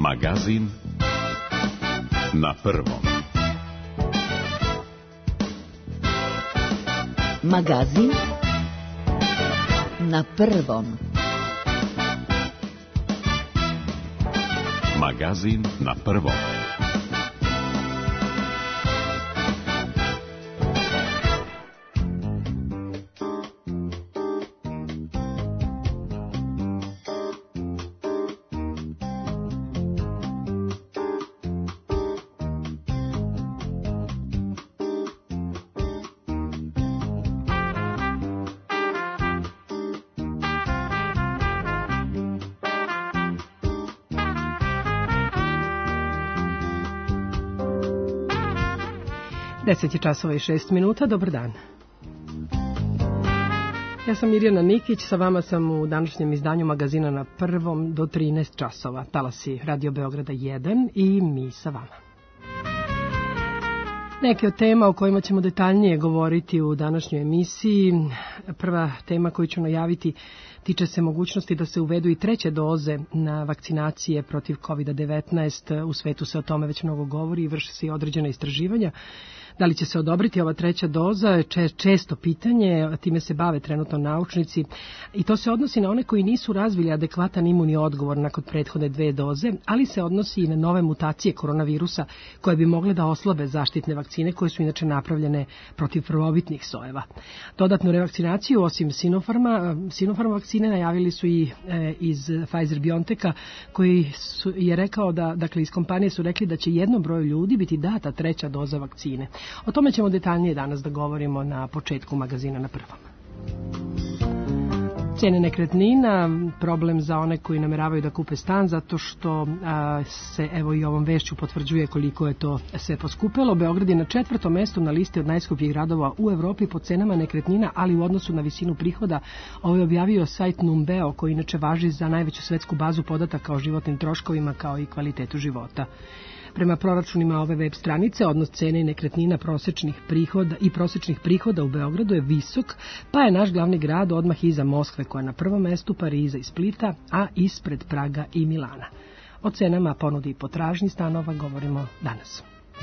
Magazin na prvom. Magazin na prvom. Magazin na prvom. Deset je časova i 6 minuta, dobar dan. Ja sam Mirjana Nikić, sa vama sam u današnjem izdanju magazina na prvom do 13 časova. Talasi Radio Beograda 1 i mi sa vama. Neke od tema o kojima ćemo detaljnije govoriti u današnjoj emisiji. Prva tema koju ću najaviti tiče se mogućnosti da se uvedu i treće doze na vakcinacije protiv COVID-19. U svetu se o tome već mnogo govori i vrše se i određena istraživanja. Da li će se odobriti ova treća doza? Često pitanje, time se bave trenutno naučnici i to se odnosi na one koji nisu razvili adekvatan imunni odgovor nakon prethodne 2 doze, ali se odnosi i na nove mutacije koronavirusa koje bi mogle da oslabe zaštitne vakcine koje su inače napravljene protiv prvobitnih sojeva. Dodatnu revakcinaciju osim Sinopharm vakcine najavili su i iz Pfizer-BioNTecha koji je rekao da, dakle iz kompanije su rekli da će jednom broju ljudi biti data treća doza vakcine. O tome ćemo detaljnije danas da govorimo na početku magazina na prvom. Cene nekretnina, problem za one koji nameravaju da kupe stan, zato što se evo i ovom vešću potvrđuje koliko je to sve poskupelo. Beograd je na 4. mestu na listi od najskupljih gradova u Evropi po cenama nekretnina, ali u odnosu na visinu prihoda. Ovo je objavio sajt Numbeo, koji inače važi za najveću svetsku bazu podataka o životnim troškovima kao i kvalitetu života. Prema proračunima ove web stranice, odnos cene i nekretnina prosečnih prihoda u Beogradu je visok, pa je naš glavni grad odmah iza Moskve koja je na prvom mestu, Pariza i Splita, a ispred Praga i Milana. O cenama, ponudi i potražnji stanova govorimo danas.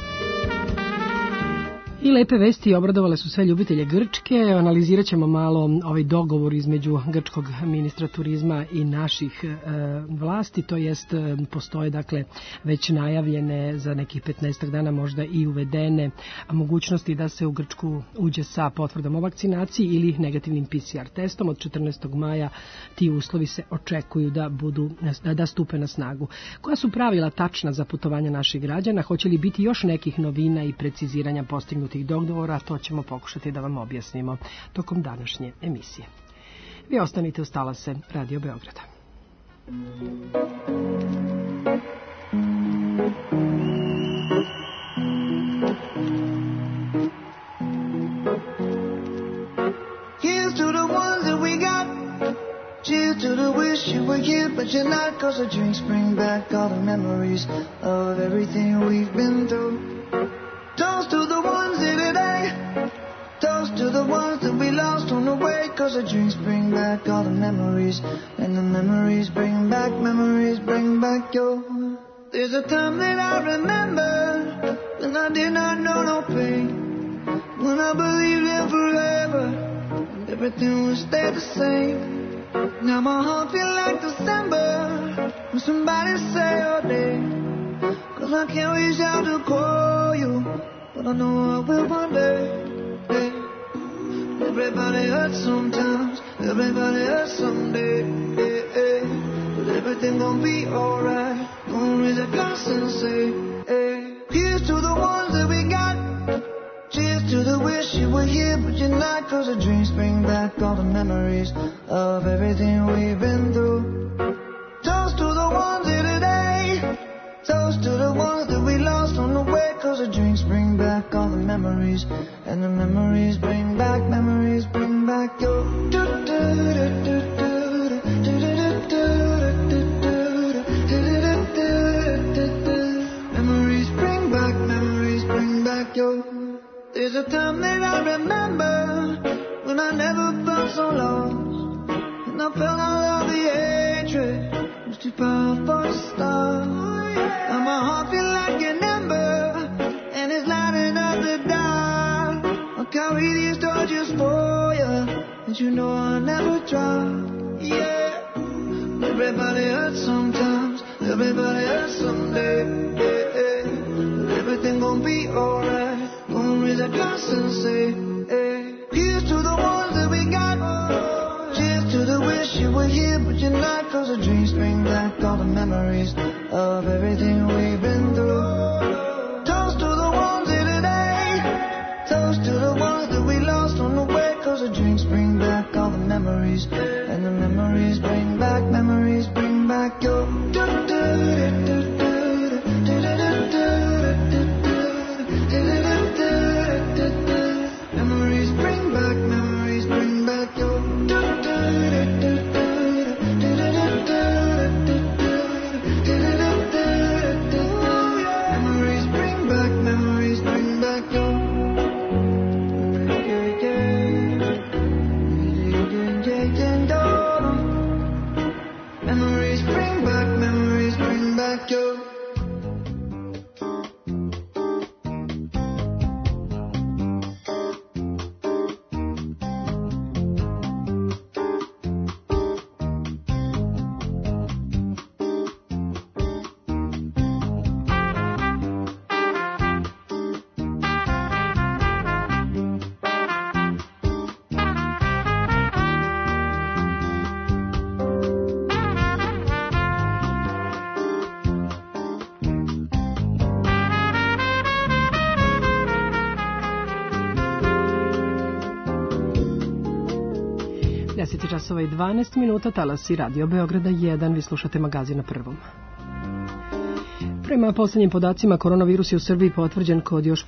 I lepe vesti obradovale su sve ljubitelje Grčke. Analizirat ćemo malo ovaj dogovor između grčkog ministra turizma i naših vlasti, to jest postoje dakle već najavljene za nekih 15 dana možda i uvedene mogućnosti da se u Grčku uđe sa potvrdom o vakcinaciji ili negativnim PCR testom. Od 14. maja ti uslovi se očekuju da stupe na snagu. Koja su pravila tačna za putovanje naših građana? Hoće li biti još nekih novina i preciziranja postignutih dogovora? To ćemo pokušati da vam objasnimo tokom današnje emisije. Vi ostanite uz talase Radio Beograda. Here's to the ones that we got. Cheers to the wish you were here but you're not, 'cause the drinks bring back all the memories of everything we've been through. Toast to the ones here today. Toast to the ones that we lost on the way, 'cause the drinks bring back all the memories, and the memories bring back your. There's a time that I remember when I did not know no pain, when I believed in forever and everything would stay the same. Now my heart feels like December when somebody say your name, 'cause I can't reach out to call you, but I know I will one day. Hey. Everybody hurts sometimes, everybody hurts someday. Hey, hey. But everything gon' be alright. Gonna raise a glass and say, hey. Here's to the ones that we got. Cheers to the wish you were here but you're not, 'cause the dreams bring back all the memories of everything we've been through. Toast to the ones here today. Toast to the ones that we lost on the way, 'cause the drinks bring back all the memories, and the memories bring back your. Memories bring back your. There's a time that I remember when I never felt so lost, and I felt all of the hatred was too powerful to stop. my heart feel like an ember, and it's lighting up the dark. I'll carry these torches for you, and you know I'll never drop. Yeah, everybody hurts sometimes, everybody hurts someday. Yeah, but everything gon' be alright. Gonna raise a glass and say, hey. Here's to the ones that we got. Cheers to the wish you were here, but you're not. 'Cause the dreams bring back all the memories of everything we've been through. Toast to the ones here today. Toast to the ones that we lost on the way. 'Cause the drinks bring back all the memories, and the memories bring back your. Memories bring back your. Časova i 12 minuta, talasi Radio Beograda 1, vi slušate magazin na Prvom. Prema poslednjim podacima, koronavirus je u Srbiji potvrđen kod još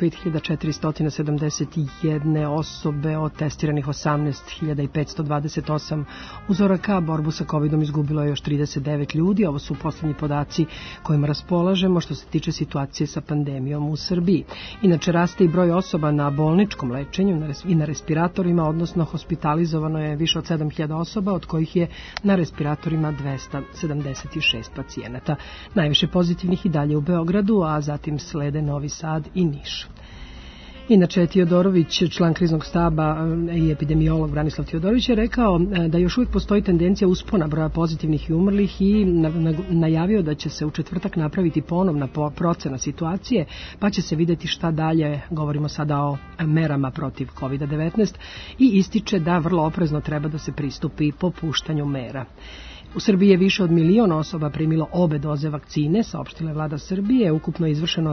5471 osobe, od testiranih 18.528 uzoraka. Borbu sa covidom izgubilo je još 39 ljudi. Ovo su poslednji podaci kojima raspolažemo što se tiče situacije sa pandemijom u Srbiji. Inače, raste i broj osoba na bolničkom lečenju i na respiratorima, odnosno hospitalizovano je više od 7000 osoba, od kojih je na respiratorima 276 pacijenata. Najviše pozitivnih i dalje u Beogradu, a zatim slede Novi Sad i Niš. Inače, Tiodorović, član kriznog štaba i epidemiolog Branislav Tiodorović, je rekao da još uvijek postoji tendencija uspona broja pozitivnih i umrlih i najavio da će se u četvrtak napraviti ponovna procena situacije, pa će se vidjeti šta dalje. Govorimo sada o merama protiv COVID-19 i ističe da vrlo oprezno treba da se pristupi popuštanju mera. U Srbiji je više od 1 milion osoba primilo obe doze vakcine, saopštila je vlada Srbije. Ukupno je izvršeno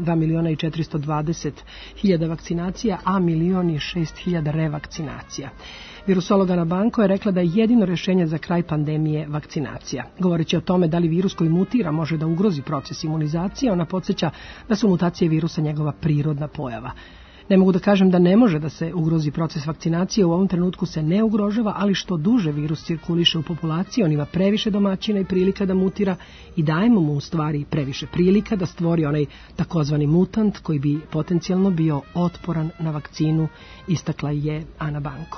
2.420.000 vakcinacija, a 1.006.000 revakcinacija. Virusologa Ana Banko je rekla da je jedino rješenje za kraj pandemije vakcinacija. Govoreći o tome da li virus koji mutira može da ugrozi proces imunizacije, ona podsjeća da su mutacije virusa njegova prirodna pojava. Ne mogu da kažem da ne može da se ugrozi proces vakcinacije, u ovom trenutku se ne ugrožava, ali što duže virus cirkuliše u populaciji, on ima previše domaćina i prilika da mutira i dajemo mu u stvari previše prilika da stvori onaj takozvani mutant koji bi potencijalno bio otporan na vakcinu, istakla je Ana Banko.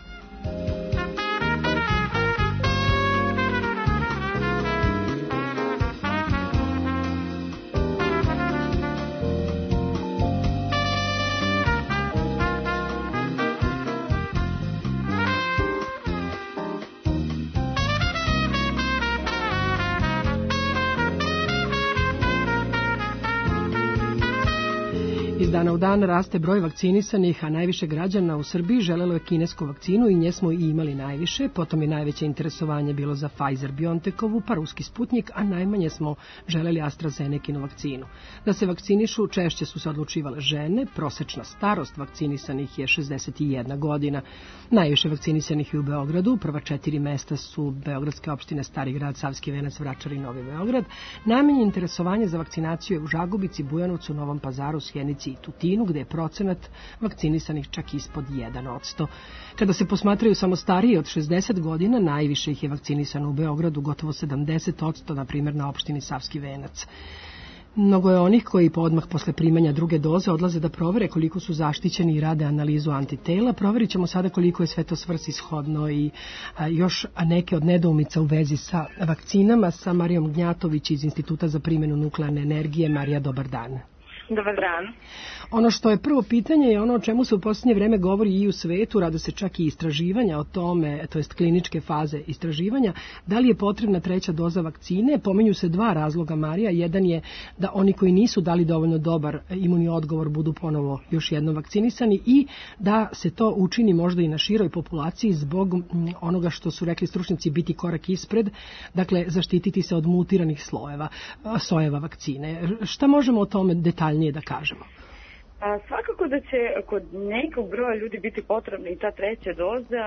Iz dana u dan raste broj vakcinisanih, a najviše građana u Srbiji želelo je kinesku vakcinu i nje smo i imali najviše. Potom je najveće interesovanje bilo za Pfizer-BioNTechovu, pa ruski Sputnik, a najmanje smo želeli AstraZenekinu vakcinu. Da se vakcinišu češće su se odlučivale žene, prosečna starost vakcinisanih je 61 godina. Najviše vakcinisanih je u Beogradu, prva 4 mesta su beogradske opštine Stari grad, Savski venac, Vračar i Novi Beograd. Najmanje interesovanje za vakcinaciju je u Žagubici, Bujanovcu, Novom Pazaru, Sjenici i Tutinu, gde je procenat vakcinisanih čak ispod 1%. Kada se posmatraju samo stariji od 60 godina, najviše ih je vakcinisano u Beogradu, gotovo 70%, na primjer na opštini Savski venac. Mnogo je onih koji odmah posle primanja druge doze odlaze da provere koliko su zaštićeni i rade analizu antitela. Proverit ćemo sada koliko je sve to svrsishodno i još neke od nedoumica u vezi sa vakcinama sa Marijom Gnjatović iz Instituta za primjenu nuklearne energije. Marija, dobar dan. Dobar dan. Ono što je prvo pitanje je ono o čemu se u posljednje vreme govori i u svetu, rade se čak i istraživanja o tome, to jest kliničke faze istraživanja, da li je potrebna treća doza vakcine. Pomenju se dva razloga, Marija. Jedan je da oni koji nisu dali dovoljno dobar imunni odgovor budu ponovo još jednom vakcinisani i da se to učini možda i na široj populaciji zbog onoga što su rekli stručnjaci biti korak ispred, dakle zaštititi se od mutiranih sojeva vakcine. Šta možemo o tome detaljnije da kažemo? Svakako da će kod nekog broja ljudi biti potrebna i ta treća doza.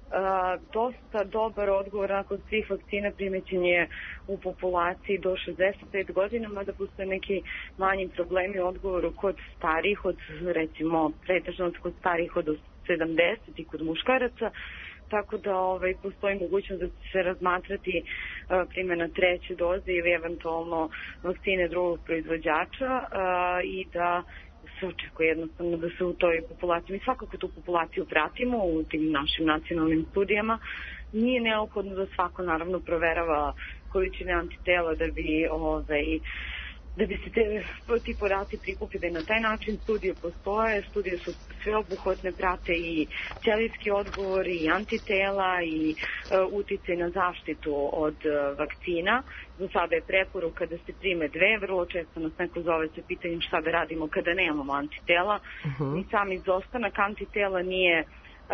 Dosta dobar odgovor nakon svih vakcina primećen je u populaciji do 65 godina, mada postoje neki manji problemi u odgovoru kod starih, od recimo pretežnost kod starih od 70 i kod muškaraca. Tako da postoji mogućnost da će se razmatrati primjena treće doze ili eventualno vakcine drugog proizvođača i da se očekuje jednostavno da se u toj populaciji, mi svakako tu populaciju pratimo u tim našim nacionalnim studijama. Nije neophodno da svako naravno proverava količine antitela da bi se ti podaci prikupili na taj način. Studije postoje, studije su sveobuhvatne, prate i ćelijski odgovor i antitela i uticaj na zaštitu od vakcina. Do sada je preporuka da se prime dve, vrlo često nas neko zove sa pitanjem šta da radimo kada nemamo antitela. I sam izostanak antitela nije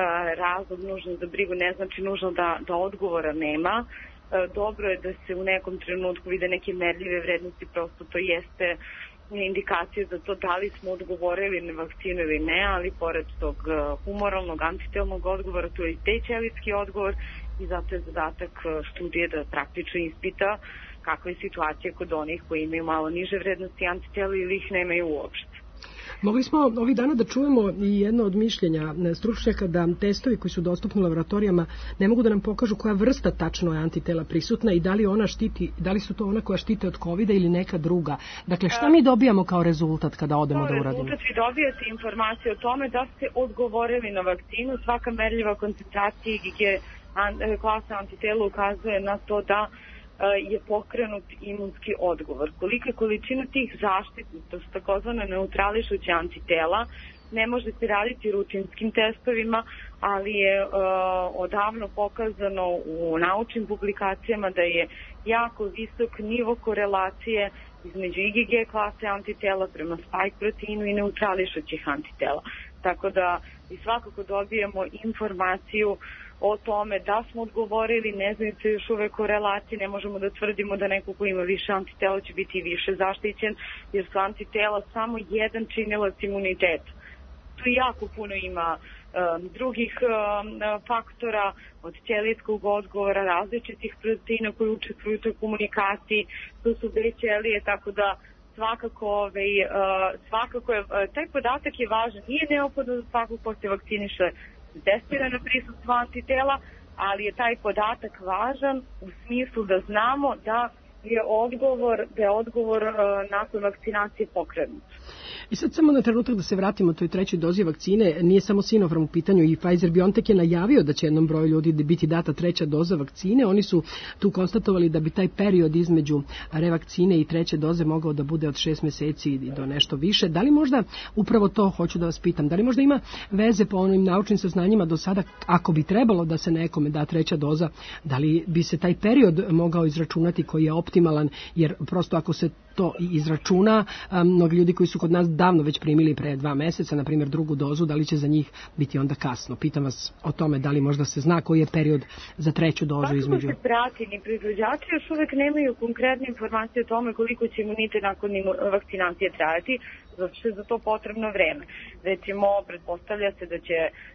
razlog nužno za brigu, ne znači nužno da odgovora nema. Dobro je da se u nekom trenutku vide neke merljive vrednosti, prosto to jeste indikacija za to da li smo odgovorili na vakcinu ili ne, ali pored tog humoralnog antitelnog odgovora, to je i te ćelijski odgovor i zato je zadatak studije da praktično ispita kakva je situacija kod onih koji imaju malo niže vrednosti antitela ili ih nemaju uopšte. Mogli smo ovih dana da čujemo i jedno od mišljenja stručnjaka da testovi koji su dostupni u laboratorijama ne mogu da nam pokažu koja vrsta tačno je antitela prisutna i da li su to ona koja štite od covida ili neka druga. Dakle, šta mi dobijamo kao rezultat kada odemo da uradimo? Rezultat vi dobijate informaciju o tome da ste odgovorili na vakcinu. Svaka merljiva koncentracija IgG klasa antitela ukazuje na to da je pokrenut imunski odgovor. Kolika količina tih zaštitnih, to su takozvane neutrališuće antitela, ne može se raditi rutinskim testovima, ali je odavno pokazano u naučnim publikacijama da je jako visok nivo korelacije između IgG klase antitela prema spike proteinu i neutrališućih antitela. Tako da i svakako dobijemo informaciju o tome da smo odgovorili, ne znaju se još uvek korelacije, ne možemo da tvrdimo da neko ko ima više antitela će biti više zaštićen, jer su antitela samo jedan činilac imuniteta. Tu jako puno ima drugih faktora, od ćelijskog odgovora, različitih proteina koji učestvuju u toj komunikaciji, tu su B ćelije, tako da svakako je, taj podatak je važan. Nije neophodno da svakog ko se vakciniše testira na prisustvo antitela, ali je taj podatak važan u smislu da znamo da je odgovor nakon vakcinacije pokrenut. I sad samo na trenutak da se vratimo toj trećoj dozi vakcine, nije samo Sinopharm u pitanju, i Pfizer-BioNTech je najavio da će jednom broju ljudi biti data treća doza vakcine. Oni su tu konstatovali da bi taj period između revakcine i treće doze mogao da bude od 6 meseci do nešto više. Da li možda, upravo to hoću da vas pitam, da li možda ima veze po onim naučnim saznanjima do sada, ako bi trebalo da se nekome da treća doza, da li bi se taj period mogao izračunati koji je optimalan, jer prosto ako se to izračuna, mnogi ljudi koji su kod nas davno već primili pre 2 meseca, na primjer drugu dozu, da li će za njih biti onda kasno? Pitam vas o tome, da li možda se zna koji je period za treću dozu između? Kako se prati, ni proizvođači još uvek nemaju konkretne informacije o tome koliko će imunitet nakon vakcinacije trajati, zato što je za to potrebno vreme. Recimo, pretpostavlja se da će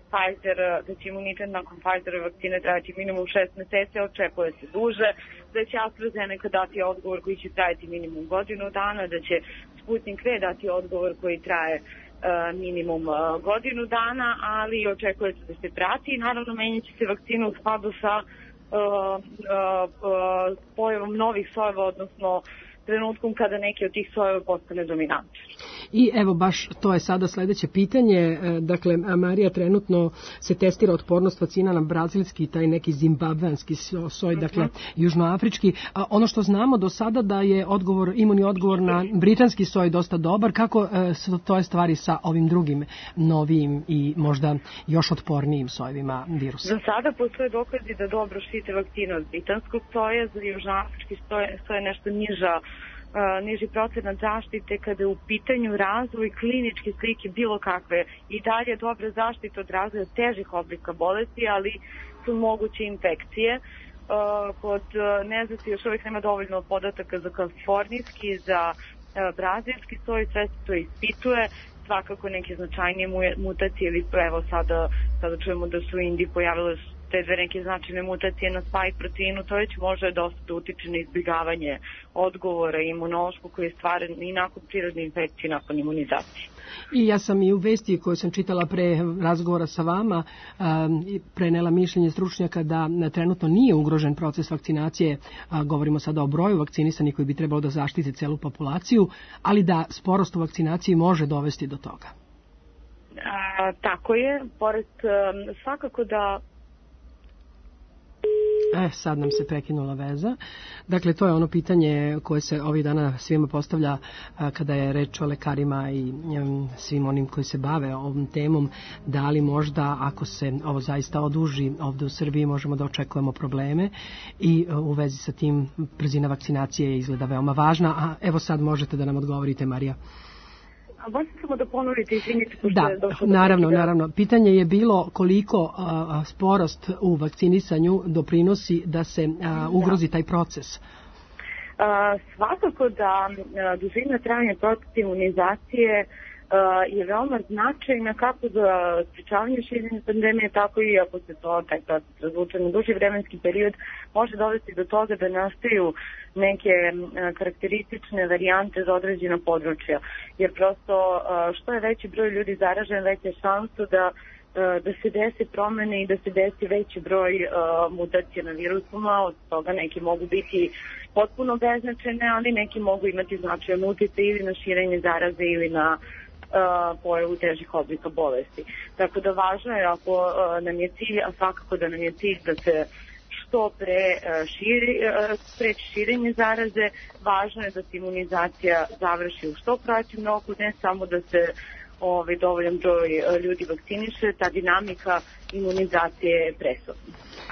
imunitet nakon Pfizerove vakcine trajati minimum 6 meseci, očekuje se duže, da će AstraZeneca dati odgovor koji će trajati minimum godinu dana, da će Sputnik V dati odgovor koji traje minimum godinu dana, ali očekuje se da se prati i naravno menjat će se vakcina u skladu sa pojavom novih sojeva, odnosno trenutkom kada neki od tih sojeva postane dominantni. I evo baš to je sada sledeće pitanje. Dakle, Marija, trenutno se testira otpornost vakcina na brazilski, taj neki zimbabveanski soj, dakle južnoafrički. Ono što znamo do sada da je imunni odgovor na britanski soj dosta dobar. Kako su to stvari sa ovim drugim novijim i možda još otpornijim sojevima virusa? Za sada postoje dokazi da dobro štite vakcine od britanskog soja, za južnoafrički soj je nešto niži procenat zaštite kada je u pitanju razvoj kliničke slike bilo kakve. I dalje je dobra zaštita od razvoja težih oblika bolesti, ali su moguće infekcije. Kod nezasti još uvijek nema dovoljno podataka za kalifornijski, za brazilski soj, sve se to ispituje. Svakako neke značajnije mutacije, evo sada čujemo da su u Indiji pojavile te dve neke značajne mutacije na spike proteinu, to već može dosta utiče na izbjegavanje odgovora imunološkog koji je stvaren i nakon prirodne infekcije, nakon imunizacije. I ja sam i u vesti koju sam čitala pre razgovora sa vama prenela mišljenje stručnjaka da trenutno nije ugrožen proces vakcinacije, govorimo sada o broju vakcinisanih koji bi trebalo da zaštite celu populaciju, ali da sporost u vakcinaciji može dovesti do toga. Tako je, pored svakako da sad nam se prekinula veza. Dakle, to je ono pitanje koje se ovih dana svima postavlja kada je reč o lekarima i svim onim koji se bave ovom temom. Da li možda, ako se ovo zaista oduži ovde u Srbiji, možemo da očekujemo probleme i u vezi sa tim brzina vakcinacije izgleda veoma važna. A evo sad možete da nam odgovorite, Marija. Možete samo da ponovite, izvinite. Da, naravno. Pitanje je bilo koliko sporost u vakcinisanju doprinosi da se ugrozi taj proces. Svakako da dužina trajanja procesa imunizacije je veoma značajna kako za sprečavanje širenja pandemije, tako i ako se taj proces razvuče na duži vremenski period, može dovesti do toga da nastaju neke karakteristične varijante za određena područja. Jer prosto što je veći broj ljudi zaražen, veća je šansa da se desi promene i da se desi veći broj mutacija na virusima. Od toga neki mogu biti potpuno beznačajne, ali neki mogu imati značajan uticaj ili na širenje zaraze ili na pojavu težih oblika bolesti. Tako da važno je, ako nam je cilj, a svakako da nam je cilj da se što pre spreči širenje zaraze, važno je da se imunizacija završi u što kraćem roku, ne samo da se dovoljan broj ljudi vakciniše, ta dinamika imunizacije je presudna.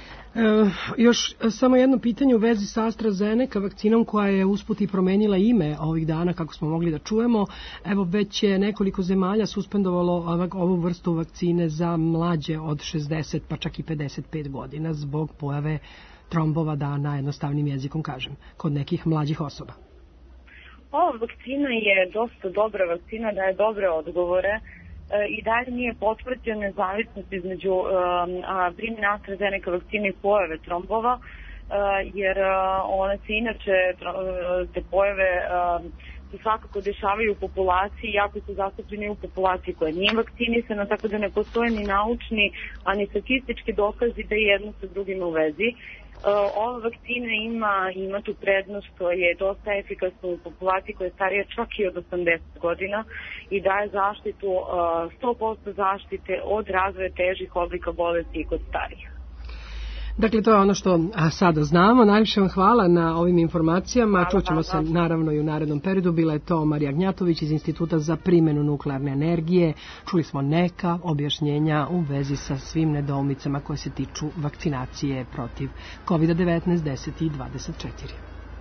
Još samo jedno pitanje u vezi sa AstraZeneca vakcinom koja je usput i promenila ime ovih dana, kako smo mogli da čujemo. Evo, već je nekoliko zemalja suspendovalo ovu vrstu vakcine za mlađe od 60 pa čak i 55 godina zbog pojave trombova, da najjednostavnijim jezikom kažem, kod nekih mlađih osoba. Ova vakcina je dosta dobra vakcina, daje dobre odgovore i dalje nije potvrđena nezavisnost između primjene AstraZeneca vakcine i pojave trombova, jer one se inače, te pojave se svakako dešavaju u populaciji, jako su zastupljeni u populaciji koja nije vakcinisana, tako da ne postoje ni naučni, a ni statistički dokazi da je jedno sa drugim u vezi. Ova vakcina ima tu prednost što je dosta efikasna u populaciji koja je starija čak i od 80 godina i daje zaštitu, 100% zaštite od razvoja težih oblika bolesti i kod starijih. Dakle, to je ono što sada znamo. Najviše vam hvala na ovim informacijama. Čućemo se naravno i u narednom periodu. Bila je to Marija Gnjatović iz Instituta za primjenu nuklearne energije. Čuli smo neka objašnjenja u vezi sa svim nedoumicama koje se tiču vakcinacije protiv COVID-19, 10 i 24.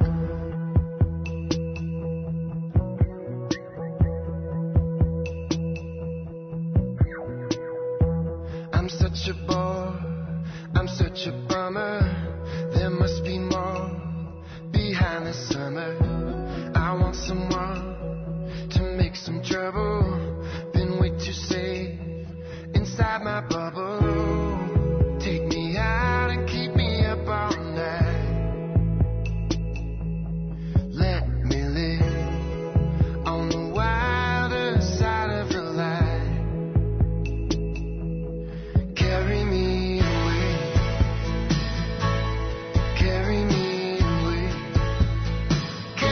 I'm such a bore, I'm such a bummer. There must be more behind the summer. I want someone to make some trouble. Been way too safe inside my bubble. Take me out and keep me up all night. Let me live on the wilder side of the light. Carry me away, carry me away, carry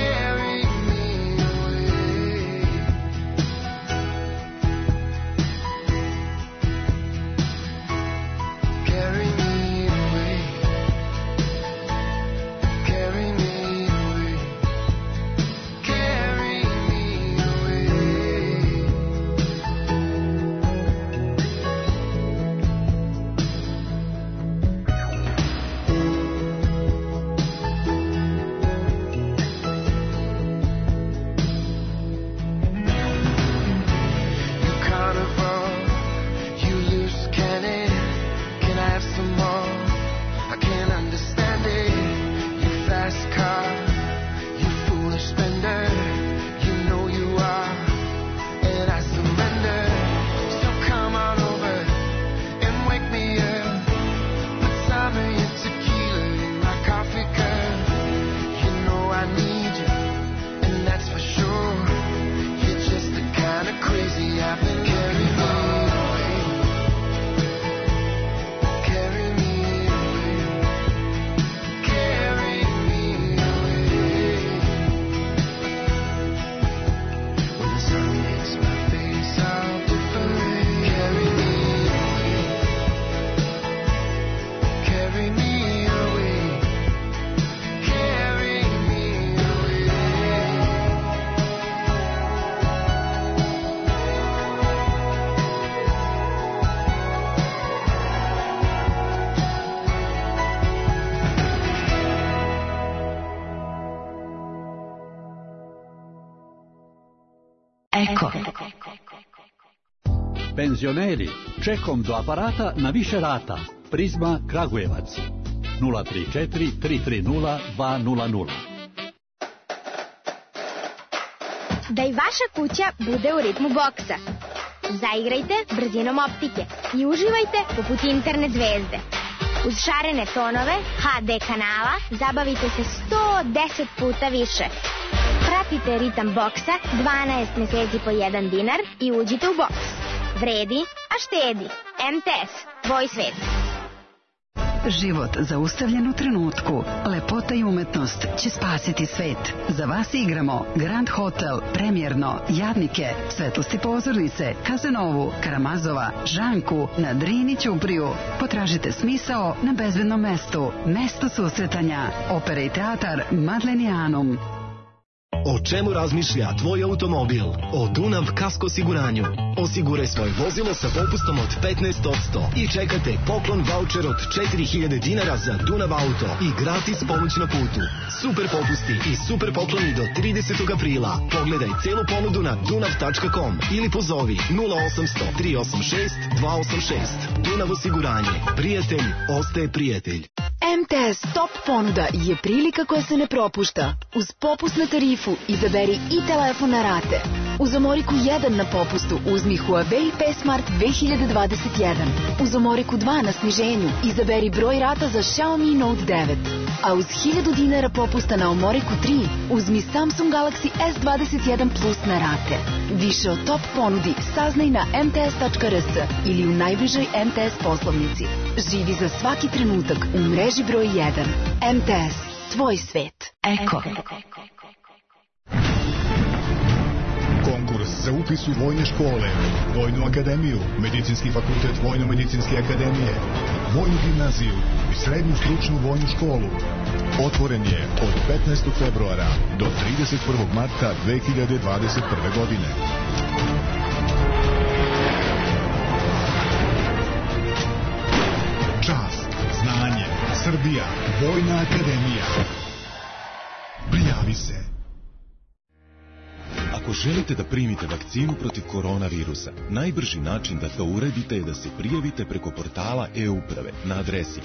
Eko. Penzioneri, čekom do aparata na više rata. Prizma Kragujevac 034 330 200. Da i vaša kuća bude u ritmu boksa. Zaigrajte brzinom optike i uživajte poput internet zvezde. Uz šarene tonove HD kanala zabavite se 110 puta više. Pratite ritam boksa 12 meseci po $1 i uđite u boks. Vredi, a štedi. MTS. Tvoj svet. Život zaustavljen u trenutku. Lepota i umetnost će spasiti svet. Za vas igramo Grand Hotel, Premjerno, Jadnike, Svetlosti pozornice, Kazanovu, Karamazova, Žanku, na Drini Ćupriju. Potražite smisao na bezbednom mestu. Mesto susretanja. Opera i teatar Madlenijanum. O čemu razmišlja tvoj automobil? O Dunav kasko osiguranju. Osiguraj svoje vozilo sa popustom od 15% i čekate poklon vaučer od $4000 za Dunav auto i gratis pomoć na putu. Super popusti i super pokloni do 30. aprila. Pogledaj celu ponudu na dunav.com ili pozovi 0800 386 286. Dunav osiguranje. Prijatelj ostaje prijatelj. MTS Top ponuda je prilika koja se ne propušta. Uz popust na tarifu izaberi i telefon na rate. Uz Omoriku 1 na popustu uzmi Huawei P Smart 2021. Uz Omoriku 2 na sniženju izaberi broj rata za Xiaomi Note 9. A uz $1000 popusta na Omoriku 3 uzmi Samsung Galaxy S21 Plus na rate. Više o Top ponudi saznaj na mts.rs ili u najbližoj MTS poslovnici. Živi za svaki trenutak u mreži broj 1. MTS. Tvoj svet. Eko. Konkurs za upis u vojne škole, Vojnu akademiju, Medicinski fakultet Vojno-medicinske akademije, Vojnu gimnaziju i Srednju stručnu vojnu školu. Otvoren je od 15. februara do 31. marta 2021. godine. Čast, znanje, Srbija, Vojna akademija. Prijavi se. Ako želite da primite vakcinu protiv koronavirusa, najbrži način da to uradite je da se prijavite preko portala e-uprave na adresi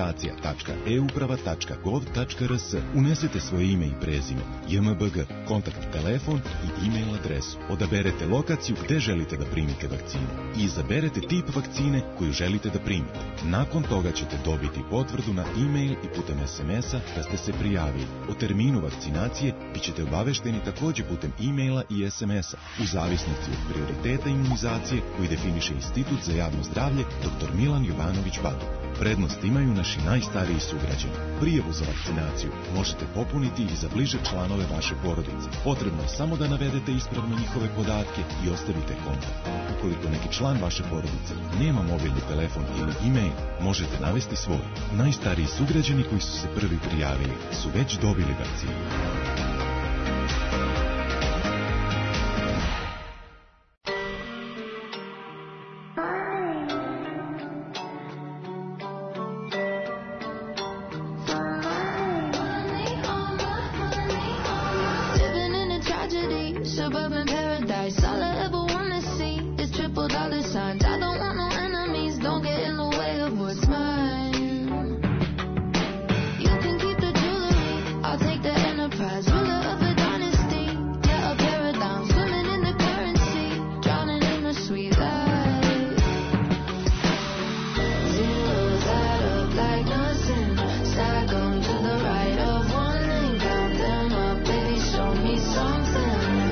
imunizacija.euprava.gov.rs. Unesete svoje ime i prezime, JMBG, kontakt telefon i e-mail adresu. Odaberete lokaciju gde želite da primite vakcinu i izaberete tip vakcine koju želite da primite. Nakon toga ćete dobiti potvrdu na e-mail i putem SMS-a da ste se prijavili. O terminu vakcinacije bit ćete obavešteni takođe putem e-maila i SMS-a, u zavisnosti od prioriteta imunizacije koji definiše Institut za javno zdravlje dr. Milan Jovanović Badu. Prednost imaju naši najstariji sugrađani. Prijavu za vakcinaciju možete popuniti i za bliže članove vaše porodice. Potrebno je samo da navedete ispravno njihove podatke i ostavite kontakt. Ukoliko neki član vaše porodice nema mobilni telefon ili e-mail, možete navesti svoj. Najstariji sugrađani koji su se prvi prijavili su već dobili vakcinu. Suburban paradise, all I ever wanna see is triple dollar signs. I don't want no enemies, don't get in the way of what's mine. You can keep the jewelry, I'll take the enterprise. Ruler of a dynasty, yeah, a paradigm. Swimming in the currency, drowning in the sweet life. Zeros add up like nothing. Stack them to the right of one and count them up. Baby, show me something.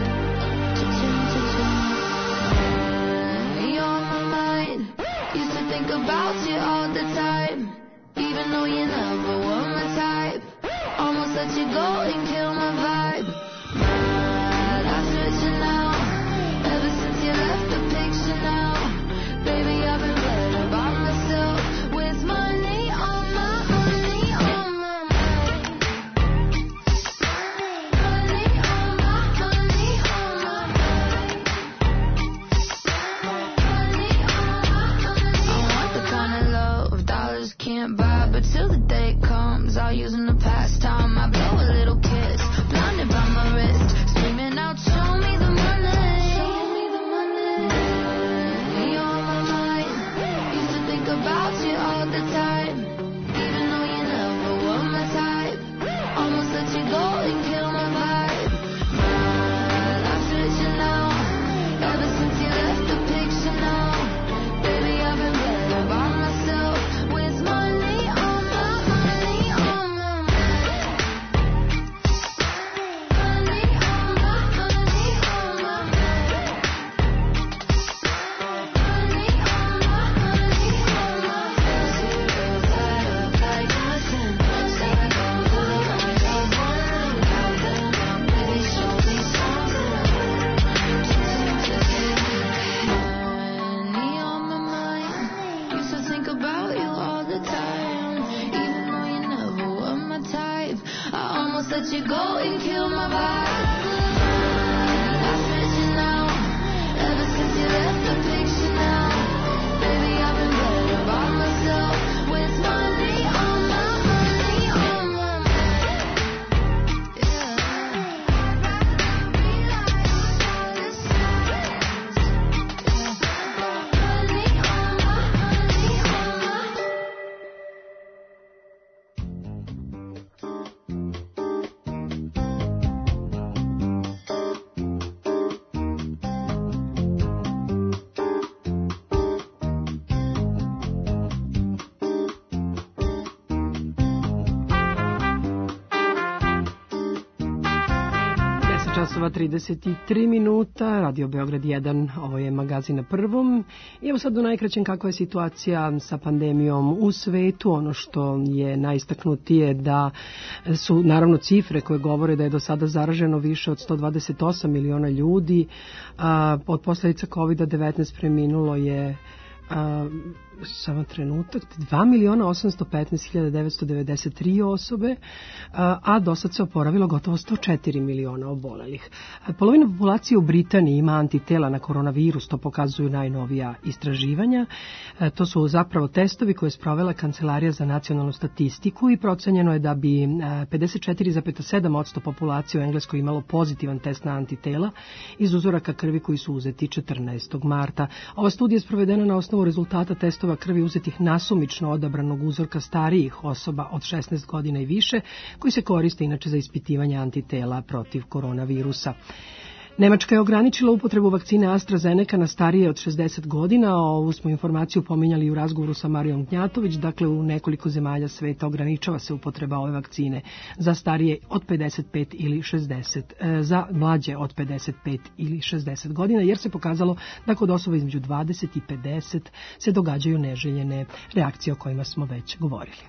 About you all the time, even though you never were my type. Almost let you go and kill my vibe. But I'm switching now. Ever since you left the picture now, baby, I've been better about myself with money on my money on my mind. Money on my money on my mind. Can't buy, but till the day comes, I'll use in the past time. I blow a little kiss, blinded by my wrist, screaming out, show me the money. Almost let you go and kill my vibe. I switch it now. Ever since you left the picture now. Baby, I've been better by myself. With money on my money on my mind. Yeah. Časova 33 minuta, Radio Beograd 1, ovo je magazin na prvom. I evo sad u najkraćem kakva je situacija sa pandemijom u svetu. Ono što je najistaknutije da su naravno cifre koje govore da je do sada zaraženo više od 128 miliona ljudi. Od posljedica COVID-19 preminulo je samo trenutak, 2.815.993 osobe, a do sad se oporavilo gotovo 104 miliona obolelih. Polovina populacije u Britaniji ima antitela na koronavirus, to pokazuju najnovija istraživanja. To su zapravo testovi koje je sprovela Kancelarija za nacionalnu statistiku i procenjeno je da bi 54,7% populacije u Engleskoj imalo pozitivan test na antitela iz uzoraka krvi koji su uzeti 14. marta. Ova studija je sprovedena na osnovu rezultata testova krvi uzetih nasumično odabranog uzorka starijih osoba od 16 godina i više, koji se koriste inače za ispitivanje antitela protiv koronavirusa. Nemačka je ograničila upotrebu vakcine AstraZeneca na starije od 60 godina. Ovu smo informaciju pominjali u razgovoru sa Marijom Gnjatović. Dakle, u nekoliko zemalja sveta ograničava se upotreba ove vakcine za starije od 55 ili 60, za mlađe od 55 ili 60 godina, jer se pokazalo da kod osoba između 20 i 50 se događaju neželjene reakcije o kojima smo već govorili.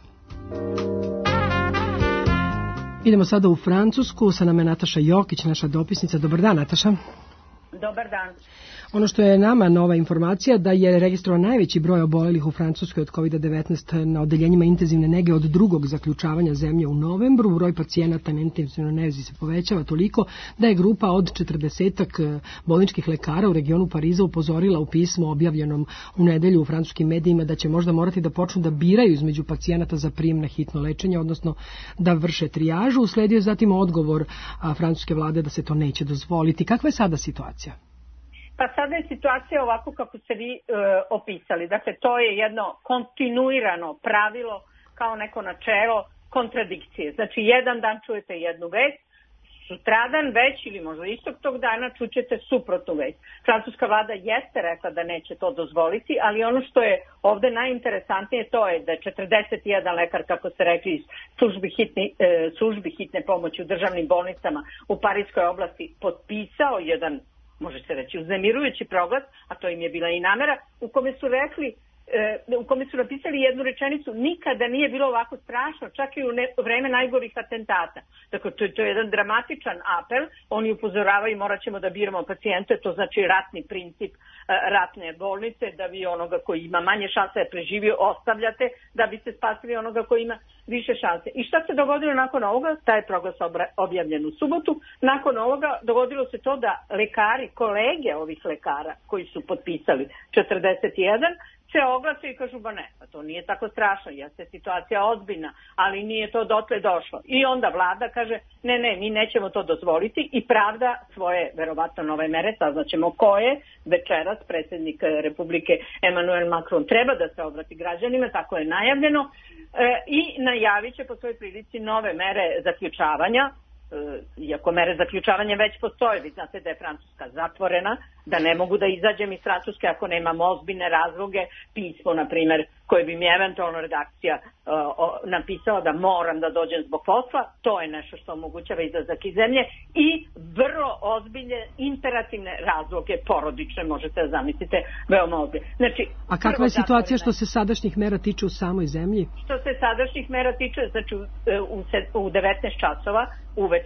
Idemo sada u Francusku, sa nama je Nataša Jokić, naša dopisnica. Dobar dan, Nataša. Dobar dan. Ono što je nama nova informacija da je registrovan najveći broj obolelih u Francuskoj od COVID-19 na odeljenjima intenzivne nege od drugog zaključavanja zemlje u novembru. Broj pacijenata na intenzivnoj nezi se povećava toliko da je grupa od 40 bolničkih lekara u regionu Pariza upozorila u pismu objavljenom u nedelju u francuskim medijima da će možda morati da počnu da biraju između pacijenata za prijem na hitno lečenje, odnosno da vrše trijažu. Usledio je zatim odgovor francuske vlade da se to neće dozvoliti. Kakva je sada situacija? Pa sada je situacija ovako kako ste vi opisali. Dakle, to je jedno kontinuirano pravilo kao neko načelo kontradikcije. Znači, jedan dan čujete jednu vest, sutradan već ili možda istog tog dana čućete suprotnu vest. Francuska vlada jeste rekla da neće to dozvoliti, ali ono što je ovde najinteresantnije to je da je 41 lekar, kako ste rekli, iz službi hitne pomoći u državnim bolnicama u Parijskoj oblasti potpisao jedan, može se reći, uznemirujući proglas, a to im je bila i namera, u kome su rekli, u kome su napisali jednu rečenicu: nikada nije bilo ovako strašno, čak i u vreme najgorih atentata. Dakle, to je jedan dramatičan apel. Oni upozoravaju, morat ćemo da biramo pacijente, to znači ratni princip ratne bolnice, da vi onoga koji ima manje šanse da preživi ostavljate, da biste spasili onoga koji ima više šanse. I šta se dogodilo nakon ovoga? Taj proglas objavljen u subotu. Nakon ovoga dogodilo se to da lekari, kolege ovih lekara koji su potpisali 41, se oglase i kažu: ba ne, pa to nije tako strašno, jeste situacija ozbiljna, ali nije to dotle došlo. I onda vlada kaže: ne, mi nećemo to dozvoliti, i pravda svoje verovatno nove mere, saznaćemo koje. Večeras predsjednik Republike Emmanuel Macron treba da se obrati građanima, tako je najavljeno, i najavit će po svojoj prilici nove mere zaključavanja. Iako mere zaključavanja već postoje, vi znate da je Francuska zatvorena, da ne mogu da izađem iz Francuske ako nemam ozbiljne razloge, pismo, na primjer, koje bi mi eventualno redakcija napisala da moram da dođem zbog posla. To je nešto što omogućava izlazak iz zemlje, i vrlo ozbiljne imperativne razloge porodične, možete da zamislite, veoma ozbiljne. Znači, a kakva je situacija što se sadašnjih mera tiče u samoj zemlji? Što se sadašnjih mera tiče, znači u 19 časova uveče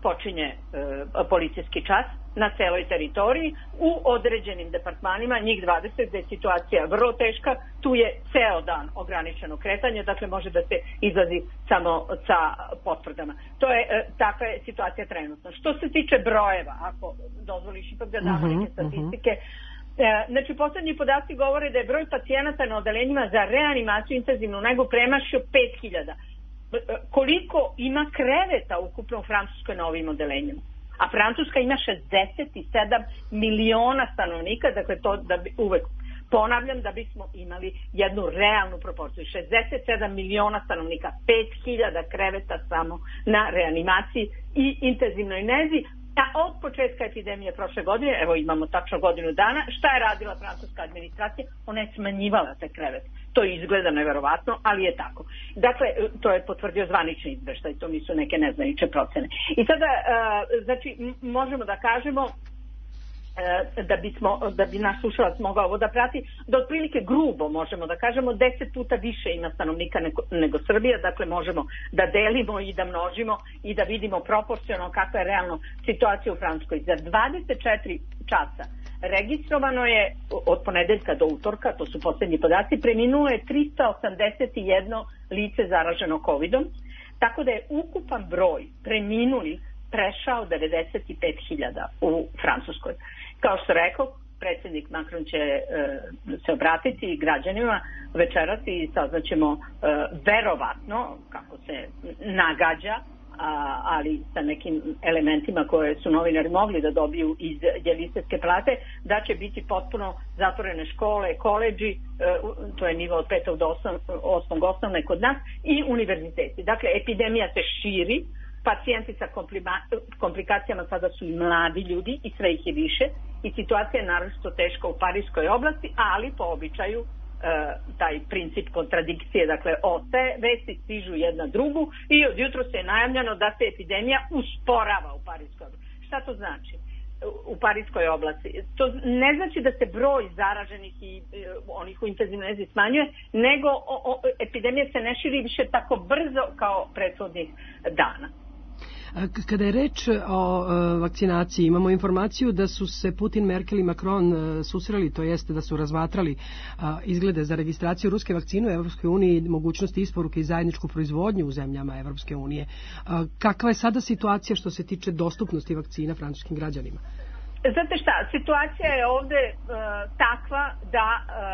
počinje policijski čas na celoj teritoriji. U određenim departmanima, njih 20, gde je situacija vrlo teška, tu je ceo dan ograničeno kretanje, dakle može da se izlazi samo sa potvrdama. To je takva je situacija trenutno. Što se tiče brojeva, ako dozvoliš ipak da damo neke statistike, znači poslednji podaci govore da je broj pacijenata na odelenjima za reanimaciju intenzivnu negu premašio 5000. Koliko ima kreveta ukupno u Francuskoj na ovim odelenjima? A Francuska ima 67 miliona stanovnika, dakle to da bi uvek ponavljam da bismo imali jednu realnu proporciju. 67 miliona stanovnika, 5000 kreveta samo na reanimaciji i intenzivnoj nezi. A od početka epidemije prošle godine, evo imamo tačno godinu dana, šta je radila francuska administracija? Ona je smanjivala te krevete. To izgleda neverovatno, ali je tako. Dakle, to je potvrdio zvanični izveštaj, to nisu neke neznanične procene. I sada, znači, možemo da kažemo da bi naš slušalac mogao ovo da prati, da otprilike grubo možemo da kažemo 10 puta više ima stanovnika nego Srbija, dakle možemo da delimo i da množimo i da vidimo proporcionalno kakva je realno situacija u Francuskoj. Za 24 časa registrovano je od ponedeljka do utorka, to su poslednji podaci, preminulo je 381 lice zaraženo COVID-om, tako da je ukupan broj preminulih prešao 95.000 u Francuskoj. Kao što rekao, predsjednik Macron će se obratiti građanima večeras i saznaćemo verovatno, kako se nagađa, ali sa nekim elementima koje su novinari mogli da dobiju iz Jelisejske plate, da će biti potpuno zatvorene škole, koledži, to je nivo od 5. do 8. osnovne kod nas, i univerziteti. Dakle, epidemija se širi, pacijenti sa komplikacijama sada su i mladi ljudi i sve ih je više i situacija je naročito teška u Pariskoj oblasti, ali po običaju taj princip kontradikcije, dakle ostaje, vesti stižu jedna drugu i od jutro se je najavljeno da se epidemija usporava u Pariskoj oblasti. Šta to znači? U Pariskoj oblasti. To ne znači da se broj zaraženih i onih u intenzivnoj nezi smanjuje, nego epidemija se ne širi više tako brzo kao prethodnih dana. Kada je reč o vakcinaciji, imamo informaciju da su se Putin, Merkel i Macron susreli, to jeste da su razmatrali izglede za registraciju ruske vakcine u Evropskoj uniji, mogućnosti isporuke i zajedničku proizvodnju u zemljama Evropske unije. Kakva je sada situacija što se tiče dostupnosti vakcina francuskim građanima? Znate šta, situacija je ovde takva da,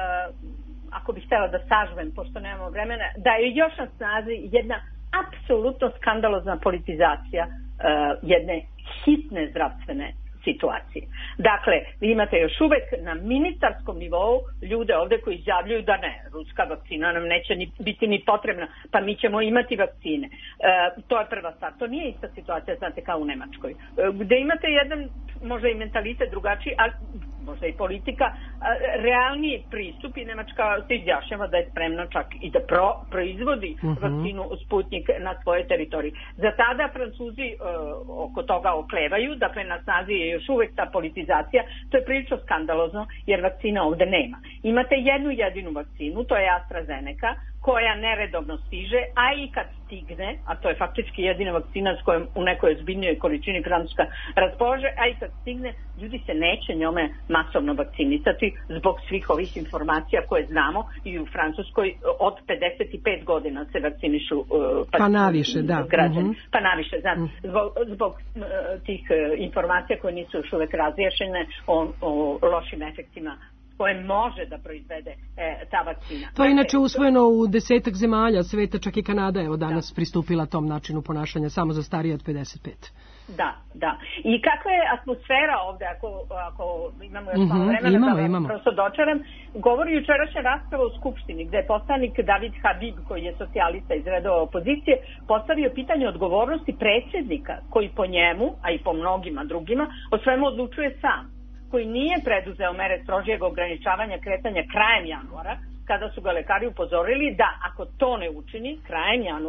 ako bih htjela da sažmem, pošto nemamo vremena, da je još na snazi jedna apsolutno skandalozna politizacija jedne hitne zdravstvene situacije. Dakle, vi imate još uvek na ministarskom nivou ljude ovde koji izjavljuju da ne, ruska vakcina nam neće biti ni potrebna, pa mi ćemo imati vakcine. To je prva stvar. To nije ista situacija, znate, kao u Nemačkoj, gde imate jedan, možda i mentalitet drugačiji, ali možda i politika, realniji pristup i Nemačka se izjašnjava da je spremna čak i da proizvodi vakcinu Sputnik na svojoj teritoriji. Za tada Francuzi oko toga oklevaju, dakle na snazi je još uvek ta politizacija, to je prilično skandalozno jer vakcina ovde nema. Imate jednu jedinu vakcinu, to je AstraZeneca, koja neredovno stiže, a i kad stigne, a to je faktički jedina vakcina s kojom u nekoj ozbiljnijoj količini Francuska raspolaže, a i kad stigne, ljudi se neće njome masovno vakcinisati zbog svih ovih informacija koje znamo i u Francuskoj od 55 godina se vakcinišu pa naviše, da. Građani. Pa naviše, znači, zbog tih informacija koje nisu još uvek razjašnjene o lošim efektima koje može da proizvede ta vakcina. To je inače usvojeno u 10 zemalja sveta, čak i Kanada je danas pristupila tom načinu ponašanja, samo za starije od 55. Da. I kakva je atmosfera ovde, ako imamo još malo vremena, da vam prosto dočaram, govori jučerašnja rasprava u Skupštini, gde je poslanik David Habib, koji je socijalista iz redova opozicije, postavio pitanje odgovornosti predsjednika, koji po njemu, a i po mnogima drugima, o svemu odlučuje sam, koji nije preduzeo mere strožijeg ograničavanja kretanja krajem januara, kada su ga lekari upozorili da ako to ne učini krajem januara,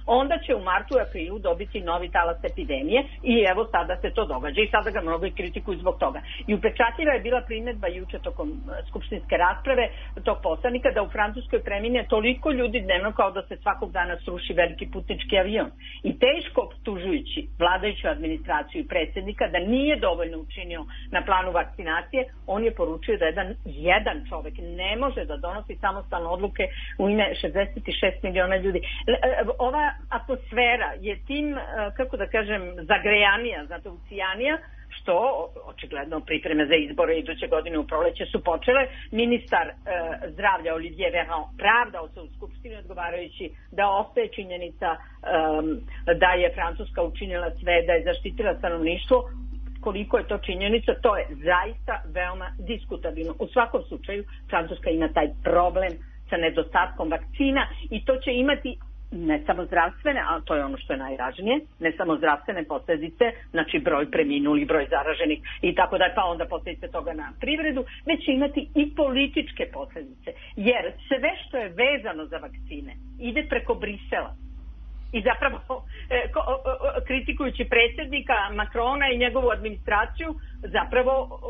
onda će u martu i aprilu dobiti novi talas epidemije i evo sada se to događa i sada ga mnogo kritikuju zbog toga. I upečatljiva je bila primjedba juče tokom skupštinske rasprave tog poslanika da u Francuskoj premine toliko ljudi dnevno kao da se svakog dana sruši veliki putnički avion. I teško optužujući vladajuću administraciju i predsjednika da nije dovoljno učinio na planu vakcinacije, on je poručio da jedan čovek ne može da donosi samostalne odluke u ime 66 miliona ljudi. Ova atmosfera je tim, kako da kažem, zagrejanija, zato ucijanija, što očigledno pripreme za izbore iduće godine u proleće su počele. Ministar zdravlja Olivier Véran pravdao se u Skupštini odgovarajući da ostaje činjenica da je Francuska učinila sve, da je zaštitila stanovništvo. Koliko je to činjenica, to je zaista veoma diskutabilno. U svakom slučaju Francuska ima taj problem sa nedostatkom vakcina i to će imati ne samo zdravstvene, a to je ono što je najvažnije, ne samo zdravstvene posljedice, znači broj preminulih, broj zaraženih i tako da, pa onda posljedice toga na privredu, već će imati i političke posljedice. Jer sve što je vezano za vakcine ide preko Brisela. I zapravo, kritikujući predsjednika Macrona i njegovu administraciju, zapravo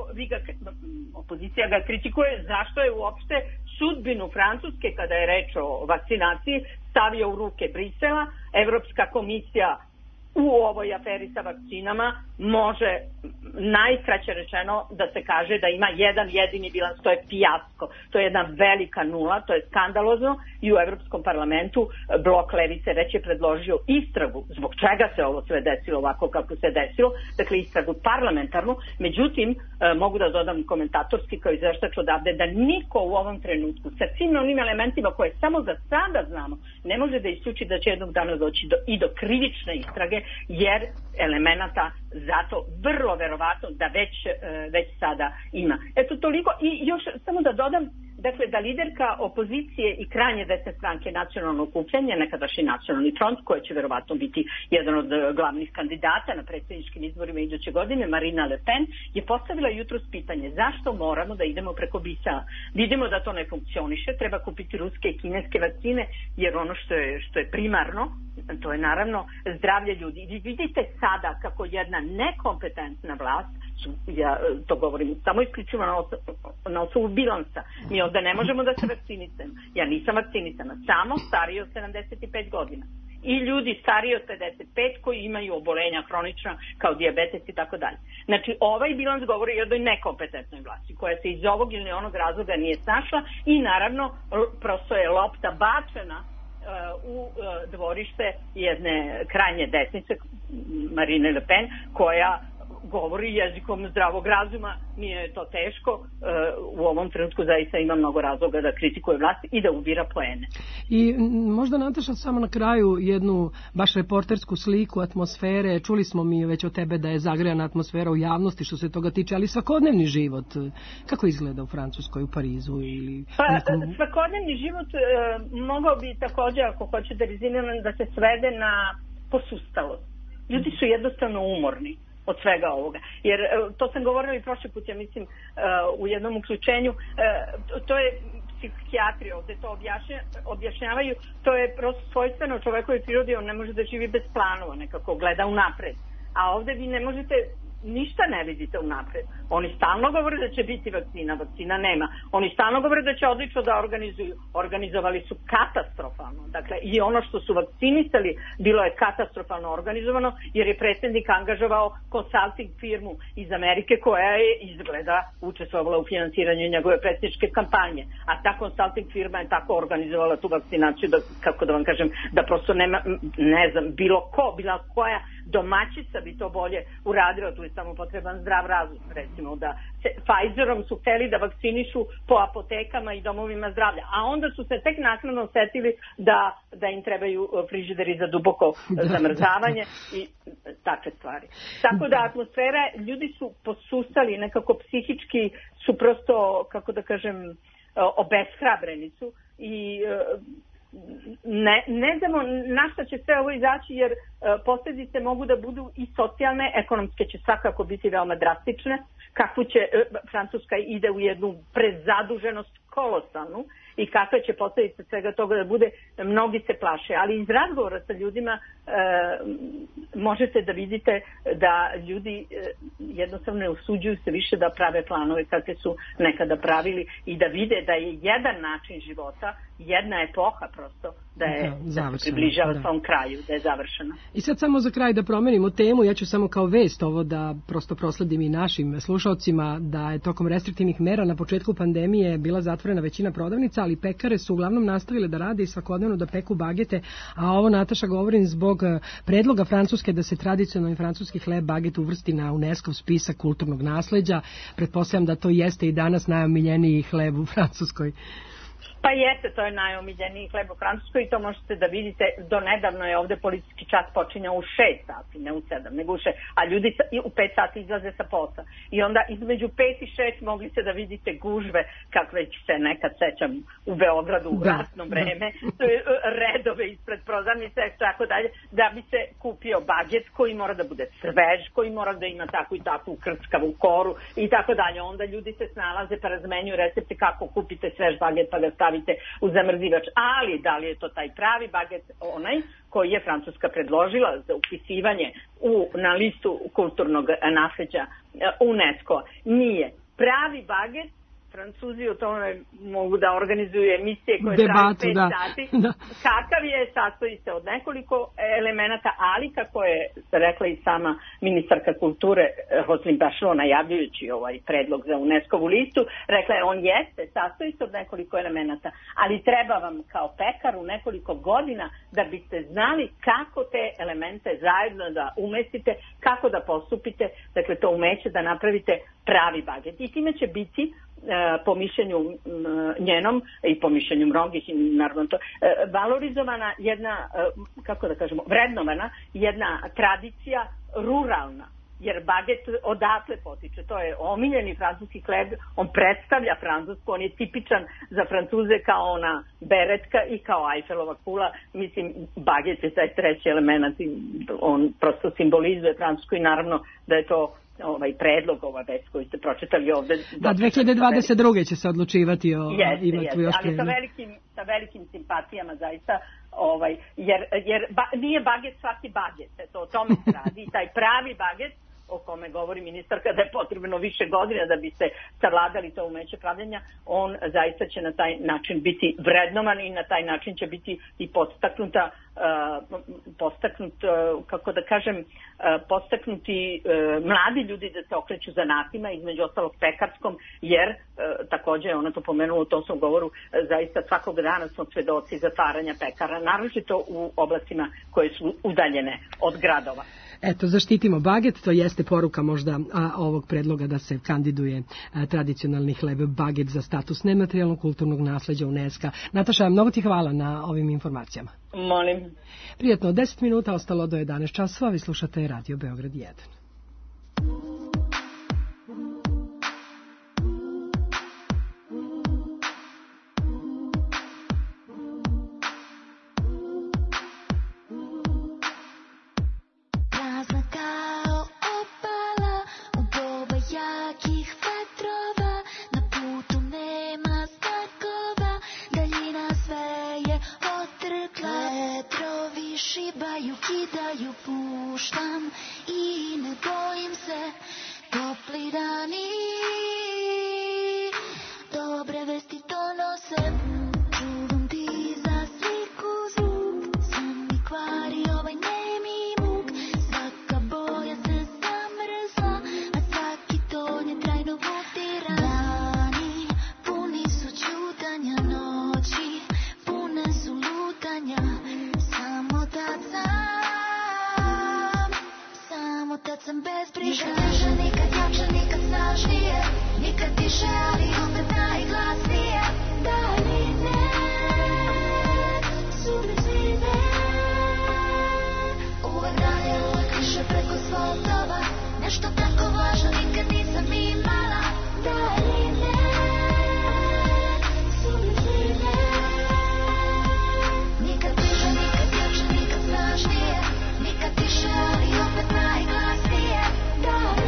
opozicija ga kritikuje zašto je uopšte sudbinu Francuske, kada je reč o vakcinaciji, stavio u ruke Brisela. Evropska komisija u ovoj aferi sa vakcinama može najkraće rečeno da se kaže da ima jedan jedini bilans, to je fijasko, to je jedna velika nula, to je skandalozno i u Evropskom parlamentu blok levice već je predložio istragu zbog čega se ovo sve desilo ovako kako se desilo, dakle istragu parlamentarnu, međutim mogu da dodam komentatorski kao izveštač odavde da niko u ovom trenutku sa svim onim elementima koje samo za sada znamo ne može da isključi da će jednog dana doći i do krivične istrage jer elemenata zato vrlo verovatno da već sada ima. Eto toliko i još samo da dodam dakle da liderka opozicije i krajnje desne stranke Nacionalno okupljanje, nekadašnji Nacionalni front, koji će verovatno biti jedan od glavnih kandidata na predsjedničkim izborima iduće godine, Marina Le Pen, je postavila jutros pitanje zašto moramo da idemo preko Brisela. Vidimo da to ne funkcioniše, treba kupiti ruske i kineske vakcine, jer ono što je primarno, to je naravno zdravlje ljudi. I vidite sada kako jedna nekompetentna vlast, ja to govorim samo isključivo na osnovu bilansa, mi ovdje ne možemo da se vakcinisamo. Ja nisam vakcinisana, samo stariji od 75 godina. I ljudi stariji od 55 koji imaju obolenja hronična kao dijabetes i tako dalje. Znači ovaj bilans govori o jednoj nekompetentnoj vlasti koja se iz ovog ili onog razloga nije snašla i naravno prosto je lopta bačena u dvorište jedne krajnje desnice Marine Le Pen koja govori jezikom zdravog razuma, nije je to teško, u ovom trenutku zaista ima mnogo razloga da kritikuje vlast i da ubira poene. I možda Nataša samo na kraju jednu baš reportersku sliku atmosfere, čuli smo mi već od tebe da je zagrejana atmosfera u javnosti što se toga tiče, ali svakodnevni život, kako izgleda u Francuskoj, u Parizu? Ili svakodnevni život mogao bi također, ako hoće da rezimiram, da se svede na posustalost. Ljudi su jednostavno umorni od svega ovoga. Jer to sam govorila i prošli put, ja mislim, u jednom uključenju, to je psihijatri ovdje to objašnjavaju, to je prosto svojstveno čovekove prirodi, on ne može da živi bez planova, nekako gleda unapred. A ovdje vi ne možete, ništa ne vidite unapred. Oni stalno govore da će biti vakcina nema. Oni stalno govore da će odlično da organizuju. Organizovali su katastrofalno. Dakle, i ono što su vakcinisali bilo je katastrofalno organizovano, jer je predsjednik angažovao consulting firmu iz Amerike koja je izgleda učestvovala u finansiranju njegove predsjedničke kampanje. A ta consulting firma je tako organizovala tu vakcinaciju da, kako da vam kažem, da prosto nema, ne znam, bilo koja domaćica bi to bolje uradila, tu je samo potreban zdrav razum, recimo da Pfizerom su hteli da vakcinišu po apotekama i domovima zdravlja, a onda su se tek naknadno setili da im trebaju frižideri za duboko zamrzavanje i takve stvari. Tako da atmosfera, ljudi su posustali, nekako psihički su prosto, kako da kažem, obeshrabreni su i ne znamo na šta će sve ovo izaći, jer posljedice mogu da budu i socijalne, ekonomske će svakako biti veoma drastične, kako će Francuska ide u jednu prezaduženost kolosalnu i kakve će posledice svega toga da bude, mnogi se plaše. Ali iz razgovora sa ljudima možete da vidite da ljudi jednostavno ne usuđuju se više da prave planove kakve su nekada pravili i da vide da je jedan način života, jedna epoha prosto da se približava svom kraju, da je završena. I sad samo za kraj da promenimo temu, ja ću samo kao vest ovo da prosto prosledim i našim slušalcima, da je tokom restriktivnih mera na početku pandemije bila zatvorena većina prodavnica, ali pekare su uglavnom nastavile da rade i svakodnevno da peku bagete, a ovo, Nataša, govorim zbog predloga Francuske da se tradicionalni francuski hleb baget uvrsti na UNESCO spisak kulturnog nasleđa. Pretpostavljam da to jeste i danas najomiljeniji hleb u Francuskoj. Pa jeste, to je najomiljeniji hleb u Francuskoj i to možete da vidite. Do nedavno je ovde policijski čas počinjao u 6 sati, ne u 7, nego u 6, a ljudi u 5 sati izlaze sa posla. I onda između 5 i 6 mogli ste da vidite gužve, kakve se nekad sećam u Beogradu u ratno vreme, redove ispred prodavnice, tako dalje, da bi se kupio baget koji mora da bude svež, koji mora da ima takvu i takvu krckavu koru i tako dalje. Onda ljudi se snalaze pa razmenjuju recepte kako kupite svež baget pa ga stavite u zamrzivač, ali da li je to taj pravi baget, onaj koji je Francuska predložila za upisivanje na listu kulturnog nasleđa UNESCO? Nije. Pravi baget, Francuzi o tome mogu da organizuju emisije koje traju 5 sati. Kakav je, sastoji se od nekoliko elemenata, ali kako je rekla i sama ministarka kulture Roselyne Bachelot najavljujući ovaj predlog za UNESCO-vu listu, rekla je on jeste, sastoji se od nekoliko elemenata, ali treba vam kao pekaru nekoliko godina da biste znali kako te elemente zajedno da umestite, kako da postupite, dakle to umeće da napravite pravi baget. I time će biti po mišljenju njenom i po mišljenju mnogih, naravno to, valorizovana jedna, kako da kažemo, vrednovana jedna tradicija ruralna, jer baget odatle potiče, to je omiljeni francuski hleb, on predstavlja Francusku, on je tipičan za Francuze kao ona beretka i kao Eiffelova kula, mislim, baget je taj treći element, on prosto simbolizuje Francusku i naravno da je to predlog, ova vest koju ste pročitali ovde. Da, 2022. će se odlučivati o imatu još predlog. Ali sa velikim simpatijama zaista, jer nije baget svaki baget, to o tome se radi. Taj pravi baget o kome govori ministarka da je potrebno više godina da bi se savladali to umeće pravljenja, on zaista će na taj način biti vrednovan i na taj način će biti i podstaknuti mladi ljudi da se okreću zanatima, između ostalog pekarskom, jer takođe ona to pomenula u tom svom govoru, zaista svakog dana smo svedoci zatvaranja pekara, naročito u oblastima koje su udaljene od gradova. Eto, zaštitimo baget, to jeste poruka možda ovog predloga da se kandiduje tradicionalni hleb baget za status nematerijalnog kulturnog nasleđa UNESCO. Nataša, mnogo ti hvala na ovim informacijama. Molim. Prijatno, 10 minuta ostalo do 11 časova, vi slušate Radio Beograd 1. Kidaju, puštam i ne bojim se, topli dani, dobre vesti donose, čuvam ti za sliku zvuk, sam mi kvari ovaj nemi muk, svaka boja se zamrzla, a svaki ton je trajno butiran. Dani puni su ćutanja, noći pune su lutanja, samo tad sam bezbrižan. Nikad teže, nikad jače, nikad snažnije, nikad tiše, ali opet najglasnije. Daljine su blizine, uvek dalje, uvek više preko svog doba. Nešto tako važno nikad nisam imala. Daljine su blizine, nikad bliže, nikad jače, nikad snažnije, nikad tiše, ali opet najglasnije. Daljine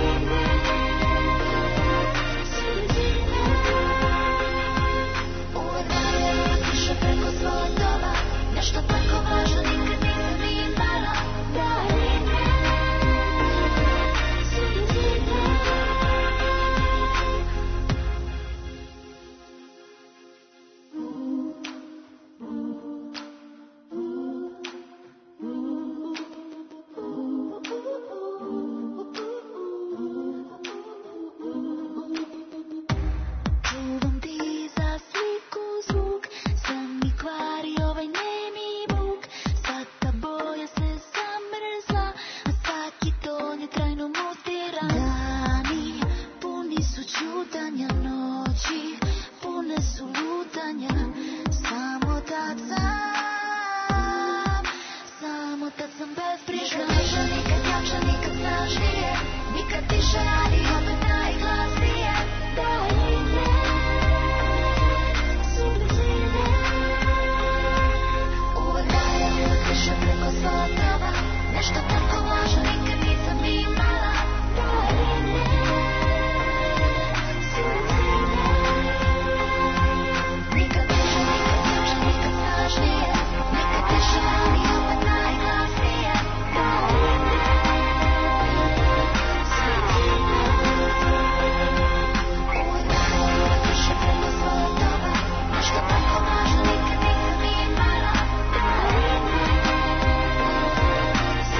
kad sam bezbrižna. Više nikad jače, nikad snažnije, nikad tiše, ali opet najglasnije. Daljine su blizine, uvek dalje, uvek više preko svog prava. Nešto tako važno nikad nisam imala. Daljine su blizine, nikad više, nikad jače, nikad snažnije, nikad tiše, ali opet najglasnije. Daljine su blizine, uvek dalje, uvek više preko svog prava. Nešto tako važno nikad nisam imala. Daljine su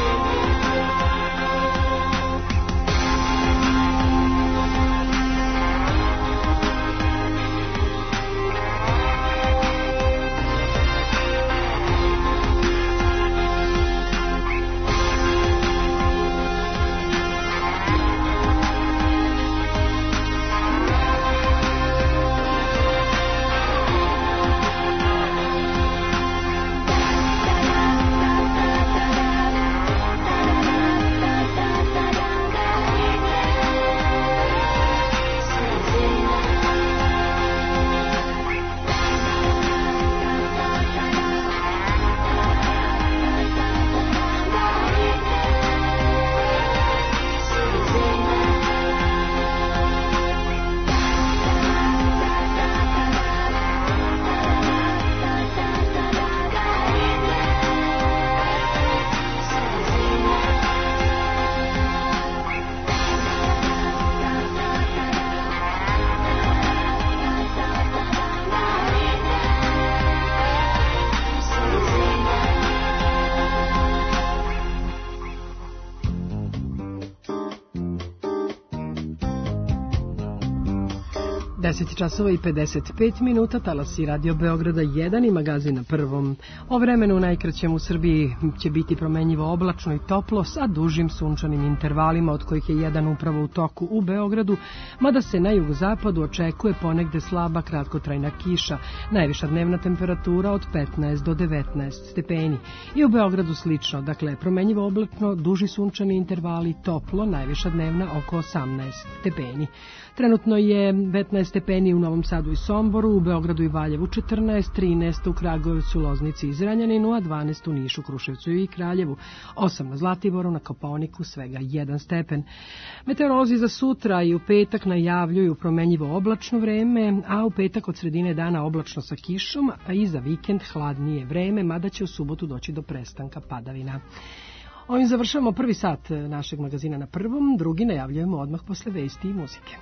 časova i 55 minuta, talasi Radio Beograda 1 i magazin na Prvom. O vremenu najkraćem u Srbiji će biti promenjivo oblačno i toplo sa dužim sunčanim intervalima, od kojih je jedan upravo u toku u Beogradu, mada se na jugozapadu očekuje ponegde slaba kratkotrajna kiša, najviša dnevna temperatura od 15 do 19 stepeni. I u Beogradu slično, dakle promenjivo oblačno, duži sunčani intervali, toplo, najviša dnevna oko 18 stepeni. Trenutno je 15 stepeni u Novom Sadu i Somboru, u Beogradu i Valjevu 14, 13 u Kragujevcu, Loznici i Zrenjaninu, a 12 u Nišu, Kruševcu i Kraljevu, 8 na Zlatiboru, na Kopaoniku svega 1 stepen. Meteorolozi za sutra i u petak najavljuju promenjivo oblačno vreme, a u petak od sredine dana oblačno sa kišom, a i za vikend hladnije vreme, mada će u subotu doći do prestanka padavina. Ovim završavamo prvi sat našeg magazina na Prvom, drugi najavljujemo odmah posle vesti i muzike.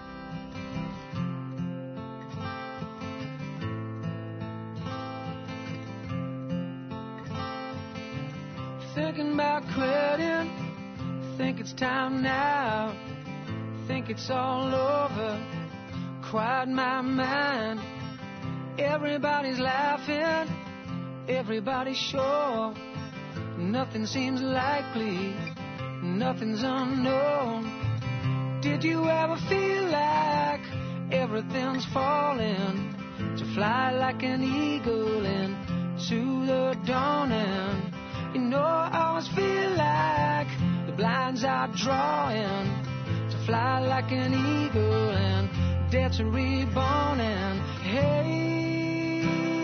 Thinking about quitting, think it's time now, think it's all over, quiet my mind. Everybody's laughing, everybody's sure, nothing seems likely, nothing's unknown. Did you ever feel like everything's falling, to fly like an eagle into the dawning? You know, I always feel like the blinds are drawing, to fly like an eagle and dare to reborn. And hey,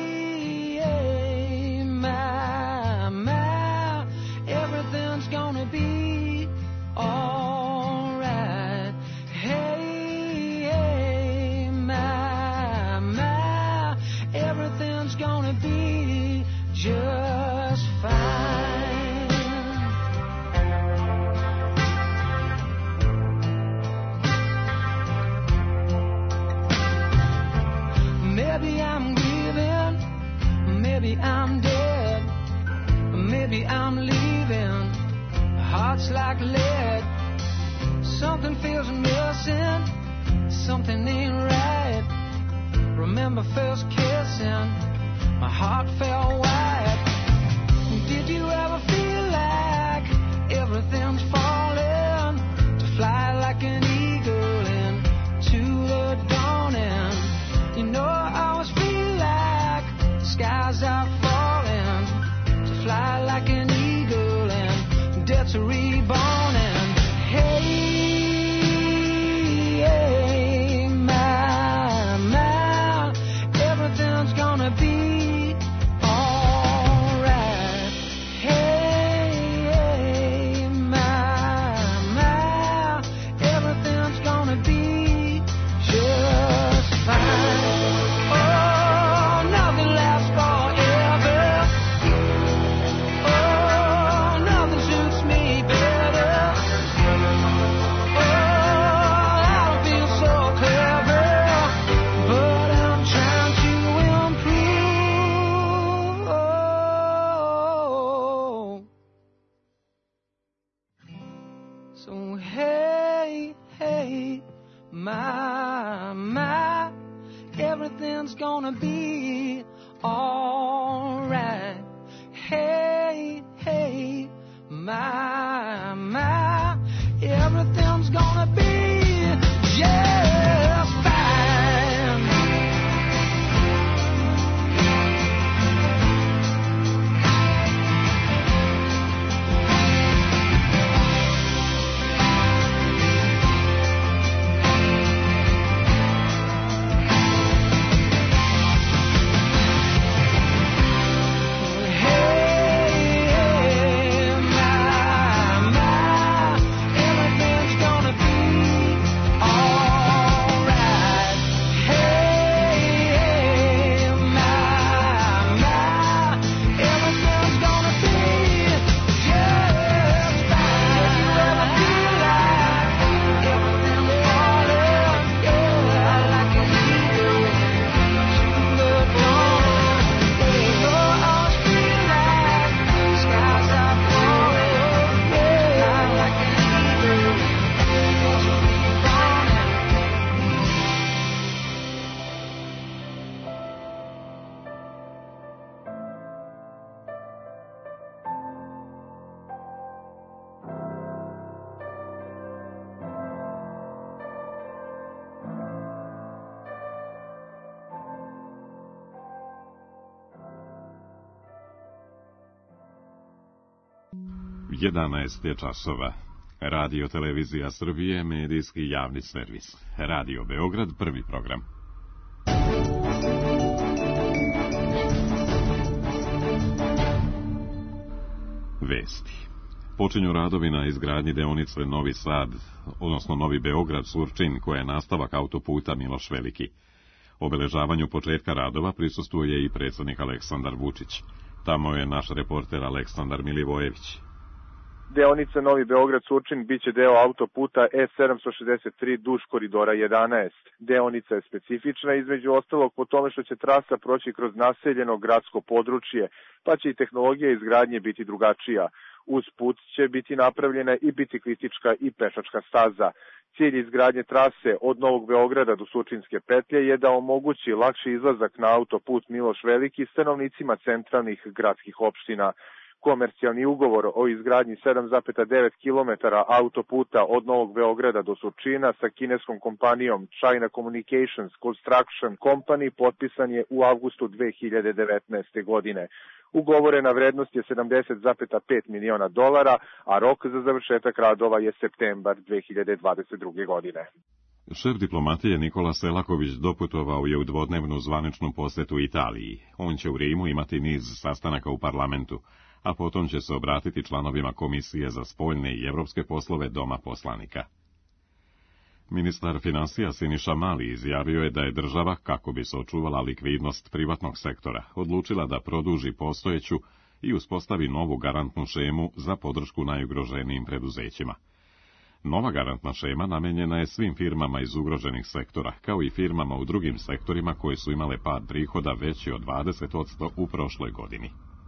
hey, my, everything's gonna be alright. Hey, hey, my, everything's gonna be just fine. Maybe I'm grieving, maybe I'm dead, maybe I'm leaving, heart's like lead. Something feels missing, something ain't right. Remember first kissing, my heart felt wide. Did you ever feel like everything's falling, to fly like an eagle into the dawning? You know, I always feel like the skies are falling, to fly like an eagle gets reborn and hey, my, everything's gonna be alright. Hey, my, everything's gonna be just fine. So hey, my, everything's gonna be alright. Hey, my, everything's gonna be just fine. Jedanaest je časova. Radio Televizija Srbije, medijski javni servis. Radio Beograd, prvi program. Vesti. Počinju radovi na izgradnji deonice Novi Sad, odnosno Novi Beograd Surčin, koja je nastavak autoputa Miloš Veliki. Obeležavanju početka radova prisustvuje i predsjednik Aleksandar Vučić. Tamo je naš reporter Aleksandar Milivojević. Deonica Novi Beograd Surčin biće deo autoputa E763 duž koridora 11. Deonica je specifična između ostalog po tome što će trasa proći kroz naseljeno gradsko područje, pa će i tehnologija izgradnje biti drugačija. Uz put će biti napravljena i biciklistička i pešačka staza. Cilj izgradnje trase od Novog Beograda do Surčinske petlje je da omogući lakši izlazak na autoput Miloš Veliki stanovnicima centralnih gradskih opština. Komercijalni ugovor o izgradnji 7,9 km autoputa od Novog Beograda do Surčina sa kineskom kompanijom China Communications Construction Company potpisan je u avgustu 2019. godine. Ugovorena vrednost je $70,5 miliona, a rok za završetak radova je septembar 2022. godine. Šef diplomatije Nikola Selaković doputovao je u dvodnevnu zvaničnu posetu Italiji. On će u Rimu imati niz sastanaka u parlamentu, a potom će se obratiti članovima Komisije za spoljne i evropske poslove Doma poslanika. Ministar finansija Siniša Mali izjavio je da je država, kako bi se očuvala likvidnost privatnog sektora, odlučila da produži postojeću i uspostavi novu garantnu šemu za podršku najugroženijim preduzećima. Nova garantna šema namenjena je svim firmama iz ugroženih sektora, kao i firmama u drugim sektorima koje su imale pad prihoda veći od 20% u prošloj godini.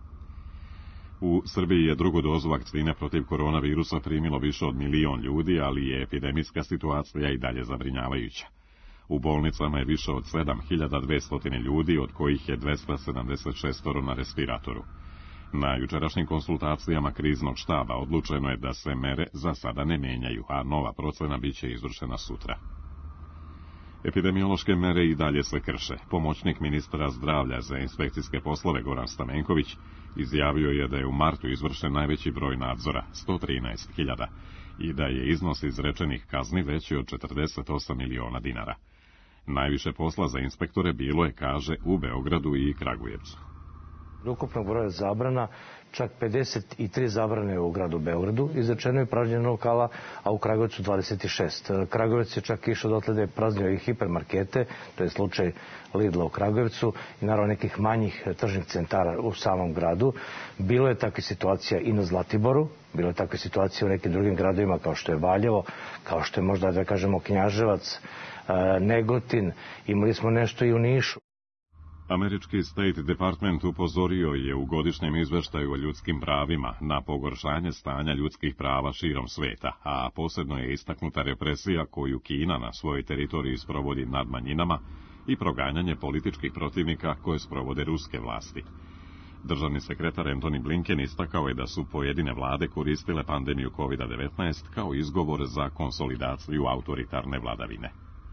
U Srbiji je drugu dozu vakcine protiv koronavirusa primilo više od 1 milion ljudi, ali je epidemijska situacija i dalje zabrinjavajuća. U bolnicama je više od 7.200 ljudi, od kojih je 276 na respiratoru. Na jučerašnjim konsultacijama kriznog štaba odlučeno je da se mere za sada ne menjaju, a nova procena biće izvršena sutra. Epidemiološke mere i dalje se krše. Pomoćnik ministra zdravlja za inspekcijske poslove Goran Stamenković izjavio je da je u martu izvršen najveći broj nadzora, 113.000, i da je iznos izrečenih kazni veći od 48 miliona dinara. Najviše posla za inspektore bilo je, kaže, u Beogradu i Kragujevcu. Od ukupnog broja zabrana, čak 53 zabrane u gradu Beogradu, izrečeno je pražnjenje lokala, a u Kragujevcu 26. Kragujevac je čak išao dotle da je praznio i hipermarkete, to je slučaj Lidla u Kragujevcu i naravno nekih manjih tržnih centara u samom gradu. Bilo je takva situacija i na Zlatiboru, bilo je takva situacija u nekim drugim gradovima kao što je Valjevo, kao što je možda da kažemo Knjaževac, Negotin, imali smo nešto i u Nišu. Američki State Department upozorio je u godišnjem izveštaju o ljudskim pravima na pogoršanje stanja ljudskih prava širom sveta, a posebno je istaknuta represija koju Kina na svojoj teritoriji sprovodi nad manjinama i proganjanje političkih protivnika koje sprovode ruske vlasti. Državni sekretar Antony Blinken istakao je da su pojedine vlade koristile pandemiju COVID-19 kao izgovor za konsolidaciju autoritarne vladavine.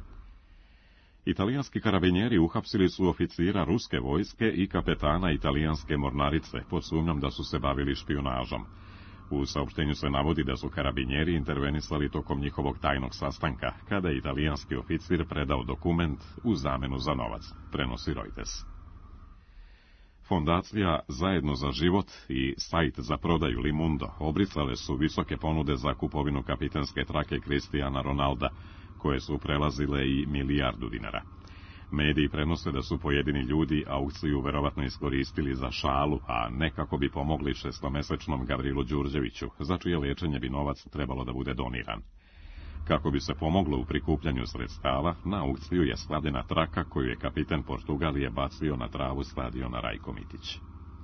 Italijanski karabinjeri uhapsili su oficira ruske vojske i kapetana italijanske mornarice pod sumnjom da su se bavili špijunažom. U saopštenju se navodi da su karabinjeri intervenisali tokom njihovog tajnog sastanka, kada je italijanski oficir predao dokument u zamenu za novac, prenosi Reuters. Fondacija Zajedno za život i sajt za prodaju Limundo obrisale su visoke ponude za kupovinu kapitenske trake Cristiana Ronalda, koje su prelazile i milijardu dinara. Mediji prenose da su pojedini ljudi aukciju verovatno iskoristili za šalu, a ne kako bi pomogli 6-mesečnom Gavrilu Đurđeviću, za čije lečenje bi novac trebalo da bude doniran. Kako bi se pomoglo u prikupljanju sredstava, na aukciju je stavljena traka koju je kapiten Portugalije bacio na travu stadiona Rajko Mitić.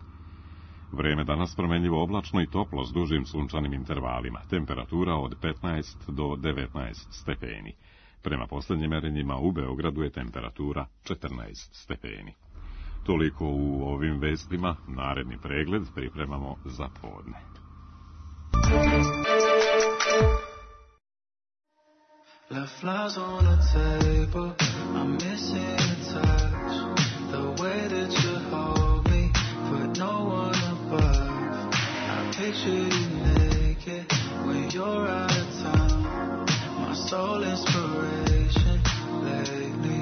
Vreme danas promenljivo oblačno i toplo s dužim sunčanim intervalima, temperatura od 15 do 19 stepeni. Prema posljednjim merenjima u Beogradu je temperatura 14 stepeni. Toliko u ovim vestima, naredni pregled pripremamo za podne. Left flies on the table, I'm missing a touch. The way that you hold me, put no one above. I picture you naked when you're out of town. My sole inspiration lately.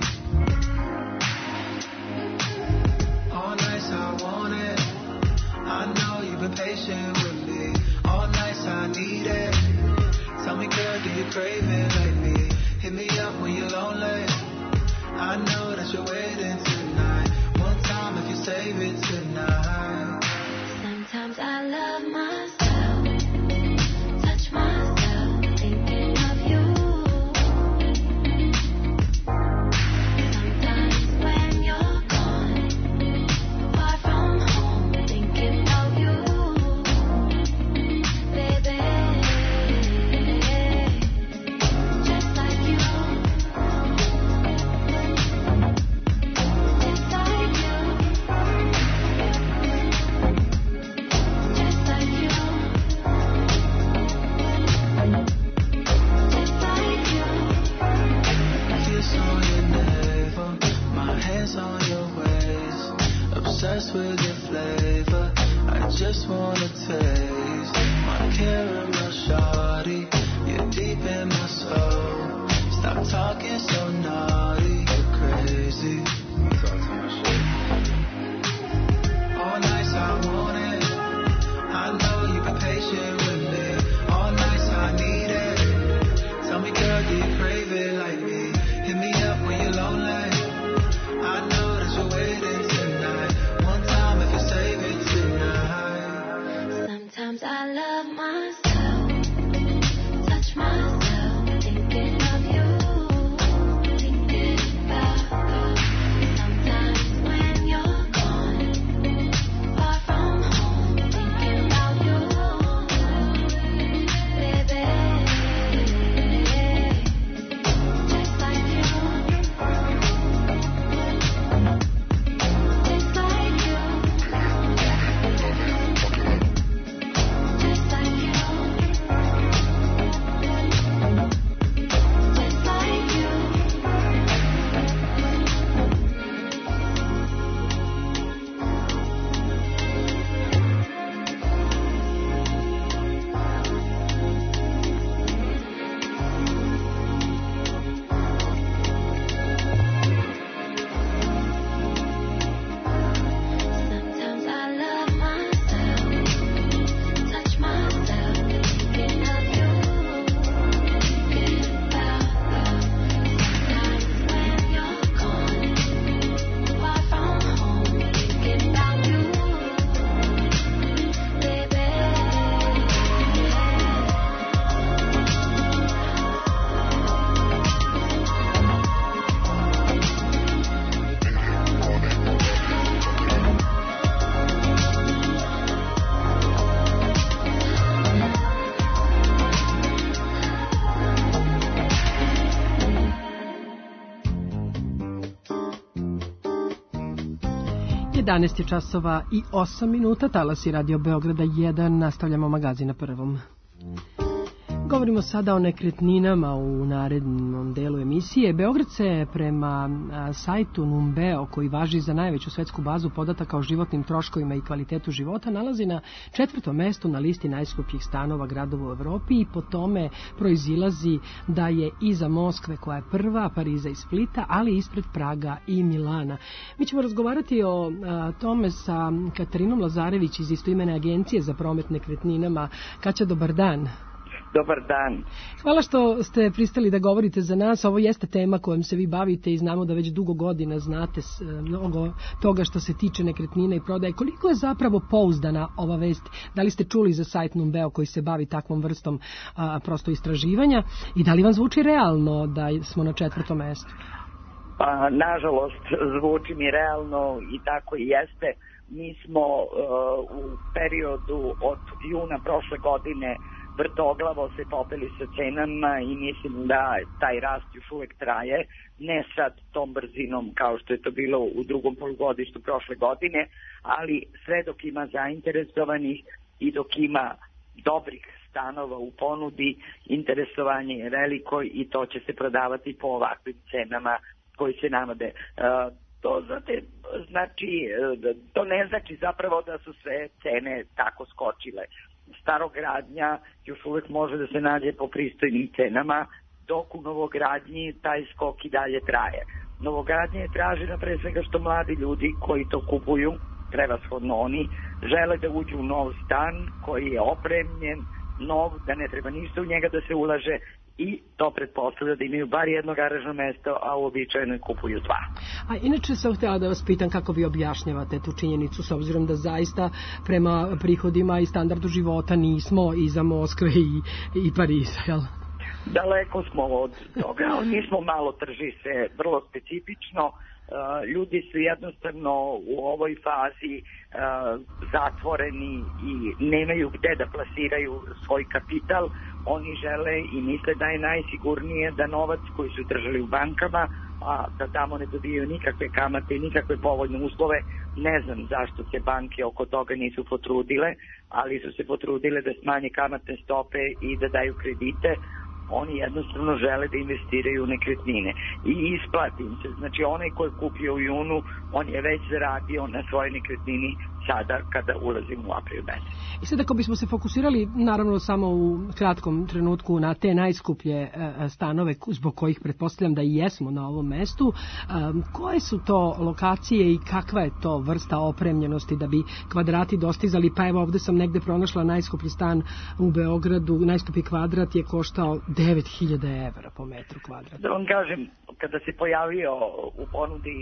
All nights I want it. I know you've been patient with me. All nights I need it. Tell me, girl, do you crave it like me? Hit me up when you're lonely. I know that you're waiting tonight. One time if you save it tonight. Sometimes I love myself, touch myself, thinking of you. Sometimes when you're gone, far from home, thinking of you, baby. Just like you, just like you, just like you, just like you. Kiss on your navel, my hands on your waist. Obsessed with your flavor, I just wanna taste. My caramel shawty, you're deep in my soul. Stop talking so naughty, you're crazy. All nights I want it. I know you've been patient with me. All nights I need it. Tell me, girl, do you crave it like me? Hit me up when you're lonely. I know that you're waiting tonight. One time if you save it tonight. Sometimes I love myself, touch myself, thinking of you, thinking about you. Sometimes when you're gone, far from home, thinking about you, baby. Just like you, just like you, just like you. 11 je časova i 8 minuta, talasi Radio Beograda 1, nastavljamo magazin na prvom. Govorimo sada o nekretninama u narednom delu emisije. Beograd se prema sajtu Numbeo, koji važi za najveću svetsku bazu podataka o životnim troškovima i kvalitetu života, nalazi na 4. mestu na listi najskupljih stanova gradova u Evropi i po tome proizilazi da je iza Moskve, koja je prva, Pariza i Splita, ali ispred Praga i Milana. Mi ćemo razgovarati o tome sa Katarinom Lazarević iz istoimene agencije za promet nekretninama. Kaća, dobar dan. Dobar dan. Hvala što ste pristali da govorite za nas. Ovo jeste tema kojom se vi bavite i znamo da već dugo godina znate mnogo toga što se tiče nekretnina i prodaje. Koliko je zapravo pouzdana ova vest? Da li ste čuli za sajt Numbeo koji se bavi takvom vrstom prosto istraživanja i da li vam zvuči realno da smo na 4. mestu? Pa, nažalost, zvuči mi realno i tako i jeste. Mi smo u periodu od juna prošle godine vrtoglavo se popeli sa cenama i mislim da taj rast još uvek traje, ne sad tom brzinom kao što je to bilo u drugom polugodištu prošle godine, ali sve dok ima zainteresovanih i dok ima dobrih stanova u ponudi, interesovanje je veliko i to će se prodavati po ovakvim cenama koji se navode. To ne znači zapravo da su sve cene tako skočile. Starogradnja još uvek može da se nađe po pristojnim cenama, dok u novogradnji taj skok i dalje traje. Novogradnja je tražena pre svega što mladi ljudi koji to kupuju, prevashodno oni, žele da uđu u nov stan koji je opremljen, nov, da ne treba ništa u njega da se ulaže i to pretpostavlja da imaju bar jedno garažno mesto, a uobičajeno kupuju 2. A inače sam htjela da vas pitam kako vi objašnjavate tu činjenicu, s obzirom da zaista prema prihodima i standardu života nismo iza Moskve i Pariza, jel? Daleko smo od toga, ali mi smo malo tržište, vrlo specifično. Ljudi su jednostavno u ovoj fazi zatvoreni i nemaju gde da plasiraju svoj kapital. Oni žele i misle da je najsigurnije da novac koji su držali u bankama, a da tamo ne dobijaju nikakve kamate i nikakve povoljne uslove. Ne znam zašto se banke oko toga nisu potrudile, ali su se potrudile da smanje kamatne stope i da daju kredite. Oni jednostavno žele da investiraju u nekretnine i isplati im se. Znači onaj ko je kupio u junu, on je već zaradio na svojoj nekretnini sada kada ulazimo u april mesec. I sad ako bismo se fokusirali naravno samo u kratkom trenutku na te najskuplje stanove zbog kojih pretpostavljam da i jesmo na ovom mestu, koje su to lokacije i kakva je to vrsta opremljenosti da bi kvadrati dostizali? Pa evo ovde sam negde pronašla najskuplji stan u Beogradu, najskuplji kvadrat je koštao 9.000 evra po metru kvadrat. Da vam kažem, kada se pojavio u ponudi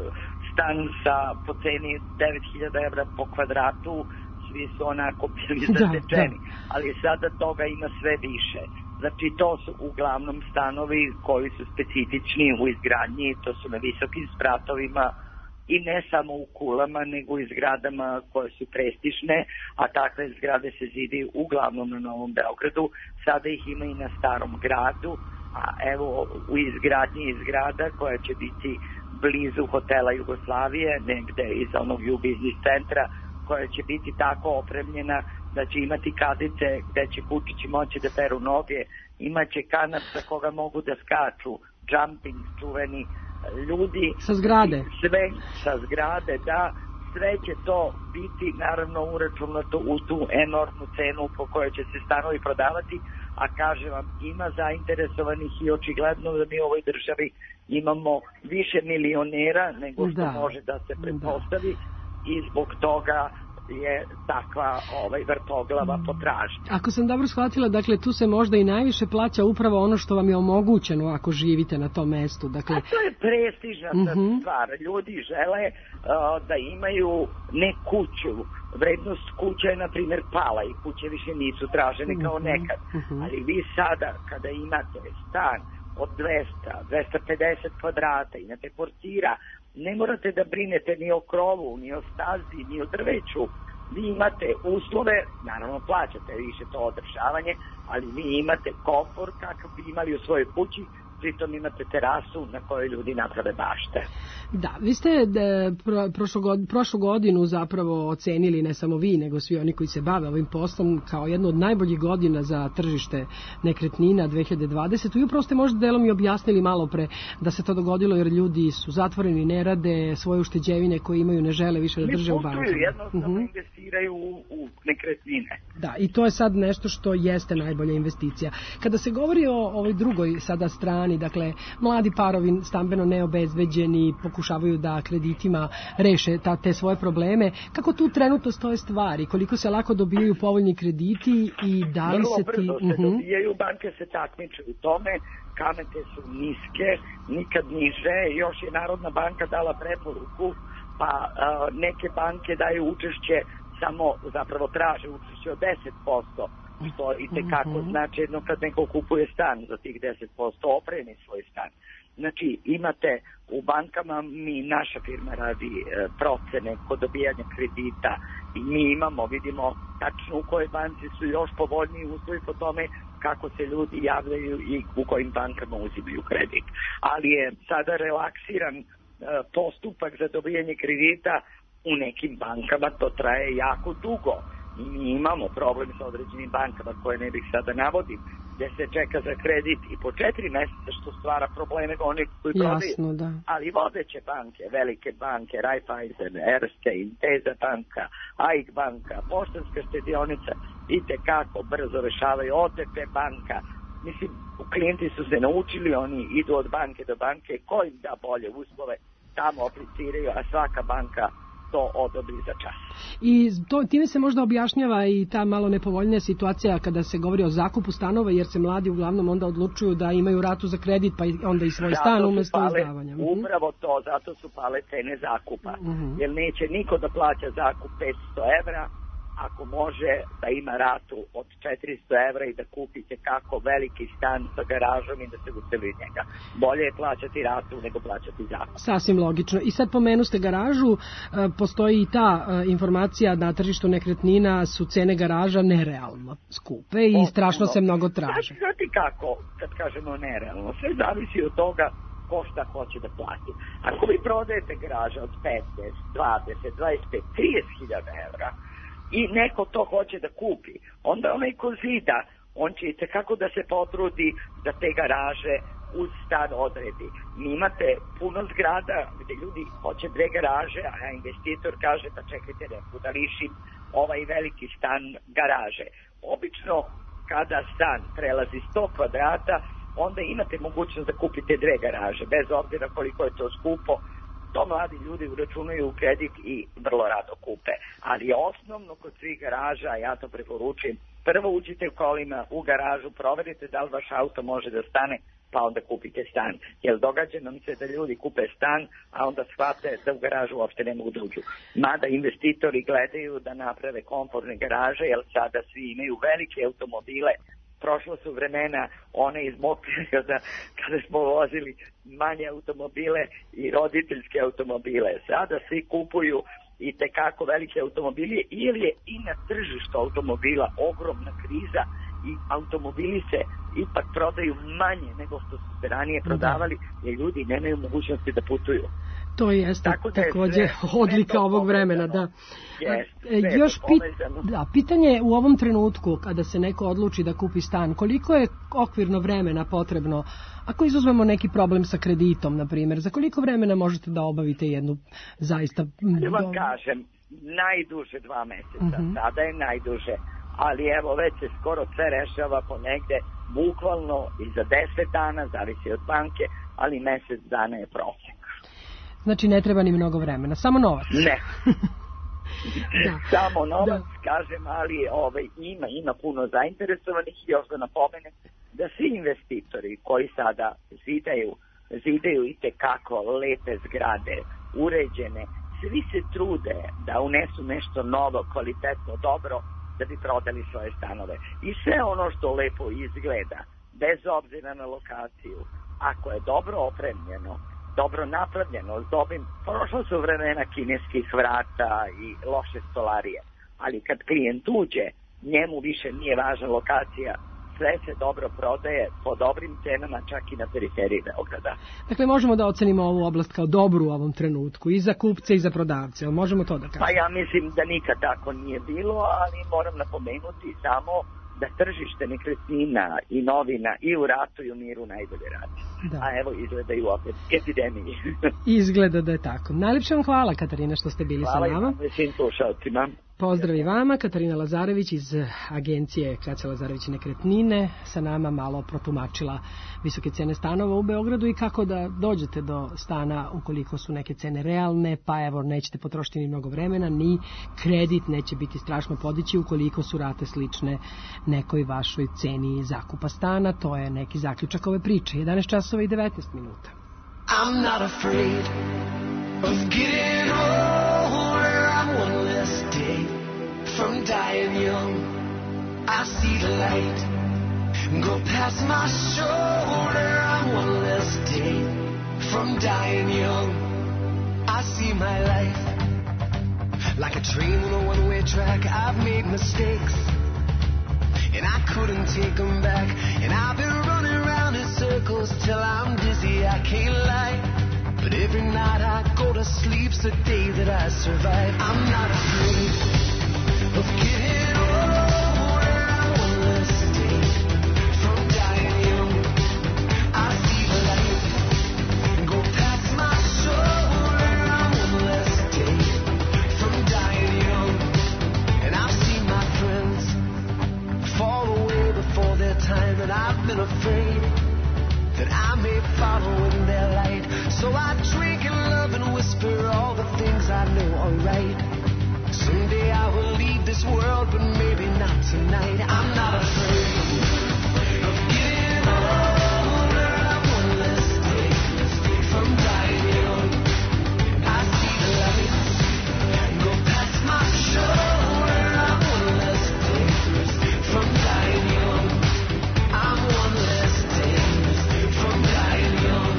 stan po ceni 9.000 evra po kvadratu, svi su onako bili zatečeni, ali sada toga ima sve više. Znači to su uglavnom stanovi koji su specifični u izgradnji, to su na visokim spratovima i ne samo u kulama, nego u zgradama koje su prestižne, a takve zgrade se zidaju uglavnom na Novom Beogradu. Sada ih ima i na Starom gradu, a evo u izgradnji zgrada koja će biti blizu hotela Jugoslavije, negde iza onog U-Biznis centra, koja će biti tako opremljena da će imati kadice gde će kučići moći da peru noge, imaće kanap sa koga mogu da skaču, jumping, čuveni ljudi. Sa zgrade? Sve sa zgrade, da. Sve će to biti naravno uračunato u tu enormnu cenu po kojoj će se stanovi prodavati, a kažem vam, ima zainteresovanih i očigledno da mi u ovoj državi imamo više milionera nego što može da se pretpostavi i zbog toga je takva vrtoglava potražnja. Ako sam dobro shvatila, dakle tu se možda i najviše plaća upravo ono što vam je omogućeno ako živite na tom mestu. Dakle... A to je prestižna stvar. Ljudi žele da imaju ne kuću. Vrednost kuća je, na primjer, pala i kuće više nisu tražene kao nekad. Ali vi sada, kada imate stan od 200-250 kvadrata, imate portira, ne morate da brinete ni o krovu, ni o stazi, ni o drveću. Vi imate uslove, naravno plaćate više to održavanje, ali vi imate komfor kakav bi imali u svojoj kući, pritom imate terasu na kojoj ljudi naprave bašte. Da, vi ste prošlu godinu zapravo ocenili, ne samo vi, nego svi oni koji se bave ovim poslom, kao jednu od najboljih godina za tržište nekretnina 2020. I upravo ste možda delom i objasnili malo pre da se to dogodilo jer ljudi su zatvoreni, ne rade, svoje ušteđevine koje imaju ne žele više da drže u bankama. Ne putuju, jednostavno investiraju u nekretnine. Da, i to je sad nešto što jeste najbolja investicija. Kada se govori o ovoj drugoj sada strani, dakle, mladi parovi stambeno neobezbeđeni pokušavaju da kreditima reše te svoje probleme, kako tu trenutno stoje stvari? Koliko se lako dobijaju povoljni krediti i da li se ti... Vrlo brzo se dobijaju, banke se takmiče u tome, kamate su niske, nikad niže, još je Narodna banka dala preporuku, pa neke banke daju učešće, samo zapravo traže učešće od 10%, što i tekako znači jedno kad neko kupuje stan za tih 10%, opremi svoj stan. Znači imate u bankama, naša firma radi procene kod dobijanja kredita i mi vidimo tačno u kojoj banci su još povoljniji uslovi po tome kako se ljudi javljaju i u kojim bankama uzimaju kredit. Ali je sada relaksiran postupak za dobijanje kredita u nekim bankama, to traje jako dugo. I mi imamo problem sa određenim bankama koje ne bih sada navodim, gdje se čeka za kredit i po 4 mjeseca, što stvara probleme oni koji prodaju. Da. Ali vodeće banke, velike banke, Raiffeisen, Erste, Intesa banka, AIK banka, Poštanska štedionica i tekako brzo rešavaju, OTP banka. Mislim, klijenti su se naučili, oni idu od banke do banke, ko im da bolje uslove, tamo apliciraju, a svaka banka to odobri za čas. I time se možda objašnjava i ta malo nepovoljnija situacija kada se govori o zakupu stanova, jer se mladi uglavnom onda odlučuju da imaju ratu za kredit, pa onda i svoj stan umjesto izdavanja. Upravo to, zato su pale cene zakupa. Jer neće niko da plaća zakup 500 evra, ako može da ima ratu od 400 evra i da kupite kako veliki stan sa garažom i da se useli njega. Bolje je plaćati ratu nego plaćati zakup. Sasvim logično. I sad pomenuste garažu, postoji i ta informacija da na tržištu nekretnina su cene garaža nerealno skupe i strašno se mnogo traže. Znate kako, kad kažemo nerealno, sve zavisi od toga ko šta hoće da plati. Ako vi prodajete garaža od 15, 20, 25, 30.000 evra, i neko to hoće da kupi, onda onaj ko zida, on će kako da se potrudi da te garaže uz stan odredi. Imate puno zgrada gdje ljudi hoće 2 garaže, a investitor kaže pa čekajte neku da lišim ovaj veliki stan garaže. Obično kada stan prelazi 100 kvadrata, onda imate mogućnost da kupite 2 garaže, bez obzira koliko je to skupo. To mladi ljudi uračunaju u kredit i vrlo rado kupe. Ali je osnovno kod svih garaža, ja to preporučujem, prvo uđite u kolima u garažu, proverite da li vaš auto može da stane, pa onda kupite stan. Jer događa nam se da ljudi kupe stan, a onda shvate da u garažu uopšte ne mogu da uđu. Mada investitori gledaju da naprave komfortne garaže, jer sada svi imaju velike automobile. Prošlo su vremena one iz mog perioda kada smo vozili manje automobile i roditeljske automobile. Sada svi kupuju i tekako velike automobile, ili je i na tržištu automobila ogromna kriza i automobili se ipak prodaju manje nego što su se ranije prodavali, jer ljudi nemaju mogućnosti da putuju. To jeste također odlika ovog vremena, da. Još pitanje u ovom trenutku, kada se neko odluči da kupi stan, koliko je okvirno vremena potrebno, ako izuzmemo neki problem sa kreditom, na primjer, za koliko vremena možete da obavite jednu zaista... Ja vam kažem, najduže 2 mjeseca, sada je najduže, ali evo već se skoro sve rešava po negde, bukvalno i za 10 dana, zavisi od banke, ali mjesec dana je prosjek. Znači ne treba ni mnogo vremena, samo novac. Ne. Samo novac, kažem, ali ima puno zainteresovanih i još da napomenem da svi investitori koji sada zidaju i tekako lepe zgrade, uređene, svi se trude da unesu nešto novo, kvalitetno, dobro, da bi prodali svoje stanove. I sve ono što lepo izgleda, bez obzira na lokaciju, ako je dobro opremljeno, dobro napravljeno, prošlo su vremena kineskih vrata i loše stolarije, ali kad klijent uđe, njemu više nije važna lokacija, sve se dobro prodaje po dobrim cenama, čak i na periferiji Beograda. Dakle, možemo da ocenimo ovu oblast kao dobru u ovom trenutku, i za kupce i za prodavce, možemo to da kažemo? Pa ja mislim da nikad tako nije bilo, ali moram napomenuti samo da tržište nekretnina i novina i u ratu i u miru najbolje radi. Da. A evo izgleda i u opet epidemiji. Izgleda da je tako. Najlepše vam hvala, Katarina, što ste bili sa nama. Hvala i svim slušalcima. Pozdrav i vama, Katarina Lazarević iz agencije Kraća Lazarević nekretnine, sa nama malo protumačila visoke cene stanova u Beogradu i kako da dođete do stana ukoliko su neke cene realne, pa evo nećete potrošiti ni mnogo vremena, ni kredit neće biti strašno podići ukoliko su rate slične nekoj vašoj ceni zakupa stana. To je neki zaključak ove priče. 11 časova i 19 minuta. I'm not afraid of getting older. I'm one less day from dying young. I see the light go past my shoulder. I'm one less day from dying young. I see my life like a train on a one-way track. I've made mistakes and I couldn't take them back. And I've been running around in circles till I'm dizzy, I can't lie. But every night I go to sleep's the day that I survive. I'm not afraid of getting older. I'm one less day from dying young. I see the light go past my shoulder. I'm one less day from dying young. And I've seen my friends fall away before their time, and I've been afraid that I may follow in their light. So I drink and love and whisper all the things I know are right. Someday I will leave this world, but maybe not tonight. I'm not afraid of getting older. I'm one less day from dying young. I see the light go past my shoulder. I'm one less day from dying young. I'm one less day from dying young.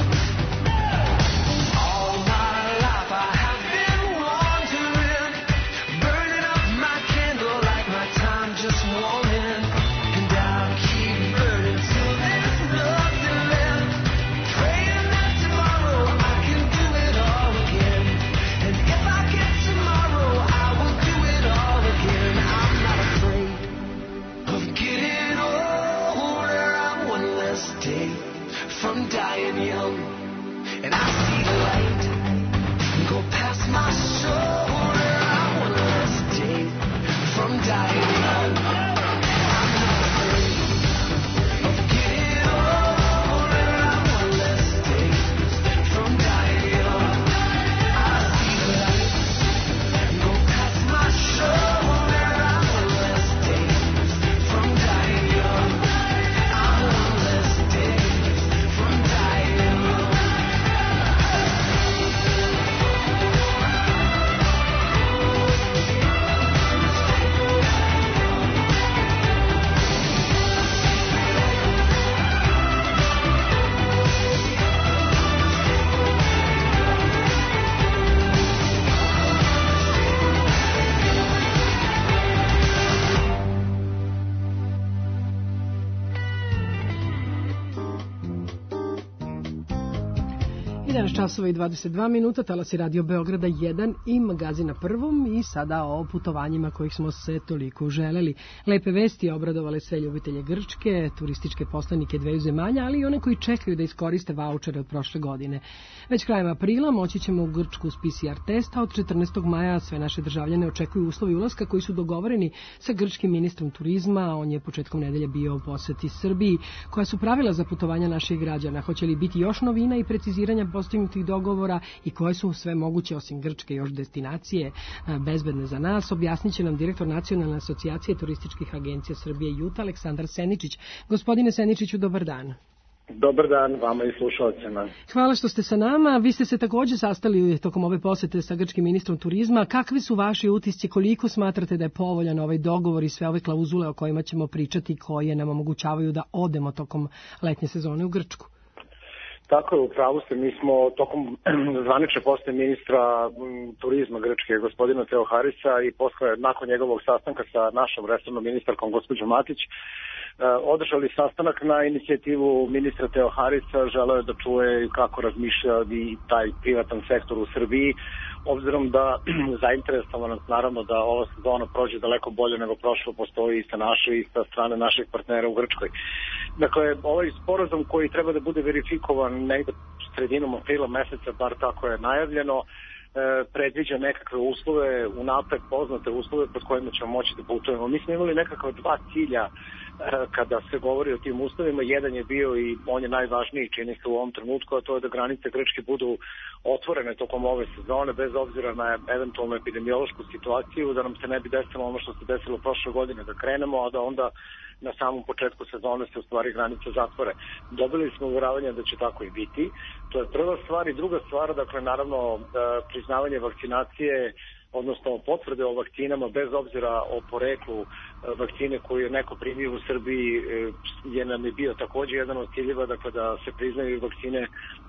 All my life I have been wandering, burning up my candle like my time just won't end. And I'll keep burning till there's nothing left, praying that tomorrow I can do it all again. And if I get tomorrow, I will do it all again. I'm not afraid of getting older. I'm one less day from dying young. And I see the light go past my shoulder. I'm one less day from dying young. I'm not afraid of getting older. I'm one less day from dying young. I see the light go past my shoulder. I'm one less day from dying young. I'm one less day from dying young. Časova i 22 minuta, talasi Radio Beograda 1 i magazina Prvom i sada o putovanjima kojih smo se toliko želeli. Lepe vesti obradovale sve ljubitelje Grčke, turističke poslanike dveju zemalja, ali i one koji čekaju da iskoriste vaučere od prošle godine. Već krajem aprila moći ćemo u Grčku s PCR testa, od 14. maja sve naše državljane očekuju uslovi ulaska koji su dogovoreni sa grčkim ministrom turizma. On je početkom nedelje bio u poseti Srbiji. Koja su pravila za putovanja naših građana? Hoće li biti još novina i preciziranja postignutih dogovora i koje su sve moguće osim Grčke još destinacije bezbedne za nas? Objasnit će nam direktor Nacionalne asocijacije turističkih agencija Srbije JUT, Aleksandar Seničić. Gospodine Seničiću, dobar dan. Dobar dan vama i slušalcima. Hvala što ste sa nama. Vi ste se također sastali tokom ove posete sa grčkim ministrom turizma. Kakvi su vaši utisci? Koliko smatrate da je povoljan ovaj dogovor i sve ove klauzule o kojima ćemo pričati, koje nam omogućavaju da odemo tokom letnje sezone u Grčku? Tako je, upravo ste. Mi smo tokom zvanične posete ministra turizma Grčke, gospodina Teoharisa, i nakon njegovog sastanka sa našom resornom ministarkom, gospođom Matić, održali sastanak na inicijativu ministra Teo Harisa. Želeo je da čuje kako razmišlja i taj privatan sektor u Srbiji, obzirom da zainteresovanost naravno da ova sezona prođe daleko bolje nego prošlo postoji i sa naše i sa strane naših partnera u Grčkoj. Dakle, ovaj sporazum koji treba da bude verifikovan negde sredinom aprila meseca, bar tako je najavljeno, predviđa nekakve uslove, unapred poznate uslove pod kojima ćemo moći da putujemo. Mi smo imali nekakva dva cilja kada se govori o tim uslovima. Jedan je bio i on je najvažniji, čini se u ovom trenutku, a to je da granice Grčke budu otvorene tokom ove sezone, bez obzira na eventualnu epidemiološku situaciju, da nam se ne bi desilo ono što se desilo prošle godine, da krenemo, a da onda na samom početku sezone se u stvari granice zatvore. Dobili smo uvjeravanje da će tako i biti. To je prva stvar. I druga stvar, dakle, naravno, priznavanje vakcinacije, odnosno potvrde o vakcinama, bez obzira o poreklu vakcine koju je neko primio u Srbiji, je nam je bio takođe jedan od ciljeva, dakle, da se priznaju vakcine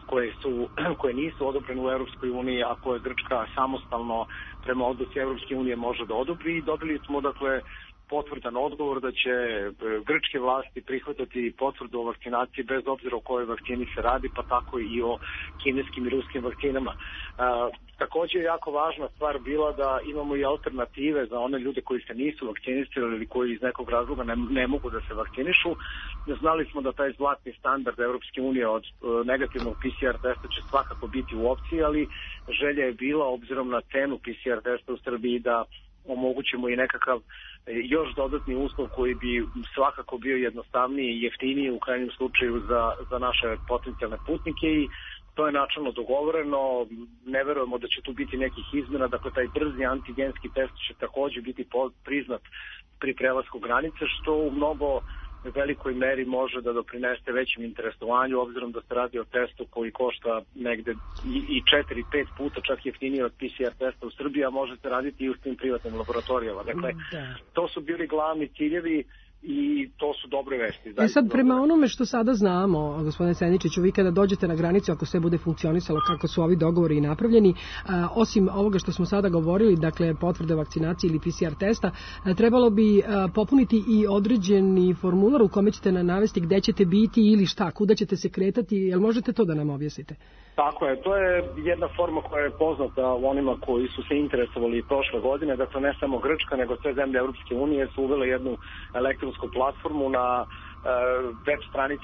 koje nisu odobrene u Evropskoj uniji, a koje Grčka samostalno prema odluci Evropske unije može da odobri. I dobili smo, dakle, potvrdan odgovor da će grčke vlasti prihvatati potvrdu o vakcinaciji bez obzira o kojoj vakcini se radi, pa tako i o kineskim i ruskim vakcinama. Takođe je jako važna stvar bila da imamo i alternative za one ljude koji se nisu vakcinisali ili koji iz nekog razloga ne mogu da se vakcinišu. Znali smo da taj zlatni standard Evropske unije od negativnog PCR testa će svakako biti u opciji, ali želja je bila, obzirom na cenu PCR testa u Srbiji, da omogućimo i nekakav još dodatni uslov koji bi svakako bio jednostavniji i jeftiniji u krajnjem slučaju za naše potencijalne putnike i to je načelno dogovoreno. Ne verujemo da će tu biti nekih izmena, dakle taj brzi antigenski test će takođe biti priznat pri prelasku granice, što u mnogo velikoj meri može da doprinese većem interesovanju, obzirom da se radi o testu koji košta negde i 4-5 puta čak jeftinije od PCR testa u Srbiji, a može se raditi i u tim privatnim laboratorijama. Dakle, to su bili glavni ciljevi i to su dobre vesti. Sad, prema onome što sada znamo, gospodine Seničiću, vi kada dođete na granicu, ako sve bude funkcionisalo kako su ovi dogovori i napravljeni, osim ovoga što smo sada govorili, dakle potvrde vakcinacije ili PCR testa, trebalo bi popuniti i određeni formular u kome ćete navesti gde ćete biti ili šta, kuda ćete se kretati, jel možete to da nam objasnite? Tako je, to je jedna forma koja je poznata onima koji su se interesovali prošle godine, dakle ne samo Grčka, nego sve zemlje Evropske unije su uvele jednu elektronsku platformu na web stranici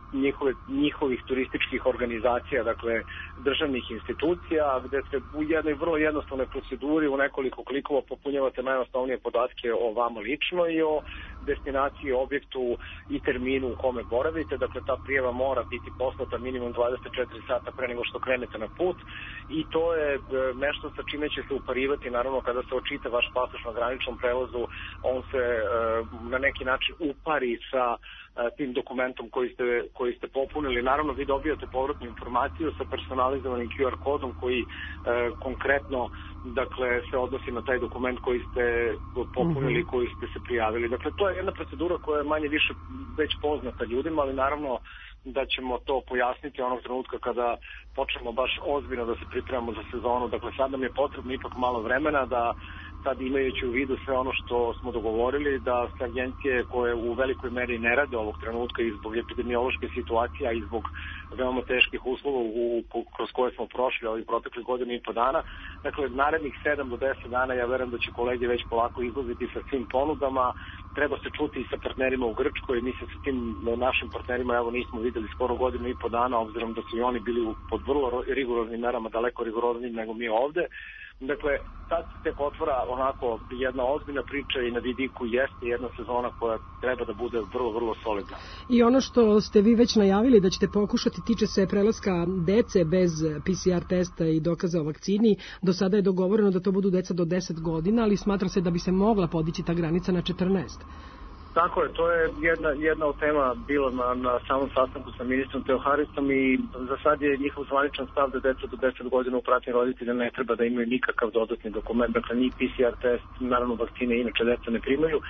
njihovih turističkih organizacija, dakle državnih institucija, gde se u jednoj vrlo jednostavnoj proceduri u nekoliko klikova popunjavate najosnovnije podatke o vama lično i o destinaciji, objektu i terminu u kome boravite. Dakle, ta prijava mora biti poslata minimum 24 sata pre nego što krenete na put i to je nešto sa čime će se uparivati, naravno, kada se očita vaš pasoš na graničnom prelazu, on se na neki način upari sa tim dokumentom koji ste popunili. Naravno, vi dobijate povratnu informaciju sa personalizovanim QR kodom koji konkretno, dakle, se odnosi na taj dokument koji ste popunili, koji ste se prijavili. Dakle, to je jedna procedura koja je manje više već poznata ljudima, ali naravno da ćemo to pojasniti onog trenutka kada počnemo baš ozbiljno da se pripremamo za sezonu. Dakle, sad nam je potrebno ipak malo vremena da sad, imajući u vidu sve ono što smo dogovorili, da se agencije koje u velikoj meri ne rade ovog trenutka i zbog epidemiološke situacije, a i zbog veoma teških uslova kroz koje smo prošli ovih proteklih godina i po dana. Dakle, narednih 7 do 10 dana ja verujem da će kolege već polako izlaziti sa svim ponudama. Treba se čuti i sa partnerima u Grčkoj. Mi se sa tim našim partnerima evo nismo videli skoro godinu i po dana, obzirom da su i oni bili pod vrlo rigoroznim merama, daleko rigoroznijim nego mi ovde. Dakle, sad se tek otvara onako jedna ozbiljna priča i na vidiku jeste jedna sezona koja treba da bude vrlo, vrlo solidna. I ono što ste vi već najavili da ćete pokušati tiče se prelaska dece bez PCR testa i dokaza o vakcini. Do sada je dogovoreno da to budu deca do 10 godina, ali smatra se da bi se mogla podići ta granica na 14. Tako je, to je jedna od tema bila na samom sastanku sa ministrom Teo Harisom i za sad je njihov zvaničan stav da deca do 10 godina u pratnji roditelja ne treba da imaju nikakav dodatni dokument, dakle ni PCR test, naravno vakcine inače deca ne primaju.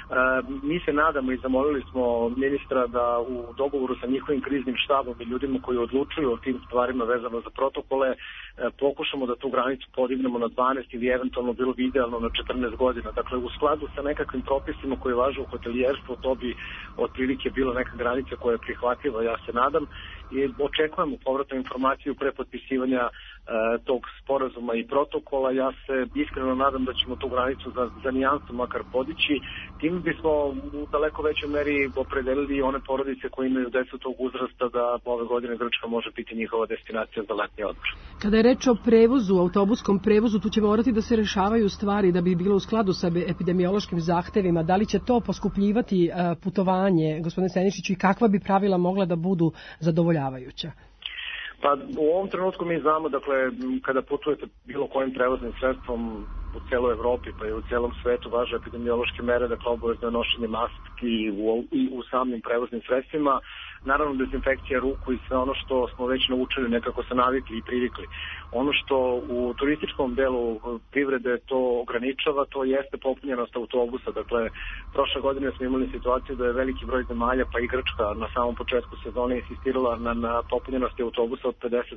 Mi se nadamo i zamolili smo ministra da u dogovoru sa njihovim kriznim štabom i ljudima koji odlučuju o tim stvarima vezano za protokole pokušamo da tu granicu podignemo na 12 ili eventualno bilo bi idealno na 14 godina. Dakle, u skladu sa nekakvim propisima koji važe u hotelu hotelijerstvo, to bi otprilike bilo neka granica koja je prihvatljiva, ja se nadam, i očekujemo povratnu informaciju pre potpisivanja tog sporazuma i protokola. Ja se iskreno nadam da ćemo tu granicu za nijansu makar podići. Tim bismo u daleko većoj meri opredelili one porodice koje imaju decu tog uzrasta da ove godine Grčka može biti njihova destinacija za letnji odmor. Kada je reč o prevozu, autobuskom prevozu, tu će morati da se rešavaju stvari da bi bilo u skladu sa epidemiološkim zahtevima. Da li će to poskupljivati putovanje, gospodine Seničiću, i kakva bi pravila mogla da budu zadovoljavajuća? Pa u ovom trenutku mi znamo, dakle, kada putujete bilo kojim prevoznim sredstvom u celoj Evropi pa i u celom svetu važe epidemiološke mere, dakle obavezno nošenje maski i u samim prevoznim sredstvima, naravno dezinfekcija ruku i sve ono što smo već naučili, nekako se navikli i privikli. Ono što u turističkom delu privrede to ograničava, to jeste popunjenost autobusa. Dakle, prošle godine smo imali situaciju da je veliki broj zemalja, pa i Grčka na samom početku sezone insistirala na popunjenosti autobusa od 50%.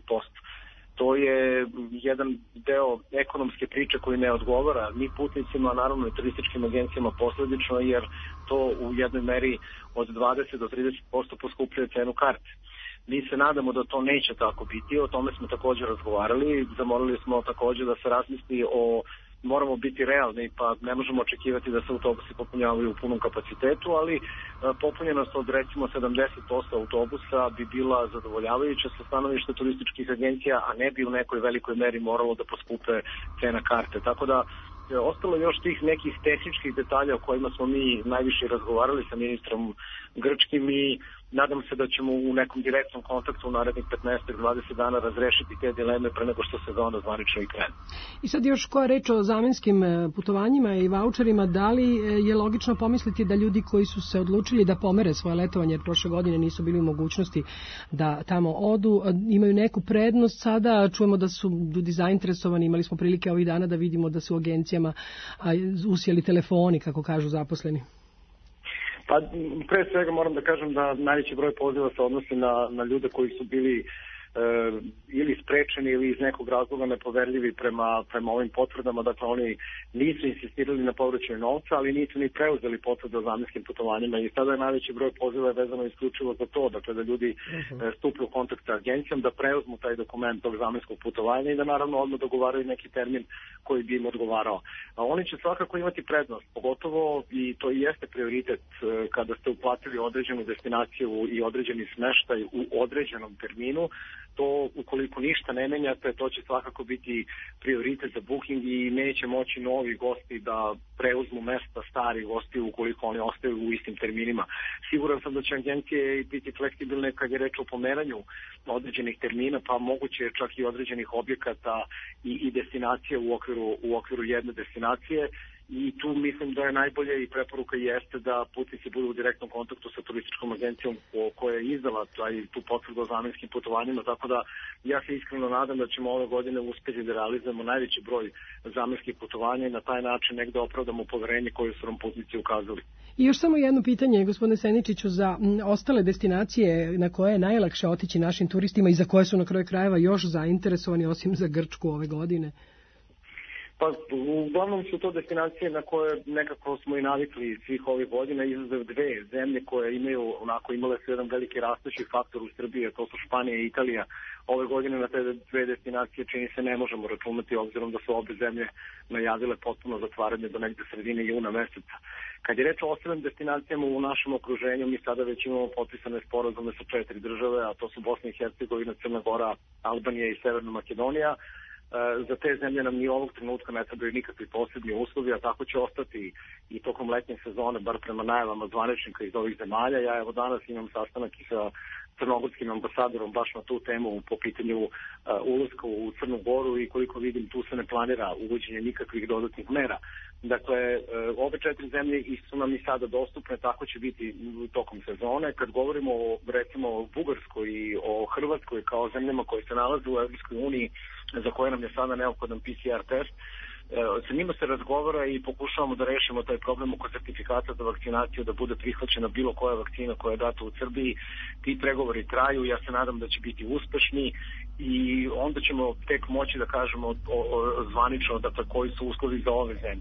To je jedan deo ekonomske priče koji ne odgovara ni putnicima, naravno i turističkim agencijama posledično, jer to u jednoj meri od 20 do 30% poskupljuje cenu karte. Mi se nadamo da to neće tako biti, o tome smo također razgovarali, zamolili smo također da se razmisli o moramo biti realni, pa ne možemo očekivati da se autobusi popunjavaju u punom kapacitetu, ali popunjenost od recimo 70% autobusa bi bila zadovoljavajuća sa stanovišta turističkih agencija, a ne bi u nekoj velikoj meri moralo da poskupe cena karte. Tako da ostalo još tih nekih tehničkih detalja o kojima smo mi najviše razgovarali sa ministrom grčkim i nadam se da ćemo u nekom direktnom kontaktu u narednih 15-20 dana razrešiti te dileme pre nego što sezona zvanično i krene. I sad još koja reč o zamenskim putovanjima i vaučerima, da li je logično pomisliti da ljudi koji su se odlučili da pomere svoje letovanje, jer prošle godine nisu bili u mogućnosti da tamo odu, imaju neku prednost sada? Čujemo da su ljudi zainteresovani, imali smo prilike ovih dana da vidimo da su u agencijama usjeli telefoni, kako kažu zaposleni. Pa pre svega moram da kažem da najveći broj poziva se odnosi na ljude koji su bili ili sprečeni ili iz nekog razloga nepoverljivi prema ovim potvrdama. Dakle, oni nisu insistirali na povraćaju novca, ali nisu ni preuzeli potvrde o zamenskim putovanjima i sada je najveći broj poziva vezano isključivo za to, dakle da ljudi stupe u kontakt sa agencijom, da preuzmu taj dokument tog zamenskog putovanja i da naravno odmah dogovaraju neki termin koji bi im odgovarao. A oni će svakako imati prednost, pogotovo i to i jeste prioritet kada ste uplatili određenu destinaciju i određeni smeštaj u određenom terminu. To ukoliko ništa ne menjate, to će svakako biti prioritet za booking i neće moći novi gosti da preuzmu mesta starih gosti ukoliko oni ostaju u istim terminima. Siguran sam da će agencije biti fleksibilne kad je reč o pomeranju određenih termina, pa moguće čak i određenih objekata i destinacije u okviru jedne destinacije. I tu mislim da je najbolje i preporuka jeste da putnici budu u direktnom kontaktu sa turističkom agencijom koja je izdala tu potvrdu o zamenskim putovanjima, tako da ja se iskreno nadam da ćemo ove godine uspjeti da realizujemo najveći broj zamenskih putovanja i na taj način negde opravdamo poverenje koje su nam putnici ukazali. I još samo jedno pitanje, gospodine Seničiću, za ostale destinacije na koje je najlakše otići našim turistima i za koje su na kraju krajeva još zainteresovani osim za Grčku ove godine? Pa uglavnom su to destinacije na koje nekako smo i navikli svih ovih godina, izuzev dve zemlje koje imale su jedan veliki rastući faktor u Srbiji, to su Španija i Italija. Ove godine na te dve destinacije čini se ne možemo računati, obzirom da su obe zemlje najavile potpuno zatvaranje do negde sredine juna meseca. Kad je reč o ostalim destinacijama u našem okruženju, mi sada već imamo potpisane sporazume sa 4 države, a to su Bosna i Hercegovina, Crna Gora, Albanija i Severna Makedonija. Za te zemlje nam ni ovog trenutka ne trebaju nikakvi posebni uslovi, a tako će ostati i tokom letnje sezone, bar prema najavama zvaničnika iz ovih zemalja. Ja evo danas imam sastanak i sa crnogorskim ambasadorom baš na tu temu po pitanju ulaska u Crnu Goru i koliko vidim tu se ne planira uvođenje nikakvih dodatnih mera. Dakle, ove 4 zemlje su nam i sada dostupne, tako će biti tokom sezone. Kad govorimo recimo o Bugarskoj i o Hrvatskoj kao zemljama koje se nalaze u Evropskoj uniji, za koje nam je sada neophodan PCR test, sa njima se razgovara i pokušavamo da rešimo taj problem oko sertifikata za vakcinaciju, da bude prihvaćena bilo koja vakcina koja je data u Srbiji. Ti pregovori traju, ja se nadam da će biti uspešni i onda ćemo tek moći da kažemo zvanično dakle, koji su uslovi za ove zemlje.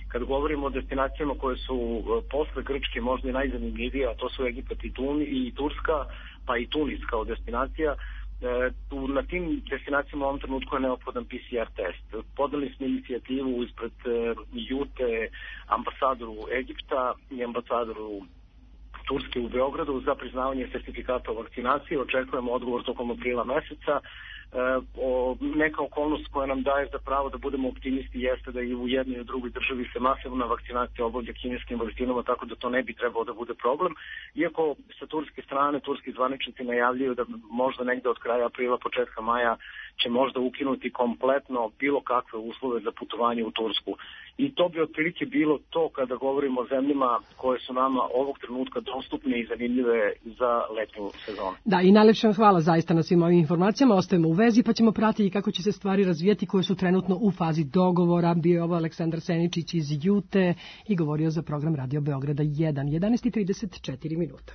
Kad govorimo o destinacijama koje su posle Grčke možda i najzanimljivije, a to su Egipat i Turska, pa i Tunis kao destinacija, na tim destinacijama u ovom trenutku je neophodan PCR test. Podali smo inicijativu ispred Jute ambasadoru Egipta i ambasadoru Turske u Beogradu za priznavanje sertifikata o vakcinaciji. Očekujemo odgovor tokom aprila meseca. Neka okolnost koja nam daje za pravo da budemo optimisti jeste da i u jednoj i u drugoj državi se masivna vakcinacija obavlja kineskim vakcinama, tako da to ne bi trebao da bude problem. Iako sa turske strane, turski zvaničnici najavljuju da možda negde od kraja aprila, početka maja će možda ukinuti kompletno bilo kakve uslove za putovanje u Tursku. I to bi otprilike bilo to kada govorimo o zemljama koje su nama ovog trenutka dostupne i zanimljive za letnju sezonu. Da, i najlepše vam hvala zaista na svim ovim informacijama. Ostajemo u vezi pa ćemo pratiti kako će se stvari razvijati koje su trenutno u fazi dogovora. Bio je ovo Aleksandar Seničić iz Jute i govorio za program Radio Beograda 1. 11:34 minuta.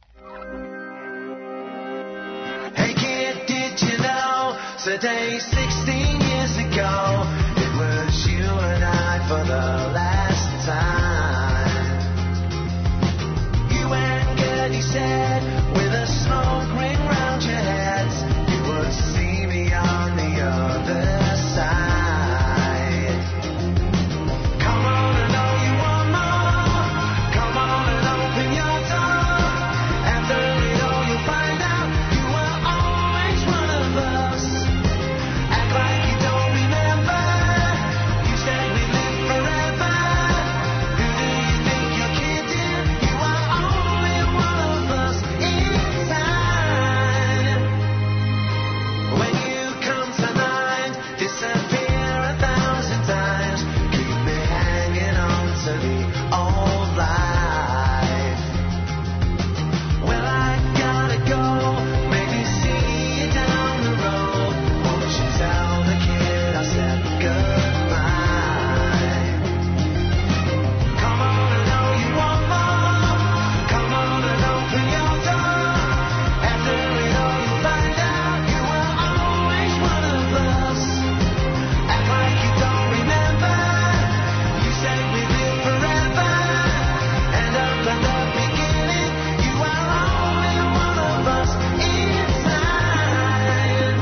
Hey kid, did you know today 16 years ago it was you and I for the last time. You and Gertie said with a smoke ring round your heads you would see me on the other side. Come on and know you want more. Come on and open your door. After it all you'll find out you were always one of us. Act like you don't remember. You said we'd live forever. Who do you think you're kidding? You are only one of us inside. When you come to mind, disappear 1,000 times. Keep me hanging on to the old life. Well, I gotta go, maybe see you down the road. Won't you tell the kid I said goodbye? Come on and know you want more. Come on and open your door. After it all you'll find out you were always one of us. Act like you don't remember. You said we'd live forever. And up in the beginning you were only one of us inside.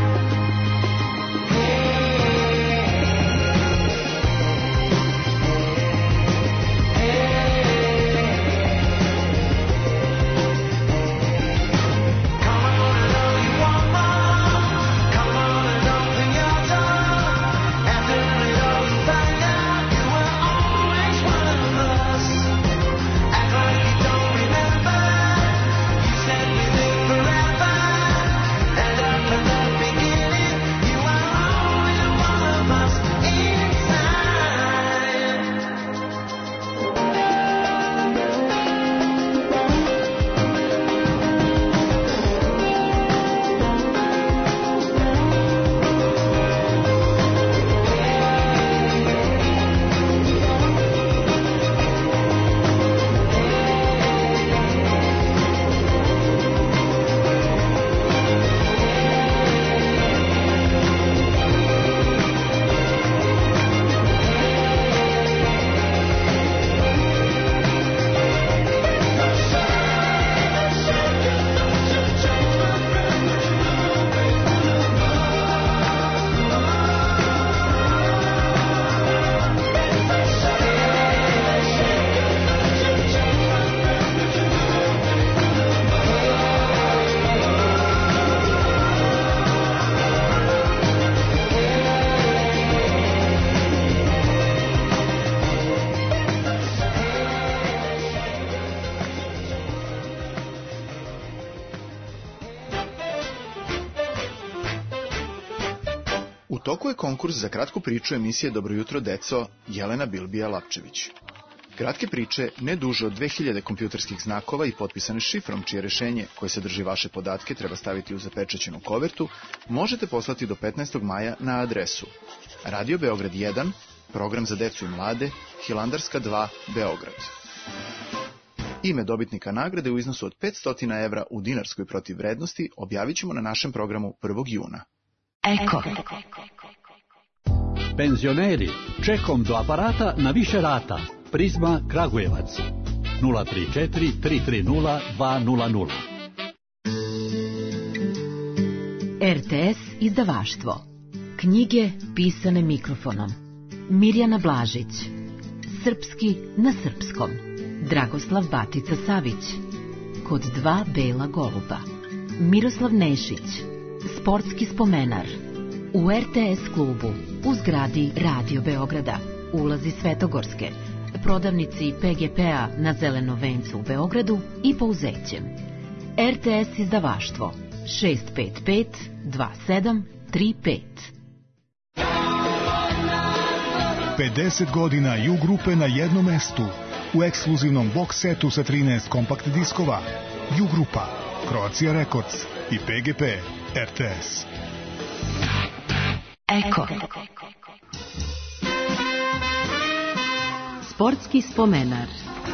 Come on and know you want more. Come on and open your door. After it all you find out you were always one of us. Act like you don't remember. You said we live forever. And up in the beginning you were only one of us U toku je konkurs za kratku priču emisije Dobro jutro, deco, Jelena Bilbija-Lapčević. Kratke priče, ne duže od 2000 kompjuterskih znakova i potpisane šifrom, čije rešenje koje sadrži vaše podatke treba staviti u zapečaćenu kovertu, možete poslati do 15. maja na adresu Radio Beograd 1, program za decu i mlade, Hilandarska 2, Beograd. Ime dobitnika nagrade u iznosu od 500 evra u dinarskoj protivvrednosti objavit ćemo na našem programu 1. juna. Eko. Penzioneri, čekom do aparata na više rata. Prizma Kragujevac. 034 330 200. RTS izdavaštvo. Knjige pisane mikrofonom. Mirjana Blažić. Srpski na srpskom. Dragoslav Batica Savić. Kod dva bela goluba. Miroslav Nešić. Sportski spomenar. U RTS klubu. U zgradi Radio Beograda. Ulazi Svetogorske. Prodavnici PGP-a na Zelenom vencu u Beogradu i Pouzećem. RTS izdavaštvo 655 2735. 50 godina U grupe na jednom mestu. U ekskluzivnom box setu sa 13 kompakt diskova. U grupa, Croatia Records i PGP RTS. Eko. Sportski spomenar.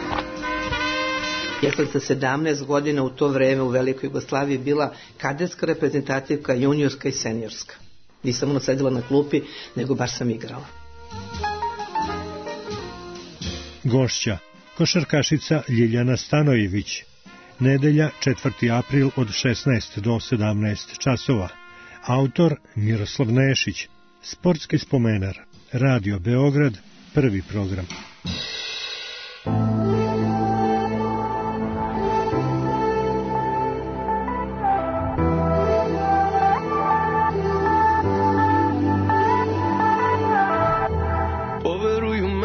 Ja sam sa 17 godina u to vreme u Velikoj Jugoslaviji bila kadetska reprezentativka, juniorska i seniorska. Nisam ono sedela na klupi, nego baš sam igrala. Gošća, košarkašica Ljiljana Stanojević. Nedelja, 4. april od 16 do 17 časova. Autor Miroslav Nešić. Sportski spomenar. Radio Beograd, prvi program. Poveruj u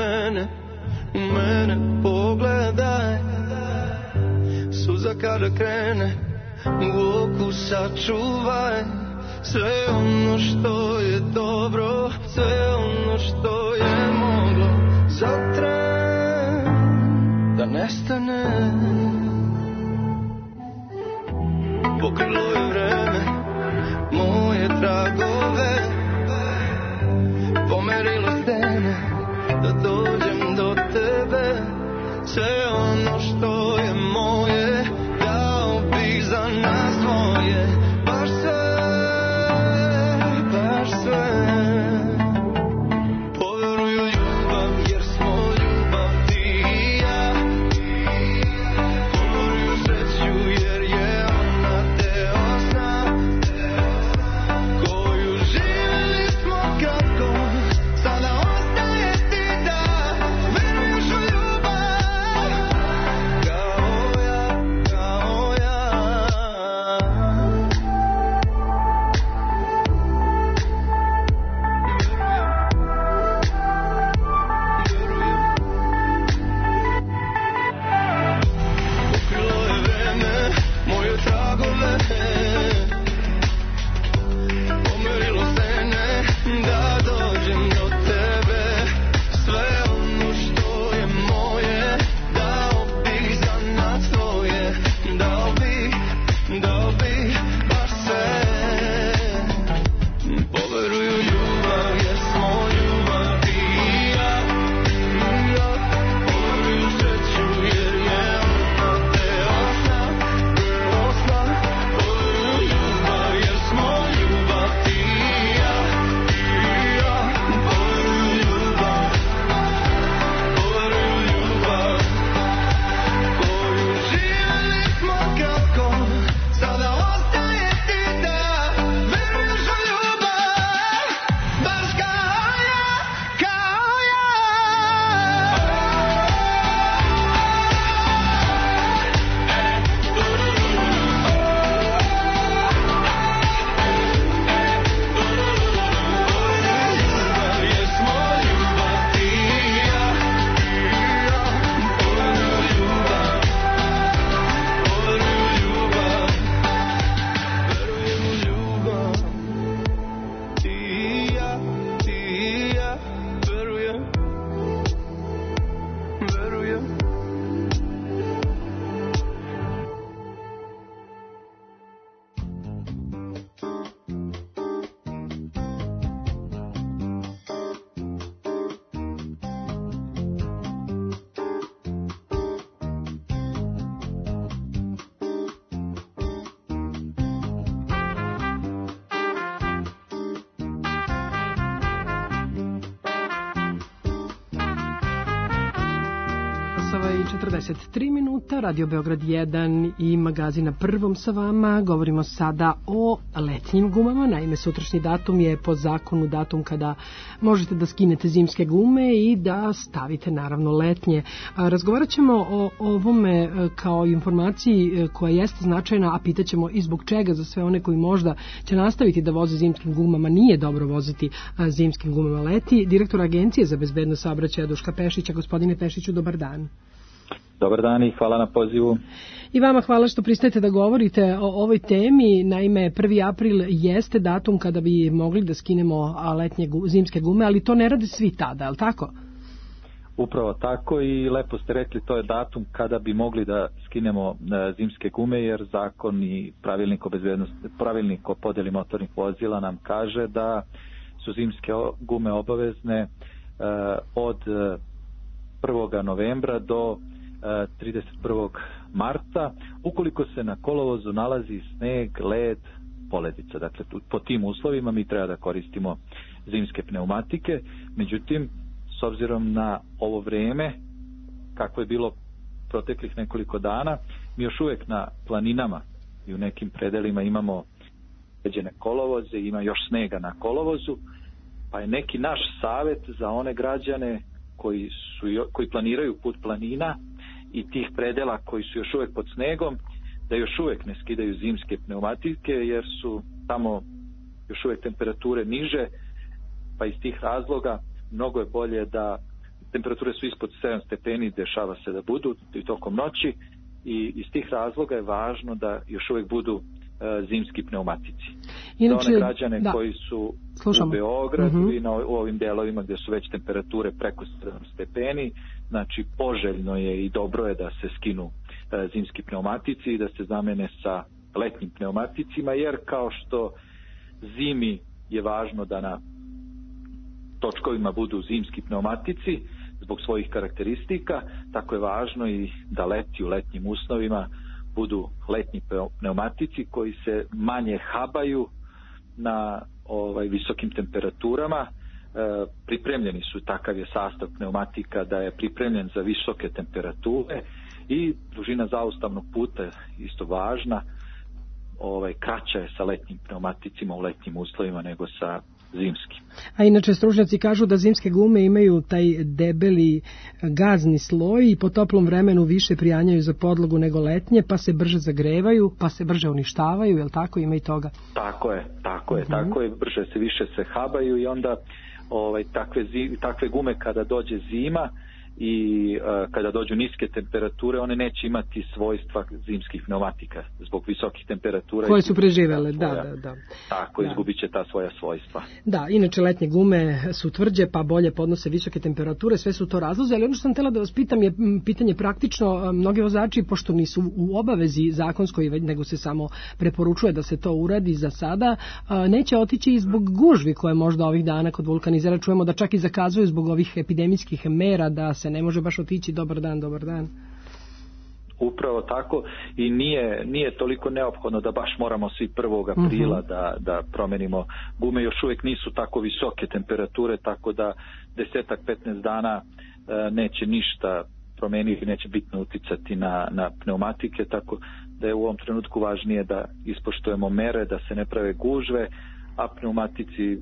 mene pogledaj. Suza kada krene u oku sačuvaj. Sve ono što je dobro, sve ono što je moglo za tren da nestane. Pokrilo je vreme moje tragove, pomerilo stene da dođem do tebe. Sve ono što je moje dao bih za nas dvoje. Baš sve, baš sve. Poveruj u ljubav jer smo ljubav ti i ja. časova i 43 minuta, Radio Beograd 1 i magazin na prvom sa vama. Govorimo sada o letnjim gumama. Naime, sutrašnji datum je po zakonu datum kada možete da skinete zimske gume i da stavite naravno letnje. Razgovarat ćemo o ovome kao informaciji koja jeste značajna, a pitaćemo i zbog čega za sve one koji možda će nastaviti da voze zimskim gumama nije dobro voziti zimskim gumama leti. Direktor Agencije za bezbednost saobraćaja Duška Pešića. Gospodine Pešiću, dobar dan. Dobar dan i hvala na pozivu. I vama hvala što pristajete da govorite o ovoj temi. Naime, 1. april jeste datum kada bi mogli da skinemo zimske gume, ali to ne rade svi tada, je li tako? Upravo tako i lepo ste rekli, to je datum kada bi mogli da skinemo zimske gume, jer zakon i pravilnik o podjeli motornih vozila nam kaže da su zimske gume obavezne od 1. novembra do 31. marta, ukoliko se na kolovozu nalazi sneg, led, poledica. Dakle, po tim uslovima mi treba da koristimo zimske pneumatike. Međutim, s obzirom na ovo vreme, kako je bilo proteklih nekoliko dana, mi još uvijek na planinama i u nekim predelima imamo određene kolovoze, ima još snega na kolovozu, pa je neki naš savjet za one građane koji planiraju put planina i tih predela koji su još uvijek pod snegom, da još uvijek ne skidaju zimske pneumatike, jer su tamo još uvijek temperature niže, pa iz tih razloga mnogo je bolje da temperature su ispod 7 stepeni, dešava se da budu i tokom noći, i iz tih razloga je važno da još uvijek budu zimski pneumatici. Inače, za one građane koji su u Beogradu i u ovim delovima gdje su već temperature preko 7 stepeni, znači poželjno je i dobro je da se skinu zimski pneumatici i da se zamene sa letnjim pneumaticima, jer kao što zimi je važno da na točkovima budu zimski pneumatici zbog svojih karakteristika, tako je važno i da leti u letnjim uslovima budu letnji pneumatici koji se manje habaju na visokim temperaturama. Pripremljeni su, takav je sastav pneumatika da je pripremljen za visoke temperature i dužina zaustavnog puta je isto važna. Kraća je sa letnjim pneumaticima u letnjim uslovima nego sa zimski. A inače stručnjaci kažu da zimske gume imaju taj debeli gazni sloj i po toplom vremenu više prijanjaju za podlogu nego letnje, pa se brže zagrevaju, pa se brže uništavaju, je li tako? Ima i toga. Tako je, brže se više se habaju i onda takve gume kada dođe zima i kada dođu niske temperature, one neće imati svojstva zimskih pneumatika zbog visokih temperatura koje su preživele, da. Tako, izgubit će ta svoja svojstva. Da, inače letnje gume su tvrđe pa bolje podnose visoke temperature, sve su to razlozi, ali ono što sam htjela da vas pitam je pitanje praktično. Mnogi vozači, pošto nisu u obavezi zakonskoj, nego se samo preporučuje da se to uradi za sada, neće otići i zbog gužvi koje možda ovih dana kod vulkanizera čujemo da čak i zakazuju zbog ovih epidemijskih mera, da se ne može baš otići dobar dan. Upravo tako, i nije toliko neophodno da baš moramo svi 1. aprila da promenimo gume. Još uvijek nisu tako visoke temperature, tako da 10-15 dana neće ništa promeniti, neće bitno uticati na pneumatike, tako da je u ovom trenutku važnije da ispoštujemo mere, da se ne prave gužve, a pneumatici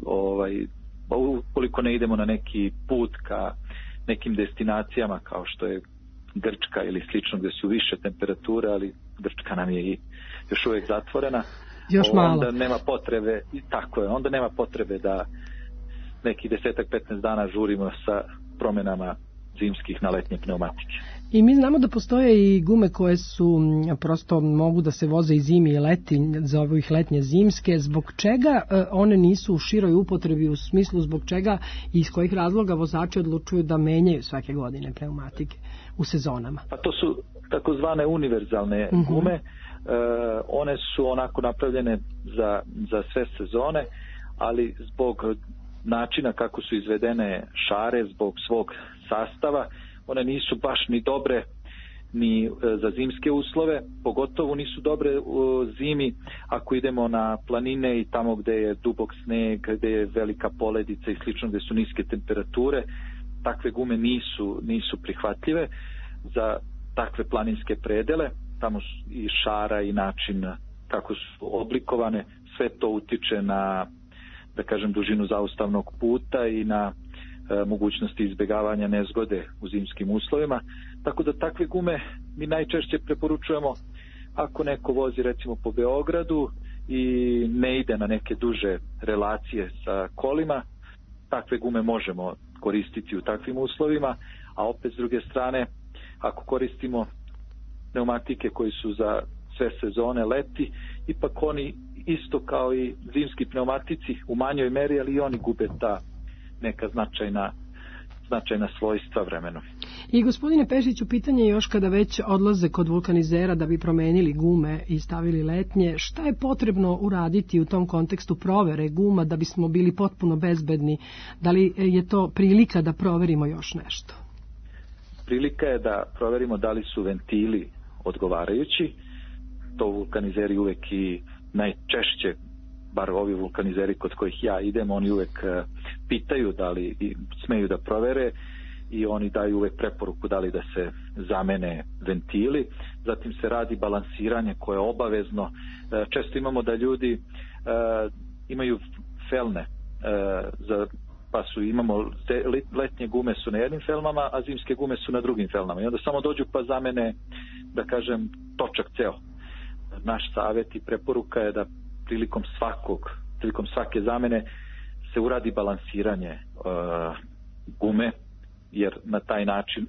ukoliko ne idemo na neki put ka nekim destinacijama kao što je Grčka ili slično gdje su više temperature, ali Grčka nam je i još uvijek zatvorena, onda nema potrebe, i tako je, onda nema potrebe da neki 10-15 dana žurimo sa promjenama zimskih na letnje pneumatike. I mi znamo da postoje i gume koje su prosto mogu da se voze i zimi i leti, za ovih letnje zimske. Zbog čega one nisu u široj upotrebi, u smislu zbog čega i iz kojih razloga vozači odlučuju da menjaju svake godine pneumatike u sezonama? Pa to su takozvane univerzalne gume. One su onako napravljene za sve sezone, ali zbog načina kako su izvedene šare, zbog svog sastava, one nisu baš ni dobre ni za zimske uslove, pogotovo nisu dobre u zimi ako idemo na planine i tamo gdje je dubok sneg, gdje je velika poledica i slično, gdje su niske temperature. Takve gume nisu prihvatljive. za takve planinske predele, tamo i šara i način kako su oblikovane, sve to utiče na, da kažem, dužinu zaustavnog puta i na mogućnosti izbjegavanja nezgode u zimskim uslovima. Tako da takve gume mi najčešće preporučujemo ako neko vozi recimo po Beogradu i ne ide na neke duže relacije sa kolima, takve gume možemo koristiti u takvim uslovima, a opet s druge strane, ako koristimo pneumatike koji su za sve sezone leti, ipak oni isto kao i zimski pneumatici u manjoj meri, ali i oni gube ta neka značajna svojstva vremenom. I gospodine Pešiću, pitanje je još kada već odlaze kod vulkanizera da bi promenili gume i stavili letnje, šta je potrebno uraditi u tom kontekstu provere guma da bismo bili potpuno bezbedni? Da li je to prilika da proverimo još nešto? Prilika je da proverimo da li su ventili odgovarajući. To vulkanizeri uvek i najčešće, bar ovi vulkanizeri kod kojih ja idem, oni uvek pitaju da li smeju da provere i oni daju uvek preporuku da li da se zamene ventili. Zatim se radi balansiranje koje je obavezno. Često imamo da ljudi imaju felne, imamo letnje gume su na jednim felmama, a zimske gume su na drugim felmama. I onda samo dođu pa zamene, da kažem, točak ceo. Naš savjet i preporuka je da prilikom svake zamene se uradi balansiranje gume, jer na taj način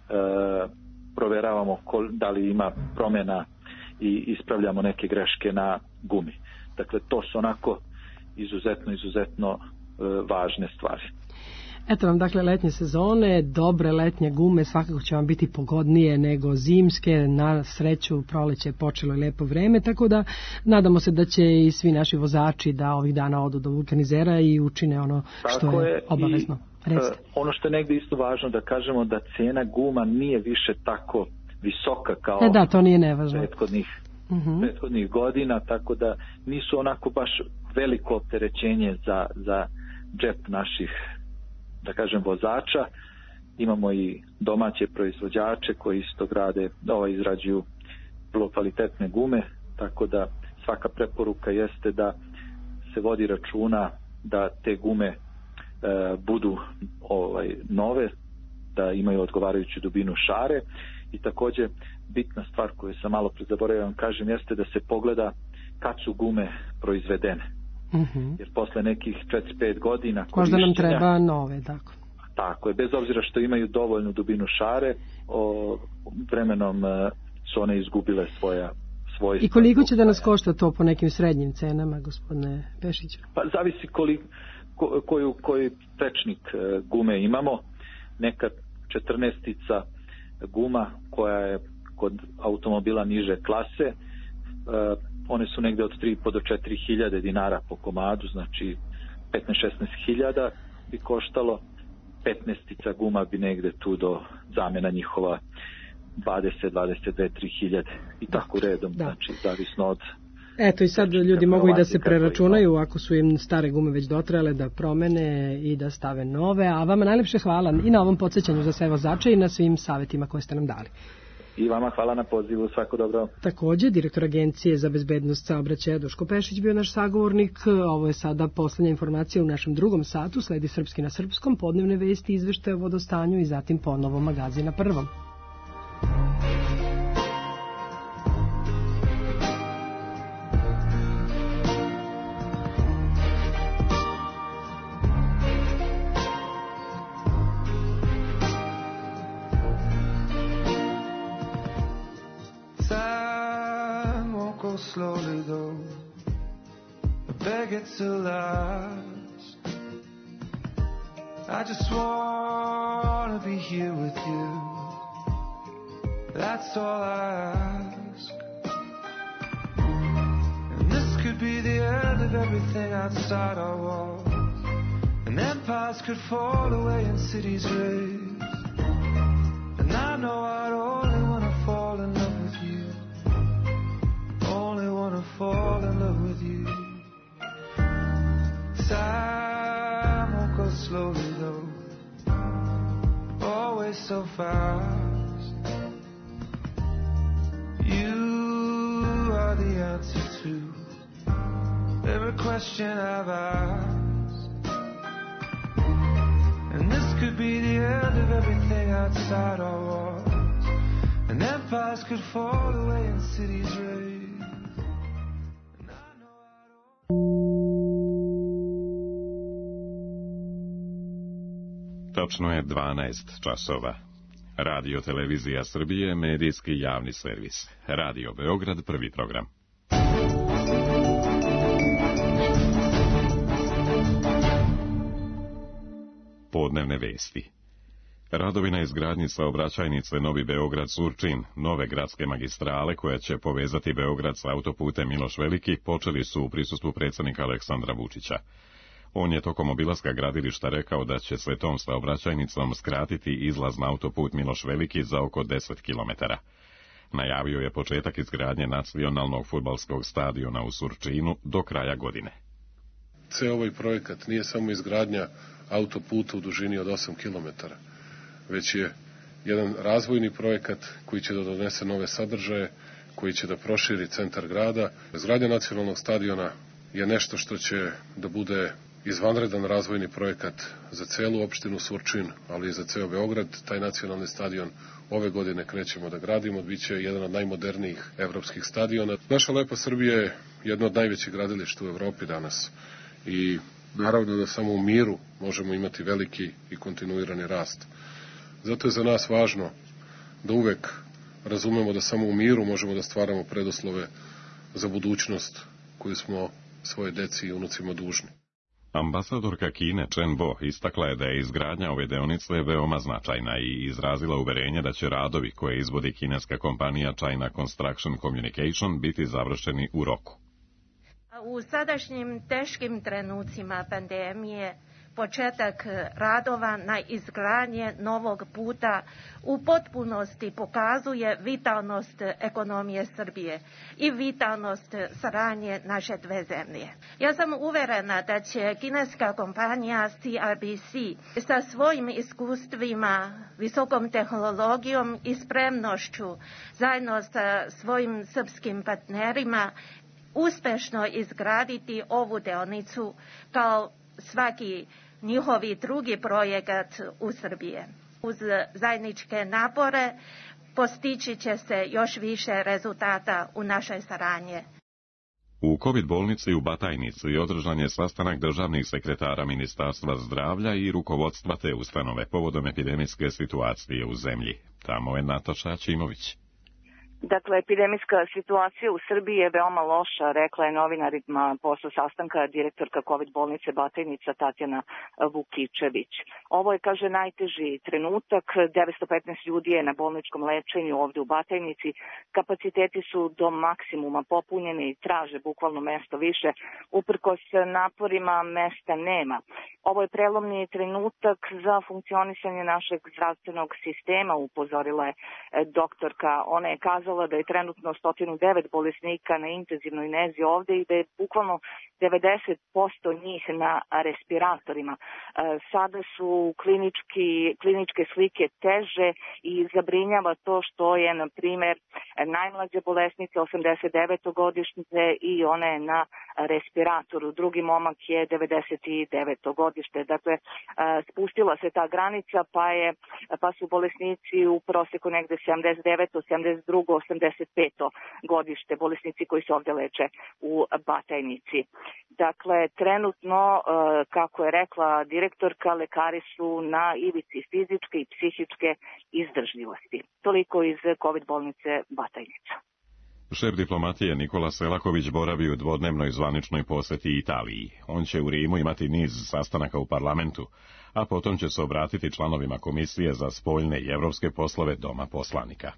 proveravamo da li ima promjena i ispravljamo neke greške na gumi. Dakle, to su onako izuzetno važne stvari. Eto vam dakle letnje sezone, dobre letnje gume svakako će vam biti pogodnije nego zimske. Na sreću proleće je počelo i lepo vreme, tako da nadamo se da će i svi naši vozači da ovih dana odu do vulkanizera i učine ono što je obavezno. Ono što je negdje isto važno da kažemo da cena guma nije više tako visoka kao to nije nevažno. Prethodnih godina, tako da nisu onako baš veliko opterećenje za džep naših, da kažem, vozača. Imamo i domaće proizvođače koji isto izrađuju vrlo kvalitetne gume, tako da svaka preporuka jeste da se vodi računa da te gume budu nove, da imaju odgovarajuću dubinu šare i također bitna stvar koju sam malo zaboravio kažem jeste da se pogleda kad su gume proizvedene. Jer posle nekih 4-5 godina možda nam treba nove, tako je, bez obzira što imaju dovoljnu dubinu šare, vremenom su one izgubile svoja svojstva. I koliko će da nas košta to po nekim srednjim cenama, gospodine Pešiću? Pa zavisi koji tečnik gume imamo. Neka 14-tica guma koja je kod automobila niže klase, one su negde od 3.500 do 4.000 dinara po komadu, znači 15-16.000 bi koštalo. 15-tica guma bi negde tu do zamjena njihova 20-22-3.000 i tako redom, znači zavisno od... Eto i sad ljudi mogu i da se preračunaju ako su im stare gume već dotrajale da promene i da stave nove, a vama najlepše hvala i na ovom podsjećanju za sve vozače i na svim savjetima koje ste nam dali. I vama hvala na pozivu, svako dobro. Također, direktor Agencije za bezbednost saobraćaja Duško Pešić bio naš sagovornik. Ovo je sada poslednja informacija u našem drugom satu. Sledi Srpski na srpskom, podnevne vesti, izveštaje o vodostanju i zatim ponovo magazin na prvom. Slowly though, I beg it to last. I just wanna be here with you. That's all I ask. And this could be the end of everything outside our walls. And empires could fall away and cities raise. And I know I'd only wanna fall in love with you. Only wanna fall in love with you. Time won't go slowly though, always so fast. answer to every question I've asked. And this could be the end of everything outside our walls. And empires could fall away and cities raise. Točno je 12 časova. Radio Televizija Srbije, medijski javni servis. Radio Beograd, prvi program. Podnevne vesti. Radovi na izgradnji saobraćajnice Novi Beograd-Surčin, nove gradske magistrale koja će povezati Beograd s autoputem Miloš Veliki, počeli su u prisustvu predsjednika Aleksandra Vučića. On je tokom obilaska gradilišta rekao da će se tom saobraćajnicom skratiti izlaz na autoput Miloš Veliki za oko 10 km. Najavio je početak izgradnje nacionalnog fudbalskog stadiona u Surčinu do kraja godine. Ceo ovaj projekat nije samo izgradnja autoputa u dužini od 8 km, već je jedan razvojni projekat koji će da donese nove sadržaje, koji će da proširi centar grada. Izgradnja nacionalnog stadiona je nešto što će da bude izvanredan razvojni projekat za celu opštinu Surčin, ali i za ceo Beograd. Taj nacionalni stadion ove godine krećemo da gradimo, biće jedan od najmodernijih evropskih stadiona. Naša lepa Srbija je jedno od najvećih gradilišta u Evropi danas i naravno da samo u miru možemo imati veliki i kontinuirani rast. Zato je za nas važno da uvek razumemo da samo u miru možemo da stvaramo preduslove za budućnost koju smo svoje deci i unucima dužni. Ambasadorka Kine Chen Bo istakla je da je izgradnja ove deonice veoma značajna i izrazila uverenje da će radovi koje izvodi kineska kompanija China Construction Communication biti završeni u roku. U sadašnjim teškim trenucima pandemije početak radova na izgradnje novog puta u potpunosti pokazuje vitalnost ekonomije Srbije i vitalnost saradnje naše dve zemlje. Ja sam uverena da će kineska kompanija CRBC sa svojim iskustvima, visokom tehnologijom i spremnošću zajedno sa svojim srpskim partnerima uspešno izgraditi ovu deonicu kao svaki njihovi drugi projekat u Srbiji. Uz zajedničke napore postići će se još više rezultata u našoj saradnji. U COVID bolnici u Batajnici održan je sastanak državnih sekretara Ministarstva zdravlja i rukovodstva te ustanove povodom epidemijske situacije u zemlji. Tamo je Nataša Ćimović. Dakle, epidemijska situacija u Srbiji je veoma loša, rekla je novinarima posle sastanka direktorka COVID bolnice Batajnica Tatjana Vukičević. Ovo je, kaže, najteži trenutak. 915 ljudi je na bolničkom lečenju ovde u Batajnici. Kapaciteti su do maksimuma popunjeni i traže bukvalno mesto više. Uprkos naporima mesta nema. Ovo je prelomni trenutak za funkcionisanje našeg zdravstvenog sistema, upozorila je doktorka. Ona je kazala da je trenutno 109 bolesnika na intenzivnoj nezi ovde i da je bukvalno 90% njih na respiratorima. Sada su kliničke slike teže i zabrinjava to što je, na primer, najmlađa bolesnica 89. godišnjice i ona je na respiratoru. Drugi momak je 99. godište. Dakle, spustila se ta granica pa su bolesnici u proseku negde 79. 72. 85. godište, bolesnici koji se ovde leče u Batajnici. Dakle, trenutno, kako je rekla direktorka, lekari su na ivici fizičke i psihičke izdržljivosti. Toliko iz COVID bolnice Batajnica. Šef diplomatije Nikola Selaković boravi u dvodnevnoj zvaničnoj poseti Italiji. On će u Rimu imati niz sastanaka u parlamentu, a potom će se obratiti članovima Komisije za spoljne i evropske poslove Doma poslanika.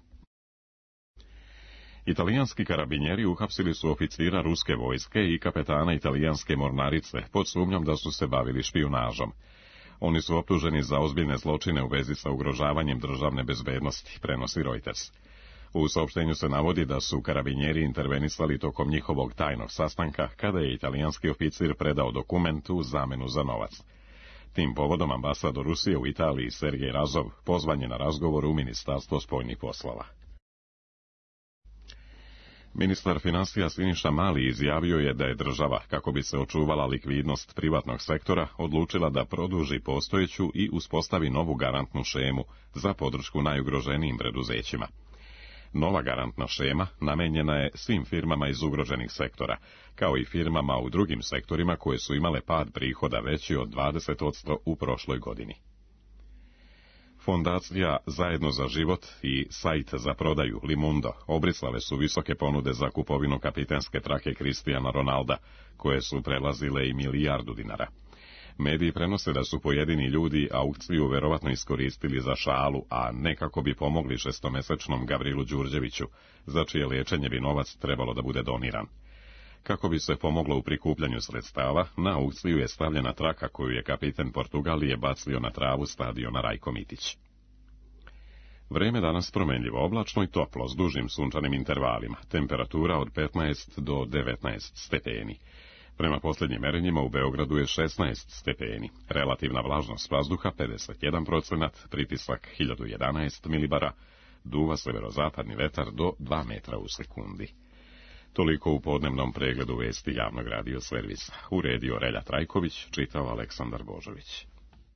Italijanski karabinjeri uhapsili su oficira ruske vojske i kapetana italijanske mornarice pod sumnjom da su se bavili špijunažom. Oni su optuženi za ozbiljne zločine u vezi sa ugrožavanjem državne bezbednosti, prenosi Reuters. U saopštenju se navodi da su karabinjeri intervenisali tokom njihovog tajnog sastanka kada je italijanski oficir predao dokument u zamenu za novac. Tim povodom ambasador Rusije u Italiji Sergej Razov pozvan je na razgovor u Ministarstvo spoljnih poslova. Ministar financija Siniša Mali izjavio je da je država, kako bi se očuvala likvidnost privatnog sektora, odlučila da produži postojeću i uspostavi novu garantnu šemu za podršku najugroženijim preduzećima. Nova garantna šema namenjena je svim firmama iz ugroženih sektora, kao i firmama u drugim sektorima koje su imale pad prihoda veći od 20% u prošloj godini. Fondacija Zajedno za život i sajt za prodaju Limundo obrisale su visoke ponude za kupovinu kapitenske trake Cristiana Ronalda, koje su prelazile i $1 milijardu. Mediji prenose da su pojedini ljudi aukciju verovatno iskoristili za šalu, a ne kako bi pomogli 6-mesečnom Gavrilu Đurđeviću, za čije liječenje bi novac trebalo da bude doniran. Kako bi se pomoglo u prikupljanju sredstava, na aukciju je stavljena traka koju je kapiten Portugalije bacio na travu stadiona Rajko Mitić. Vreme danas promenljivo, oblačno i toplo, s dužim sunčanim intervalima, temperatura od 15 do 19 stepeni. Prema posljednjim merenjima u Beogradu je 16 stepeni, relativna vlažnost vazduha 51%, pritisak 1011 milibara, duva severozapadni vetar do 2 metra u sekundi. Toliko u podnevnom pregledu vesti javnog radio servisa. Uredio Relja Trajković, čitao Aleksandar Božović.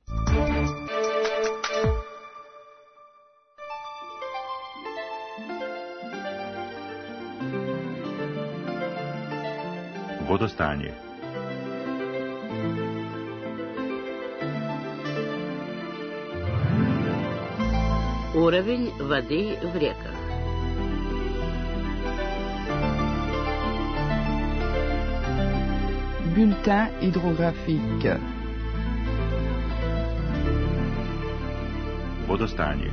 Vodostanje. Уровень воды в реках. Bulletin hydrographique. Vodostanje.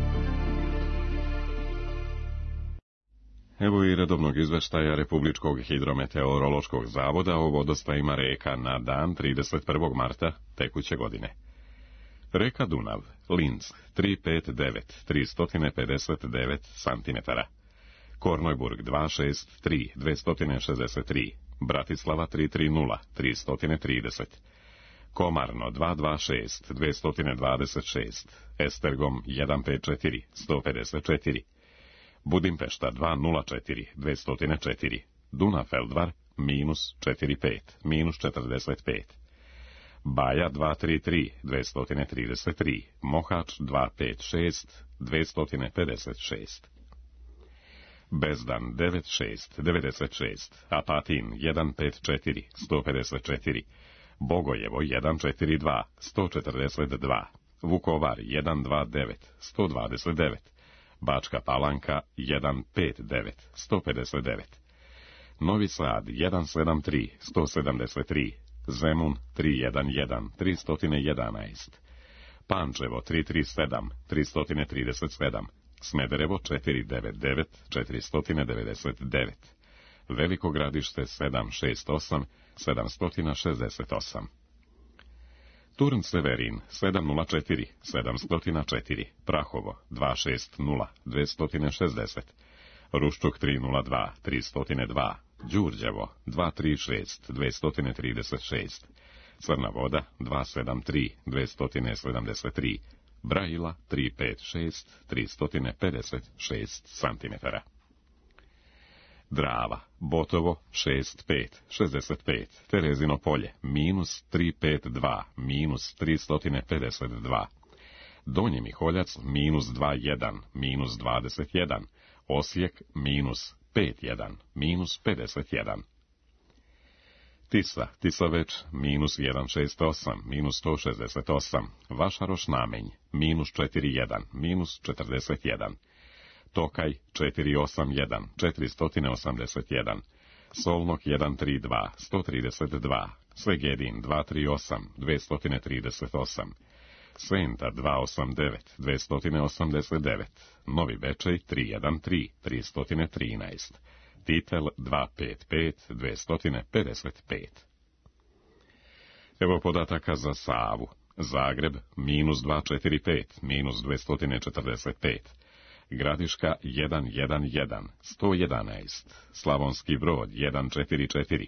Evo i redovnog izveštaja Republičkog hidrometeorološkog zavoda o vodostajima reka na dan 31. marta tekuće godine. Reka Dunav, Linz, 359, 359 cm. Kornojburg, 263, 263. Bratislava, 330, 330. Komarno, 226, 226. Estergom, 154, 154. Budimpešta, 204, 204. Dunafeldvar, -45, -45. Baja 233, 233, Mohač 256, 256. Bezdan 96, 96, Apatin 154, 154, Bogojevo 142, 142, Vukovar 129, 129, Bačka Palanka 159, 159, Novi Sad 173, 173, Zemun 311, 311, Pančevo 337, 337, Smederevo 499, 499, Veliko Gradište 768, 768. Turn Severin 704, 704, Prahovo 260, 260, Ruščuk 302, 302, Đurđevo 236, 236, Crna Voda 273, 273, Brajila 356, 356 cm. Drava, Botovo 65, 65, Terezino polje -352, -352, Donji Miholjac -21, -21, Osijek -51, -51. Tisa, Tisaveč, -168, -168, Vašaroš Namenj, -41, -41, Tokaj, 481, 481, Solnok 132, 132, Segedin 238, 238, Senta 289, 289, Novi Bečej 313, 313, Titel 255, 255. Evo podataka za Savu. Zagreb -245, -245. Gradiška 111, 111. Slavonski Brod 144,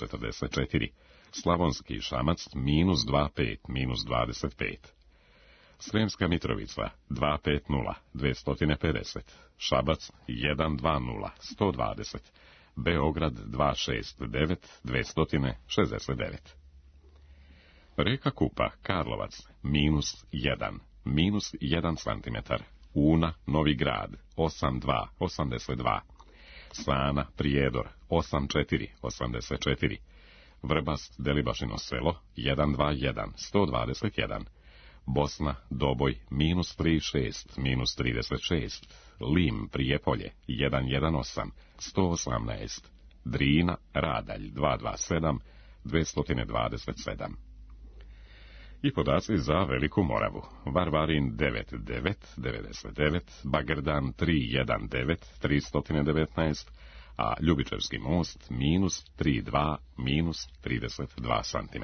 144. Slavonski Šamac -25, -25. Sremska Mitrovica 250 250, Šabac 120 120, Beograd 269 269. Reka Kupa, Karlovac, -1, -1 cm. Una, Novi Grad, 82 82. Sana, Prijedor, 84 84. Vrbast, Delibašino selo, 121 121. Bosna, Doboj, -36 -36. Lim, Prijepolje, 118 118. Drina, Radalj, 227 227. I podaci za Veliku Moravu. Varvarin 99 99, Bagerdan 319 319, a Ljubičevski most -32 -32 cm.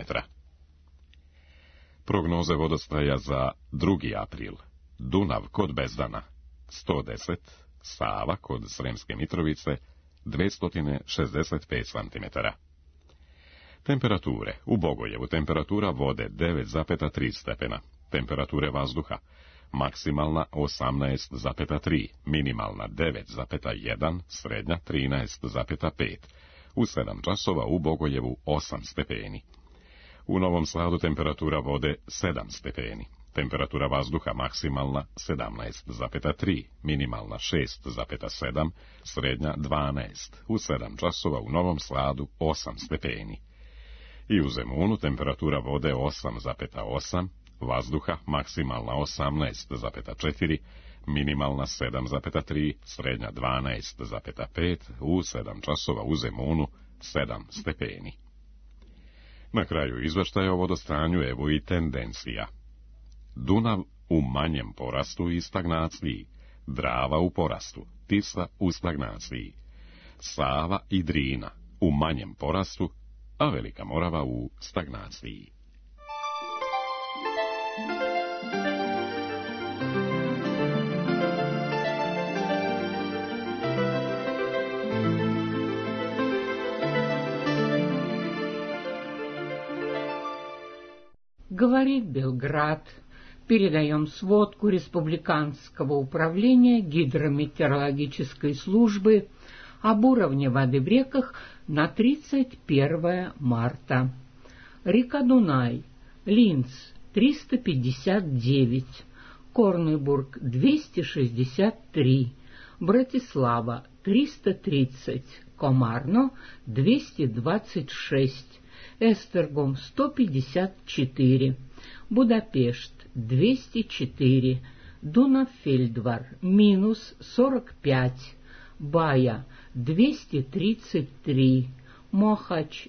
Prognoze vodostaja za 2. april. Dunav kod Bezdana 110, Sava kod Sremske Mitrovice 265 cm. Temperature. U Bogojevu temperatura vode 9,3 stepena. Temperature vazduha. Maksimalna 18,3, minimalna 9,1, srednja 13,5. U 7 časova u Bogojevu 8 stepeni. U Novom Sadu temperatura vode 7 stepeni. Temperatura vazduha maksimalna 17,3, minimalna 6,7, srednja 12. U 7 časova u Novom Sadu 8 stepeni. I u Zemunu temperatura vode 8,8, vazduha maksimalna 18,4, minimalna 7,3, srednja 12,5, u 7 časova u Zemunu 7 stepeni. Na kraju izveštaja o vodostanju evo i tendencija. Dunav u manjem porastu i stagnaciji, Drava u porastu, Tisa u stagnaciji, Sava i Drina u manjem porastu, a Velika Morava u stagnaciji. Говорит Белград. Передаем сводку Республиканского управления гидрометеорологической службы об уровне воды в реках на 31 марта. Река Дунай, Линц 359, Корнебург 263, Братислава 330, Комарно 226, Эстергом 154, Будапешт 204, Дунафельдвар -45, Бая 233, Мохач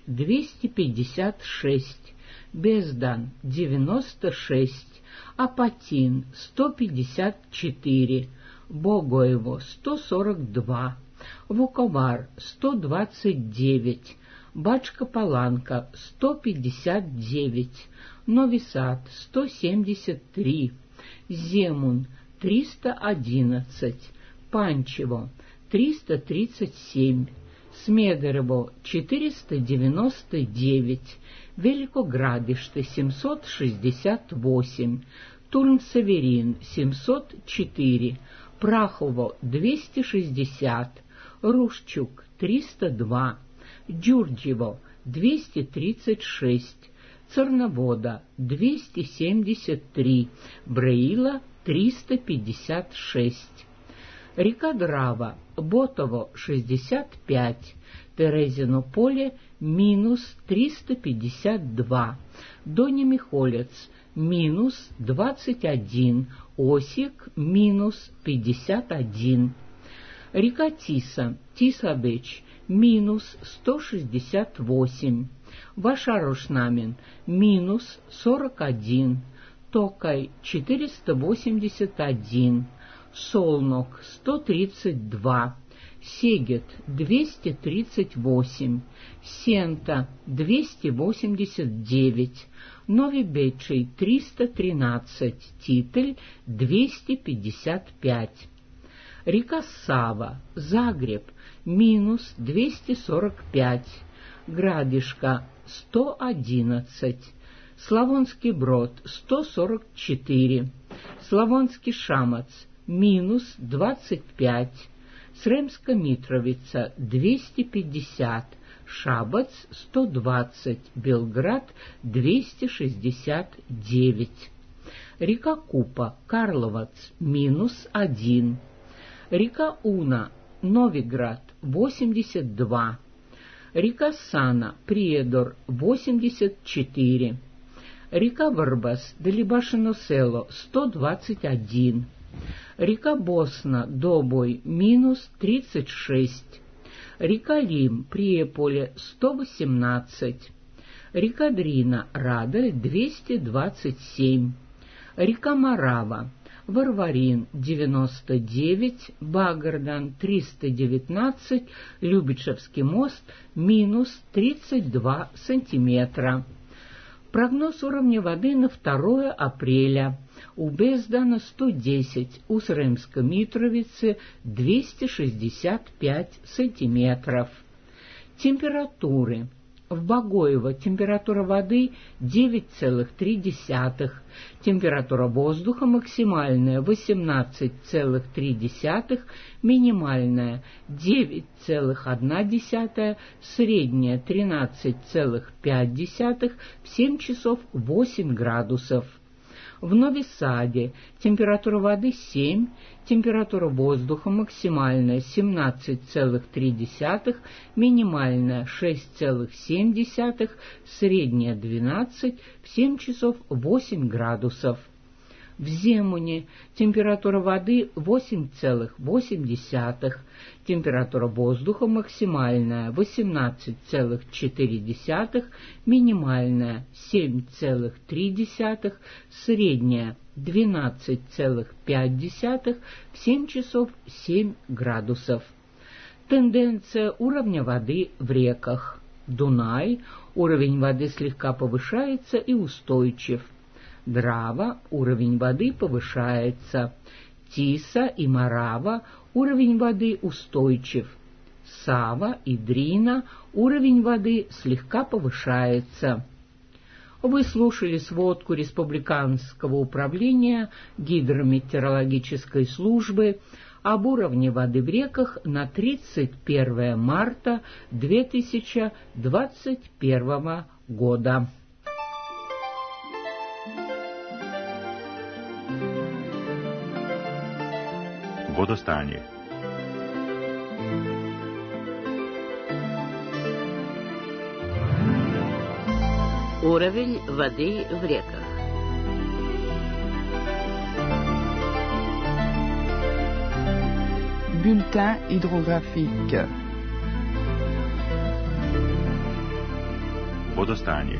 256, Бездан 96, Апатин 154, Богоево 142, Вуковар 129, Бачка-Паланка 159, Нови Сад 173, Земун 311, Панчево 337, Смедерово 499, Великоградиšte 768, Турн-Северин 704, Прахово 260, Рушчук 302, Дюрджево 236, Церновода 273, Браила 356. Река Драва, Ботово 65, Терезино поле -352, Дони Михолец -21, Осик -51. Река Тиса, Тисабеч -168, Вашарошнамен -41, Токай 481, Солнок 132, Сегет 238, Сента 289, Нови Бечей 313, Титель 255. Река Сава, Загреб -245, Градишка 111, Славонский Брод 144, Славонский Шамац минус 25, Сремска Митровица 250, Шабац 120, Белград 269. Река Купа, Карловац минус 1, река Уна, Новиград 82, река Сана, Приедор 84, река Варбас, Делибашино село 121, река Босна, Добой минус 36, река Лим, Приеполе 118, река Дрина, Радаль 227, река Марава, Варварин 99, Багардан 319, Любичевский мост минус 32 сантиметра. Прогноз уровня воды на 2 апреля. У Бездана 110, у Сремска-Митровицы 265 сантиметров. Температуры. В Богоево температура воды 9,3, температура воздуха максимальная 18,3, минимальная 9,1, средняя 13,5, в 7 часов 8 градусов. В Нови-Саде температура воды 7, температура воздуха максимальная 17,3, минимальная 6,7, средняя 12, в 7 часов 8 градусов. В Земуне температура воды 8,8, температура воздуха максимальная 18,4, минимальная 7,3, средняя 12,5, в 7 часов 7 градусов. Тенденция уровня воды в реках. Дунай, уровень воды слегка повышается и устойчив. Драва, уровень воды повышается. Тиса и Марава, уровень воды устойчив. Сава и Дрина, уровень воды слегка повышается. Вы слушали сводку Республиканского управления гидрометеорологической службы об уровне воды в реках на 31 марта 2021 года. Водостание. Уровень воды в реках. Bulletin hydrographique. Водостание.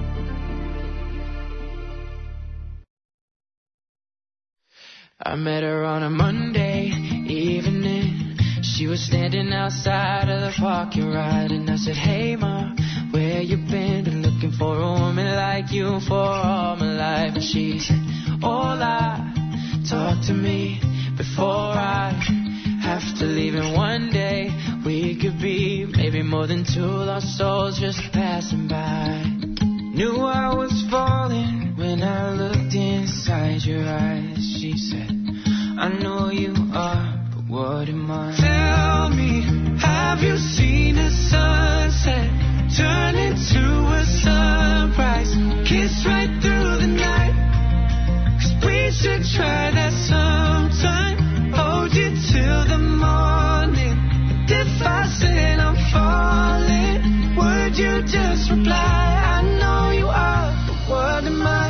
I met her on a Monday evening. She was standing outside of the parking lot, and I said, "Hey ma, where you been? Been looking for a woman like you for all my life." And she said, "Hola, talk to me before I have to leave. And one day we could be maybe more than two lost souls just passing by." Knew I was falling when I looked inside your eyes. She said, "I know you are, but what am I?" Tell me, have you seen a sunset turn into a sunrise, kiss right through the night? 'Cause we should try that sometime. Hold you till the morning. And if I said I'm falling, would you just reply, "I know you are, but what am I?"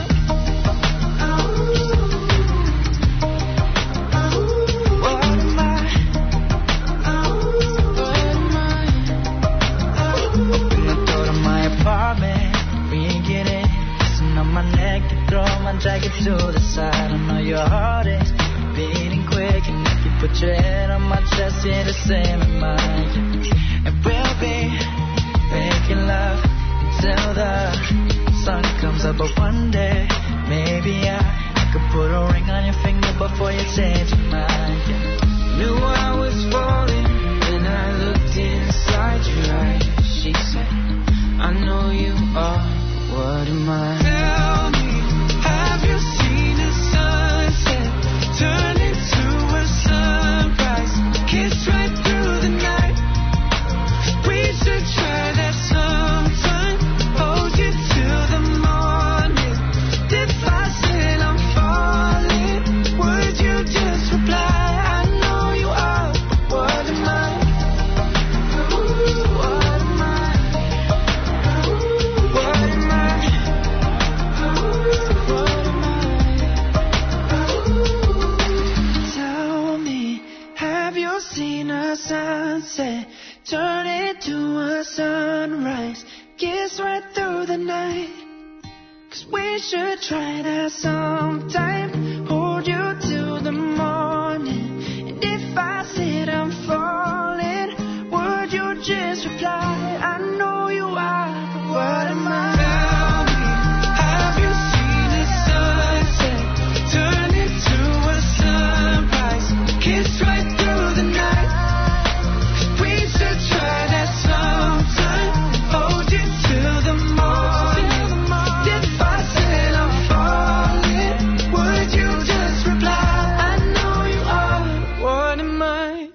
Drag it to the side. I know your heart is beating quick, and if you put your head on my chest, you're the same as mine. And we'll be making love until the sun comes up. But one day, maybe I could put a ring on your finger before you change your mind. Knew I was falling when I looked inside your eyes. She said, "I know you are, but what am I?" Tell me, have you seen the sunset We should try that sometime. Hold you till the morning. And if I said I'm falling, would you just reply? I know you are, but what am I? Tell me, have you seen the sunset turn into a sunrise? Kiss right through the night. We should try that sometime. Hold you till the morning. If I said I'm falling, would you just reply? I know you are, what am I?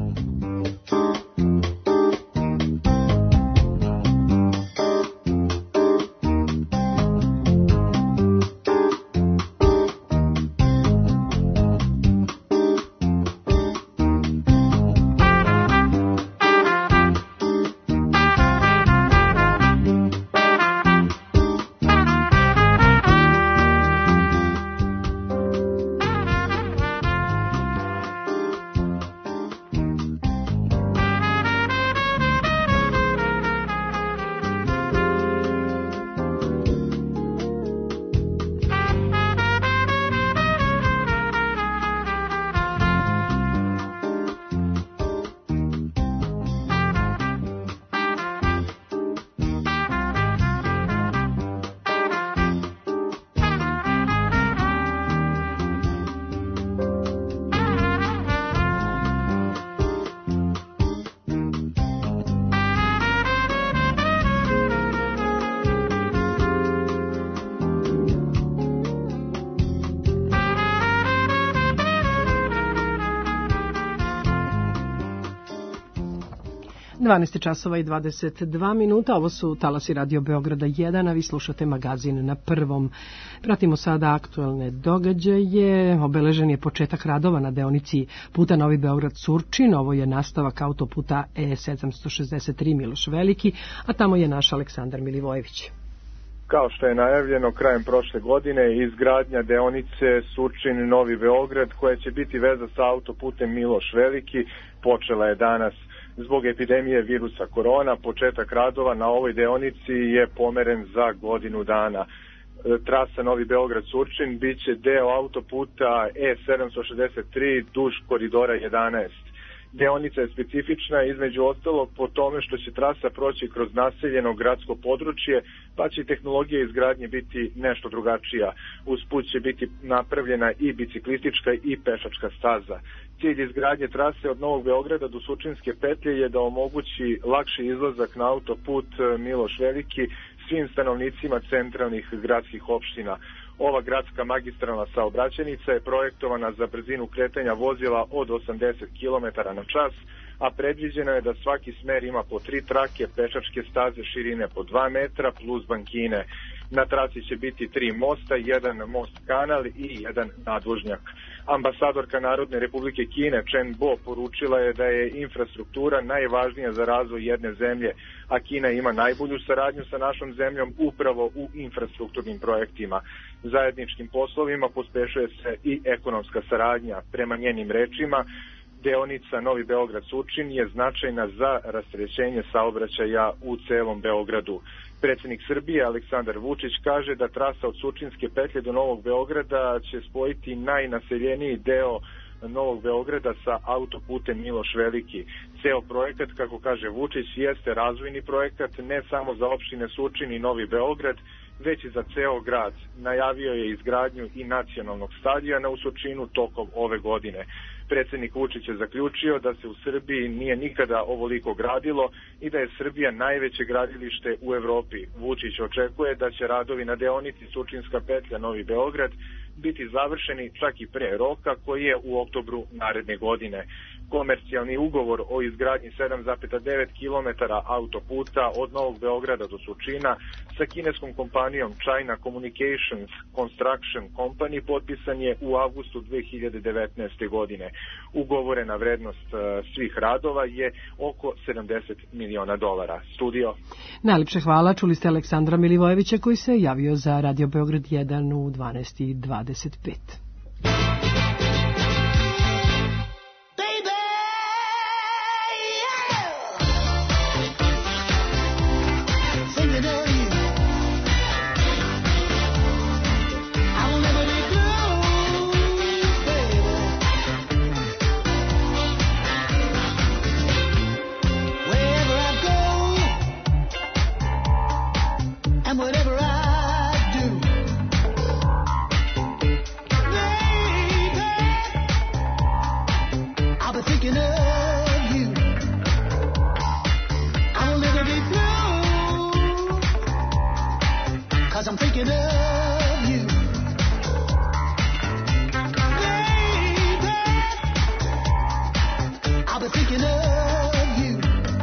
časova i 22 minuta, ovo su talasi Radio Beograda 1, a vi slušate magazin Na prvom. Pratimo sada aktuelne događaje. Obeležen je početak radova na deonici puta Novi Beograd-Surčin, ovo je nastavak autoputa E763 Miloš Veliki, a tamo je naš Aleksandar Milivojević. Kao što je najavljeno krajem prošle godine, izgradnja deonice Surčin-Novi Beograd, koja će biti veza sa autoputem Miloš Veliki, počela je danas. Zbog epidemije virusa korona, početak radova na ovoj deonici je pomeren za godinu dana. Trasa Novi Beograd-Surčin biće deo autoputa E763 duž koridora 11. Deonica je specifična između ostalog po tome što će trasa proći kroz naseljeno gradsko područje, pa će tehnologija izgradnje biti nešto drugačija. Uz put će biti napravljena i biciklistička i pešačka staza. Cilj izgradnje trase od Novog Beograda do Surčinske petlje je da omogući lakši izlazak na autoput Miloš Veliki svim stanovnicima centralnih gradskih opština. Ova gradska magistralna saobraćajnica je projektovana za brzinu kretanja vozila od 80 km na čas, a predviđeno je da svaki smer ima po 3 trake, pešačke staze širine po 2 metra plus bankine. Na trasi će biti 3 mosta, jedan most kanal i jedan nadvožnjak. Ambasadorka Narodne Republike Kine Chen Bo poručila je da je infrastruktura najvažnija za razvoj jedne zemlje, a Kina ima najbolju saradnju sa našom zemljom upravo u infrastrukturnim projektima. Zajedničkim poslovima pospešuje se i ekonomska saradnja. Prema njenim rečima, deonica Novi Beograd-Surčin je značajna za rasterećenje saobraćaja u celom Beogradu. Predsjednik Srbije Aleksandar Vučić kaže da trasa od Surčinske petlje do Novog Beograda će spojiti najnaseljeniji deo Novog Beograda sa autoputem Miloš Veliki. Ceo projekat, kako kaže Vučić, jeste razvojni projekat ne samo za opštine Surčin i Novi Beograd, već i za ceo grad. Najavio je izgradnju i nacionalnog stadiona u Surčinu tokom ove godine. Predsjednik Vučić je zaključio da se u Srbiji nije nikada ovoliko gradilo i da je Srbija najveće gradilište u Evropi. Vučić očekuje da će radovi na deonici Surčinska petlja Novi Beograd biti završeni čak i pre roka, koji je u oktobru naredne godine. Komercijalni ugovor o izgradnji 7,9 km autoputa od Novog Beograda do Surčina sa kineskom kompanijom China Communications Construction Company potpisan je u avgustu 2019. godine. Ugovorena vrednost svih radova je oko $70 miliona. Studio. Najlepše hvala. Čuli ste Aleksandra Milivojevića koji se javio za Radio Beograd 1 u 12:25. I'm thinking of you. Baby, I'll be thinking of you.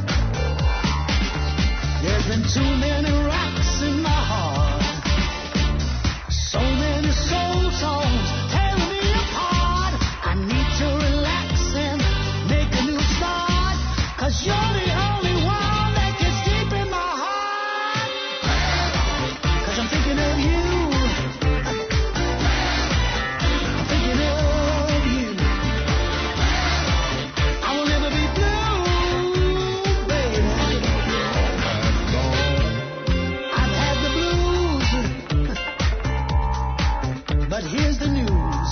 There's been too many rocks in my heart, so many soul songs tearing me apart. I need to relax and make a new start, 'cause you're the only one that gets deep in my heart. 'Cause I'm thinking of you. I'm thinking of you. I will never be blue, baby. I've had the blues, but here's the news.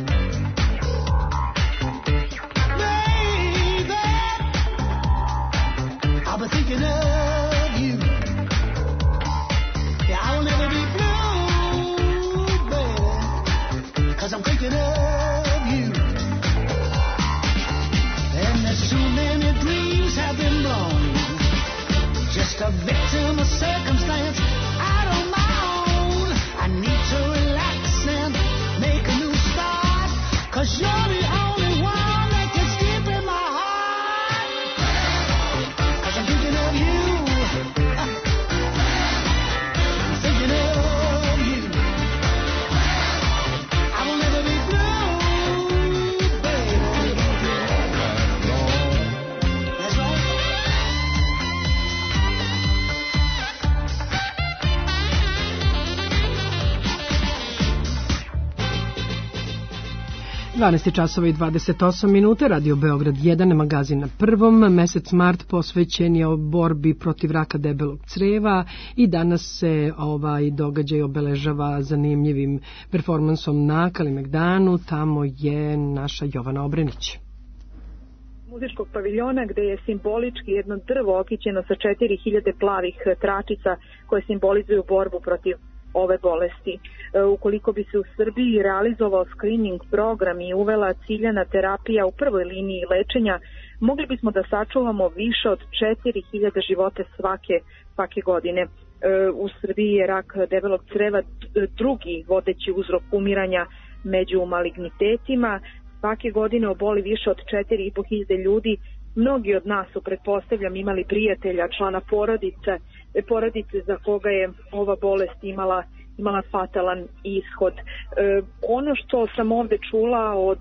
Baby, I'll be thinking of you. Yeah, I will never be blue, baby, 'cause I'm thinking of you. And there's too many dreams have been blown, just a victim of circumstance out on my own. I need to relax and make a new start, 'cause you're the only one that gets deep in my heart. 'Cause I'm thinking of you. I'm thinking of you. I will never be blue, baby. That's right. 12 časova i 28 minuta, Radio Beograd 1, magazin na prvom. Mesec mart posvećen je o borbi protiv raka debelog creva i danas se ovaj događaj obeležava zanimljivim performansom na Kalemegdanu. Tamo je naša Jovana Obrenić. Muzičkog paviljona, gde je simbolički jedno drvo okićeno sa 4000 plavih tračica koje simbolizuju borbu protiv ove bolesti. Ukoliko bi se u Srbiji realizovao screening program i uvela ciljana terapija u prvoj liniji lečenja, mogli bismo da sačuvamo više od 4000 života svake godine. U Srbiji je rak debelog creva drugi vodeći uzrok umiranja među malignitetima. Svake godine oboli više od 4500 ljudi. Mnogi od nas su, pretpostavljam, imali prijatelja, člana porodice za koga je ova bolest imala fatalan ishod. Ono što sam ovde čula od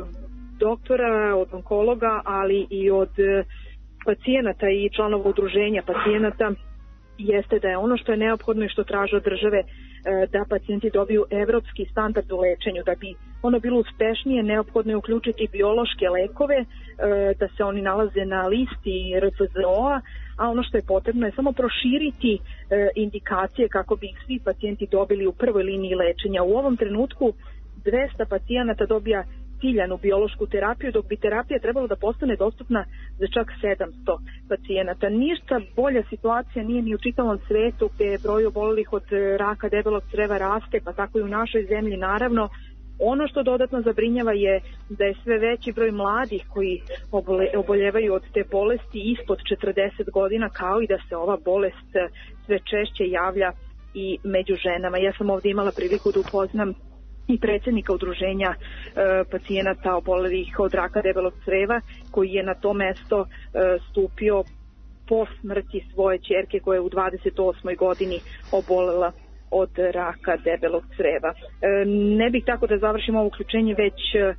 doktora, od onkologa, ali i od pacijenata i članova udruženja pacijenata, jeste da je ono što je neophodno i što traže od države da pacijenti dobiju evropski standard u lečenju. Da bi ono bilo uspešnije, neophodno je uključiti biološke lekove, da se oni nalaze na listi RFZO-a, a ono što je potrebno je samo proširiti indikacije kako bi ih svi pacijenti dobili u prvoj liniji lečenja. U ovom trenutku 200 pacijenata dobija ciljanu biološku terapiju, dok bi terapija trebala da postane dostupna za čak 700 pacijenata. Ništa bolja situacija nije ni u čitavom svetu, gde je broj obolelih od raka debelog creva raste, pa tako i u našoj zemlji naravno. Ono što dodatno zabrinjava je da je sve veći broj mladih koji oboljevaju od te bolesti ispod 40 godina, kao i da se ova bolest sve češće javlja i među ženama. Ja sam ovdje imala priliku da upoznam i predsjednika udruženja pacijenata obolelih od raka debelog creva, koji je na to mesto stupio po smrti svoje ćerke koja je u 28. godini obolela od raka debelog creva. Ne bih tako da završim ovo uključenje, već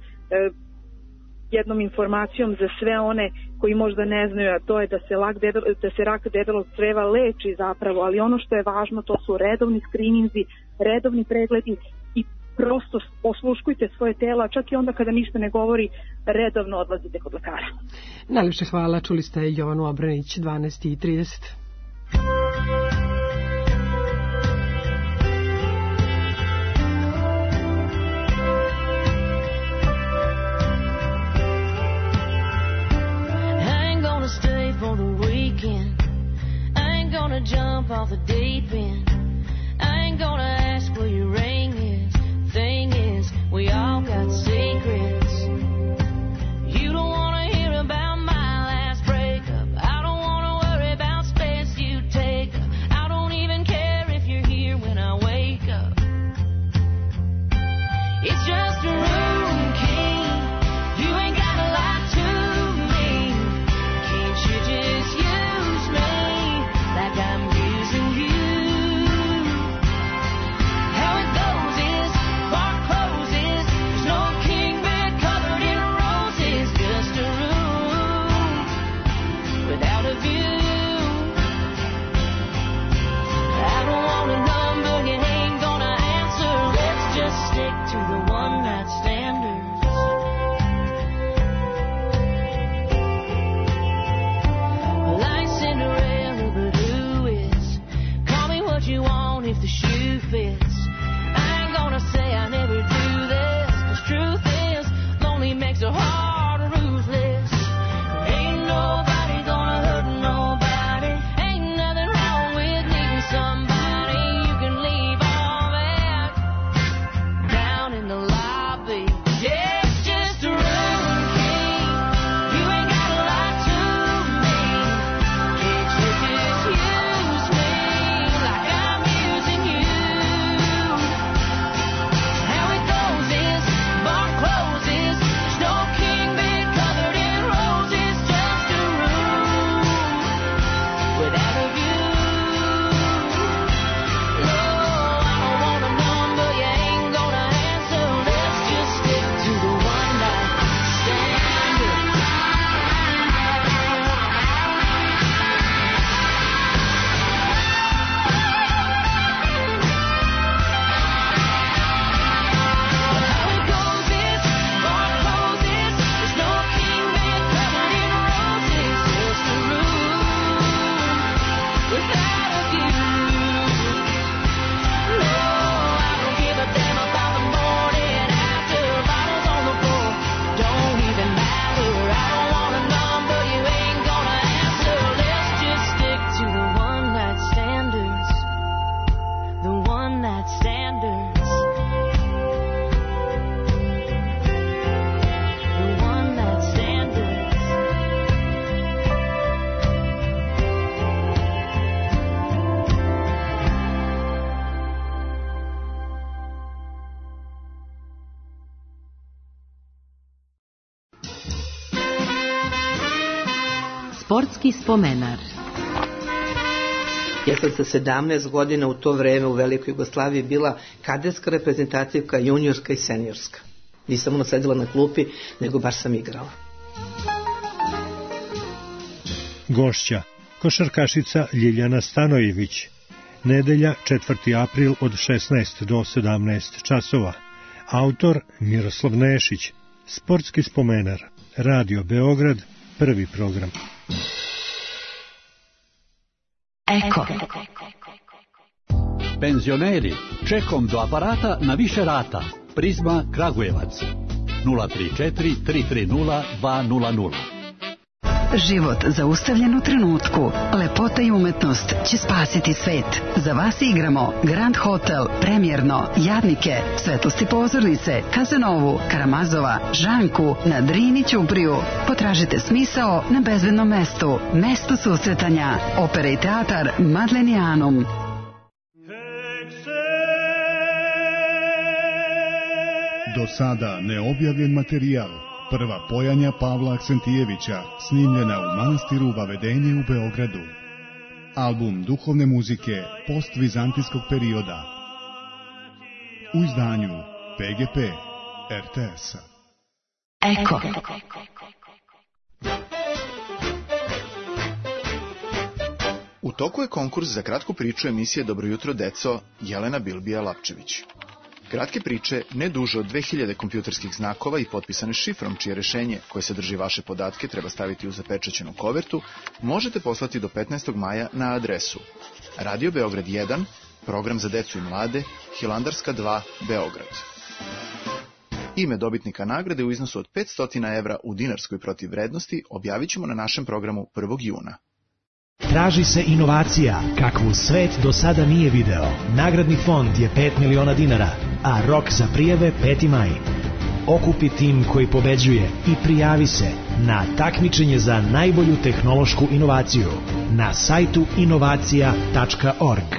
jednom informacijom za sve one koji možda ne znaju, a to je da se rak debelog creva leči zapravo, ali ono što je važno to su redovni skrininzi, redovni pregledi i prosto osluškujte svoje tela, čak i onda kada ništa ne govori, redovno odlazite kod lekara. Najljepše hvala, čuli ste Jovanu Obrenić, 12:30. Stay for the weekend. I ain't gonna jump off the deep end. I ain't gonna ask where your ring is. Thing is, we all got secrets. You don't wanna hear about my last breakup. I don't wanna worry about space you take up. I don't even care if you're here when I wake fits. I ain't gonna say I never do this, 'cause truth is, lonely makes a heart ruthless. Ain't nobody gonna hurt nobody. Ain't nothing wrong with needing somebody. You can leave all that down in the lobby. Yeah, it's just a room key. You ain't gotta lie to me. Can't you just use me like I'm using you? How it goes is, bar closes. There's no king bed covered in roses. Just a room without a view. No, I don't want a number you ain't gonna answer. Let's just stick to the one night standard. How it goes is, bar closes. There's no king bed covered in roses. Just a room without a view. No, I don't give a damn about the morning after. Bottles on the floor don't even matter. I don't want a number you ain't gonna answer. Let's just stick to the one night standards. The one night standards. The one night standards. Sportski spomenar. Ja sam sa 17 godina u to vreme u Velikoj Jugoslaviji bila kadetska reprezentativka, juniorska i seniorska. Nisam ono sedela na klupi, nego baš sam igrala. Gošća, košarkašica Ljiljana Stanojević. Nedelja, 4. april od 16 do 17 časova. Autor Miroslav Nešić. Sportski spomenar. Radio Beograd, prvi program. Eko. Penzioneri, čekom do aparata na više rata. Prizma Kragujevac. 034 330 200. Život zaustavljen u trenutku. Lepota i umetnost će spasiti svet. Za vas igramo Grand Hotel, Premjerno, Jadnike, Svetlosti pozornice, Kazanovu, Karamazova, Žanku, na Drini Ćupriju. Potražite smisao na bezbednom mestu. Mesto susretanja. Opera i teatar Madlenijanum. Do sada neobjavljen materijal. Prva pojanja Pavla Aksentijevića, snimljena u manastiru Vavedenje u Beogradu. Album duhovne muzike postvizantijskog perioda. U izdanju PGP RTS-a. Eko. U toku je konkurs za kratku priču emisije Dobro jutro, deco, Jelena Bilbija-Lapčević. Kratke priče, ne duže od 2000 kompjuterskih znakova i potpisane šifrom, čije rešenje, koje sadrži vaše podatke, treba staviti u zapečaćenu kovertu, možete poslati do 15. maja na adresu Radio Beograd 1, program za decu i mlade, Hilandarska 2, Beograd. Ime dobitnika nagrade u iznosu od 500 evra u dinarskoj protivvrednosti objavit ćemo na našem programu 1. juna. Traži se inovacija, kakvu svet do sada nije video. Nagradni fond je 5 miliona dinara, a rok za prijave 5. maj. Okupi tim koji pobeđuje i prijavi se na takmičenje za najbolju tehnološku inovaciju na sajtu inovacija.org.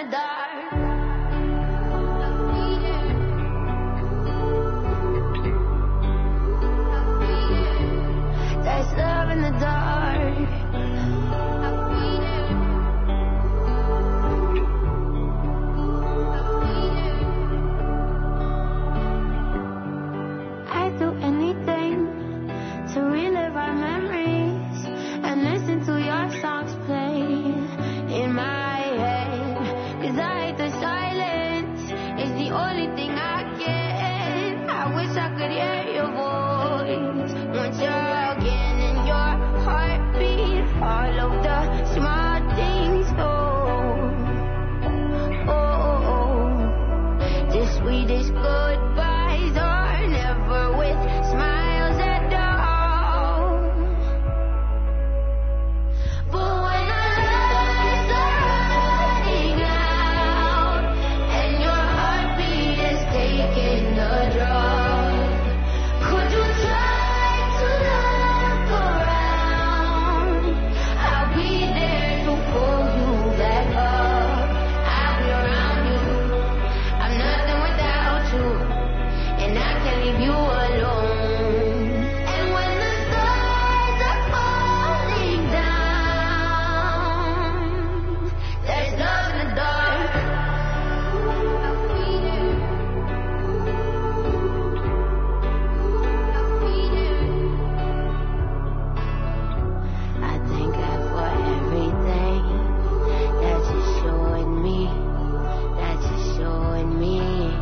the dark. There's love in the dark. I'd do anything to relive our memories and listen to your songs play in my head. 'Cause I hate the silence, it's the only thing I get. I wish I could hear your voice once you're again in your heartbeat. All of the small things, the sweetest goodbyes are never with smiles at all. But when our lives are running out and your heartbeat is taking the drug, could you try to look around? I'll be there to pull you back up. I'll be around you. I'm nothing without you, and I can't leave you alone. And when the stars are falling down, there's love in the dark. I thank God for everything that you're showing me, that you're showing me,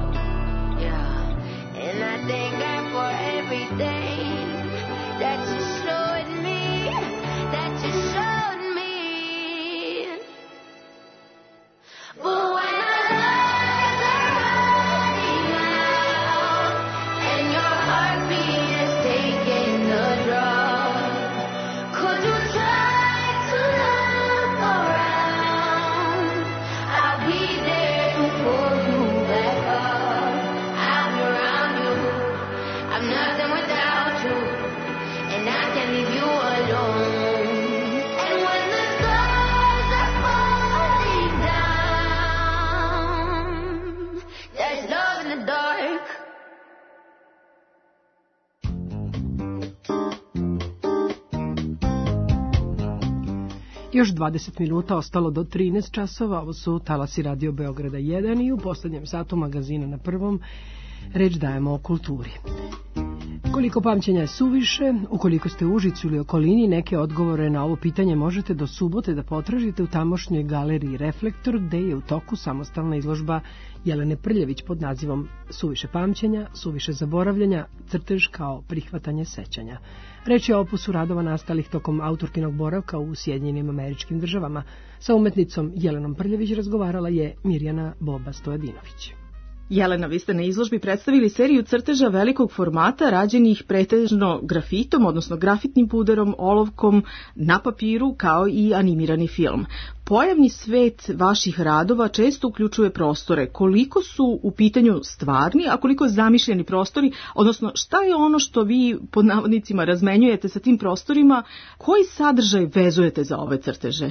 yeah. And I thank God for everything that you're showing me, that you're showing me. But when our lives are running out and your heartbeat is taking the drug, could you try to look around? I'll be there to pull you back up. I'll be around you. I'm nothing without you, and I can't leave you alone. And when the stars are falling down, there's love in the dark. Još 20 minuta ostalo do 13 časova, ovo su talasi Radio Beograda 1 i u poslednjem satu magazina Na prvom reč dajemo o kulturi. Koliko pamćenja je suviše, ukoliko ste u Užicu ili okolini, neke odgovore na ovo pitanje možete do subote da potražite u tamošnjoj galeriji Reflektor, gde je u toku samostalna izložba Jelene Prljević pod nazivom Suviše pamćenja, suviše zaboravljanja, crtež kao prihvatanje sećanja. Reč je o opusu radova nastalih tokom autorkinog boravka u Sjedinjenim Američkim Državama. Sa umetnicom Jelenom Prljević razgovarala je Mirjana Boba Stojadinović. Jelena, vi ste na izložbi predstavili seriju crteža velikog formata rađenih pretežno grafitom, odnosno grafitnim puderom, olovkom, na papiru, kao i animirani film. Pojavni svet vaših radova često uključuje prostore. Koliko su u pitanju stvarni, a koliko zamišljeni prostori, odnosno šta je ono što vi pod navodnicima razmenjujete sa tim prostorima, koji sadržaj vezujete za ove crteže?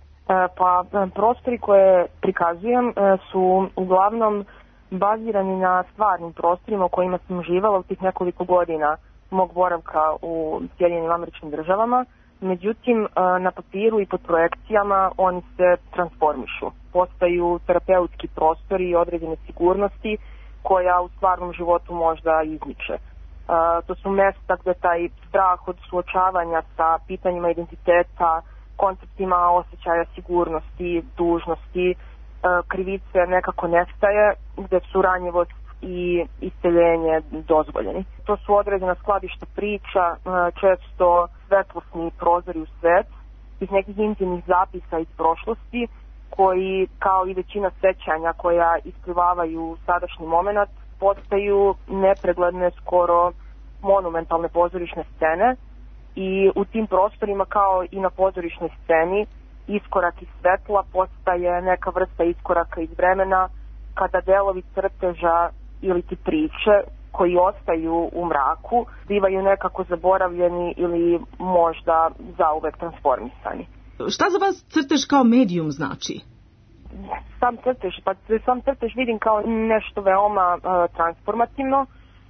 Pa prostori koje prikazujem su uglavnom bazirani na stvarnim prostorima u kojima sam živala u tih nekoliko godina mog boravka u Sjedinjenim Američkim Državama. Međutim, na papiru i pod projekcijama oni se transformišu. Postaju terapeutski prostori i određene sigurnosti koja u stvarnom životu možda izniče. To su mesta gde taj strah od suočavanja sa pitanjima identiteta, konceptima osjećaja sigurnosti, dužnosti, krivice nekako nestaje, gde su ranjivost i isceljenje dozvoljeni. To su određena skladišta priča, često svetlosni prozori u svet, iz nekih intimnih zapisa iz prošlosti, koji, kao i većina sećanja koja isplivavaju sadašnji moment, postaju nepregledne, skoro monumentalne pozorišne scene i u tim prostorima, kao i na pozorišnoj sceni, iskorak iz svetla postaje neka vrsta iskoraka iz vremena kada delovi crteža ili ti priče koji ostaju u mraku bivaju nekako zaboravljeni ili možda zauvek transformisani. Šta za vas crtež kao medijum znači? sam crtež vidim kao nešto veoma transformativno,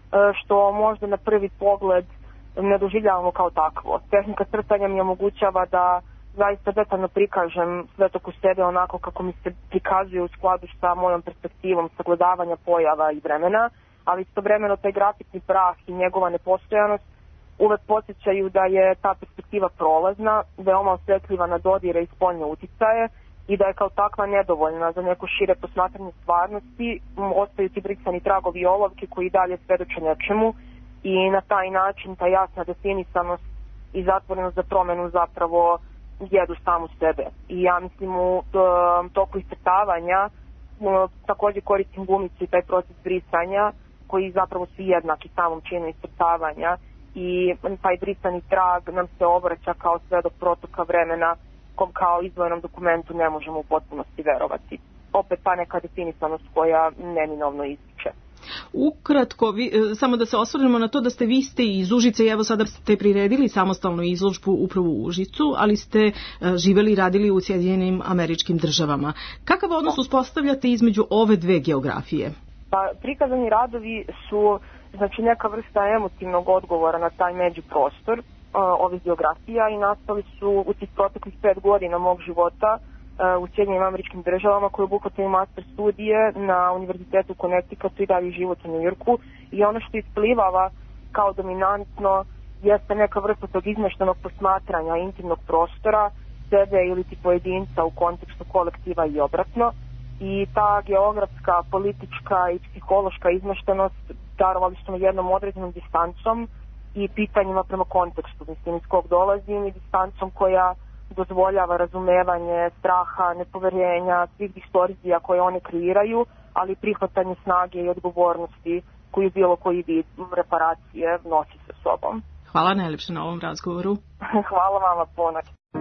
što možda na prvi pogled ne doživljavamo kao takvo. Tehnika crtanja mi omogućava da zaista detaljno prikažem sve oko sebe onako kako mi se prikazuje u skladu sa mojom perspektivom sagledavanja pojava i vremena, ali istovremeno taj grafitni prah i njegova nepostojanost uvek podsjećaju da je ta perspektiva prolazna, veoma osjetljiva na dodire i spoljne uticaje i da je kao takva nedovoljna za neko šire posmatranje stvarnosti, ostaju ti brisani tragovi i olovke koji dalje svedoče nečemu i na taj način ta jasna definisanost i zatvorenost za promenu zapravo jedu samu sebe. I ja mislim u toku iscrtavanja također koristim gumicu i taj proces brisanja koji zapravo su jednaki samom činu iscrtavanja i taj brisani trag nam se obraća kao svedok protoka vremena kom kao izdvojenom dokumentu ne možemo u potpunosti verovati. Opet ta neka definisanost koja neminovno ističe. Ukratko, samo da se osvrnemo na to da ste vi iz Užice i evo sada ste priredili samostalnu izložbu upravo u Užicu, ali ste živeli i radili u Sjedinjenim Američkim Državama. Kakav odnos uspostavljate između ove dve geografije? Pa, prikazani radovi su znači neka vrsta emotivnog odgovora na taj međuprostor ovih geografija i nastali su u tih proteklih 5 godina mog života u Sjedinjenim Američkim Državama koji obuhvataju master studije na Univerzitetu u Connecticutu i dalje život u New Yorku i ono što isplivava kao dominantno jeste neka vrsta tog izmeštenog posmatranja intimnog prostora sebe ili ti pojedinca u kontekstu kolektiva i obratno i ta geografska, politička i psihološka izmeštenost darovali su me jednom određenom distancom i pitanjima prema kontekstu, mislim iz kog dolazim i distancom koja dozvoljava razumevanje straha, nepoverenja, svih distorzija koje one kreiraju, ali prihvatanje snage i odgovornosti koju bilo koji vid reparacije nosi sa sobom. Hvala najlepše na ovom razgovoru. Hvala vama puno.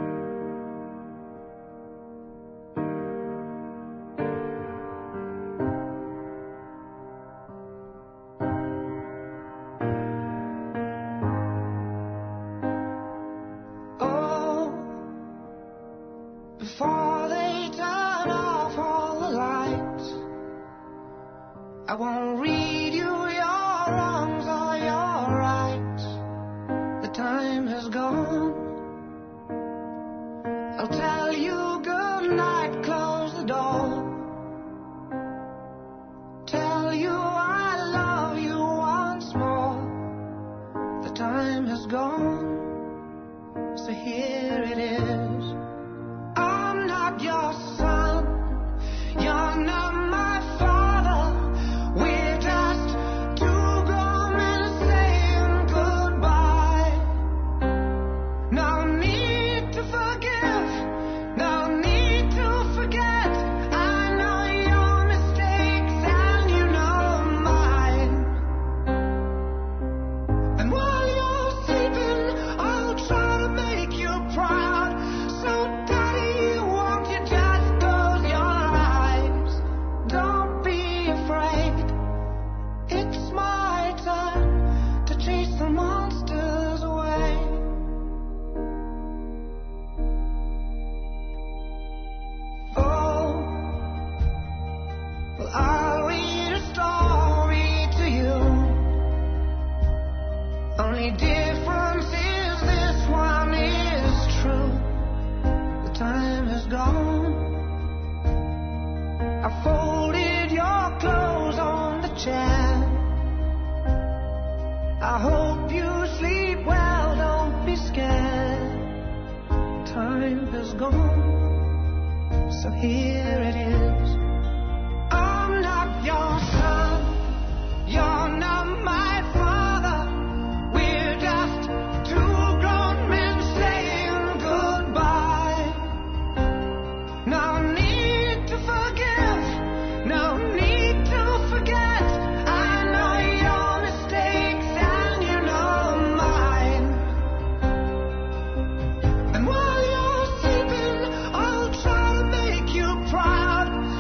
Before they turn off all the lights, I won't read you your wrongs or your rights. The time has gone. I'll tell you good night, close the door. Tell you I love you once more. The time has gone, so here it is. I'm not your son, you're not my father. We're just two grown men saying goodbye. No need to forgive, no need to forget. I know your mistakes and you know mine. And while you're sleeping, I'll try to make you proud. So only difference is this one is true. The time has gone. I folded your clothes on the chair. I hope you sleep well, don't be scared. Time has gone, so here it is. I'm not your son, you're not my father. We're just two grown men saying goodbye. No need to forgive, no need to forget. I know your mistakes and you know mine. And while you're sleeping, I'll try to make you proud.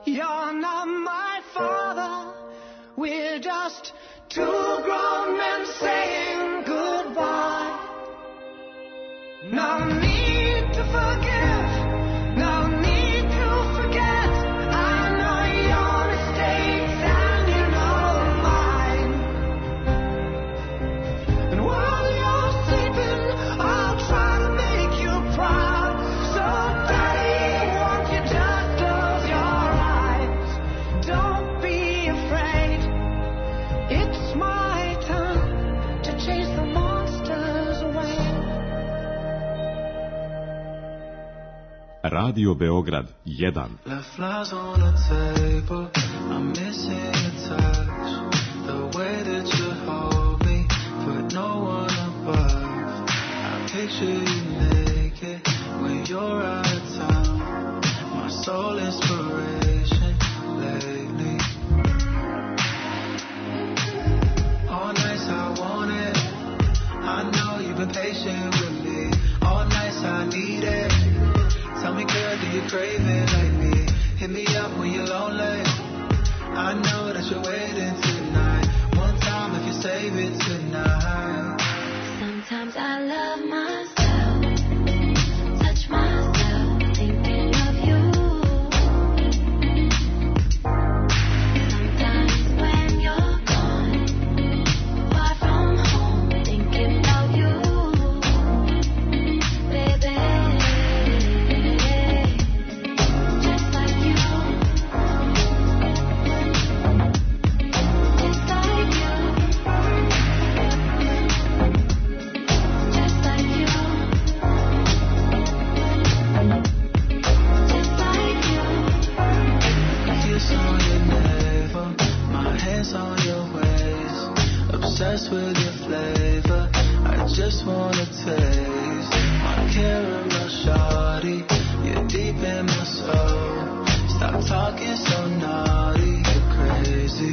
You're not my father. We're just two grown men saying goodbye. No need to forgive, no need to forget. I know your mistakes and you know mine. And while you're sleeping, I'll try to make you proud. So Daddy, won't you just close your eyes? Don't be afraid. It's my turn to chase the monsters away. Radio Beograd 1. Left flies on the table. I'm missing your touch. The way that you hold me, put no one above. I picture you naked when you're out of town. My sole inspiration lately. All nights I want it. I know you've been patient with me. All nights I need it. Tell me, girl, do you crave it like me? Hit me up when you're lonely. I know that you're waiting tonight. One time if you save it tonight. Sometimes I love myself, touch myself, thinking of you. Sometimes when you're gone, far from home, thinking about you, baby. Just like you, just like you. Just like you, just like you. Kiss on your navel, my hands on your waist. Obsessed with your flavor, I just wanna taste my caramel shawty. You're deep in my soul. Stop talking so naughty, you're crazy.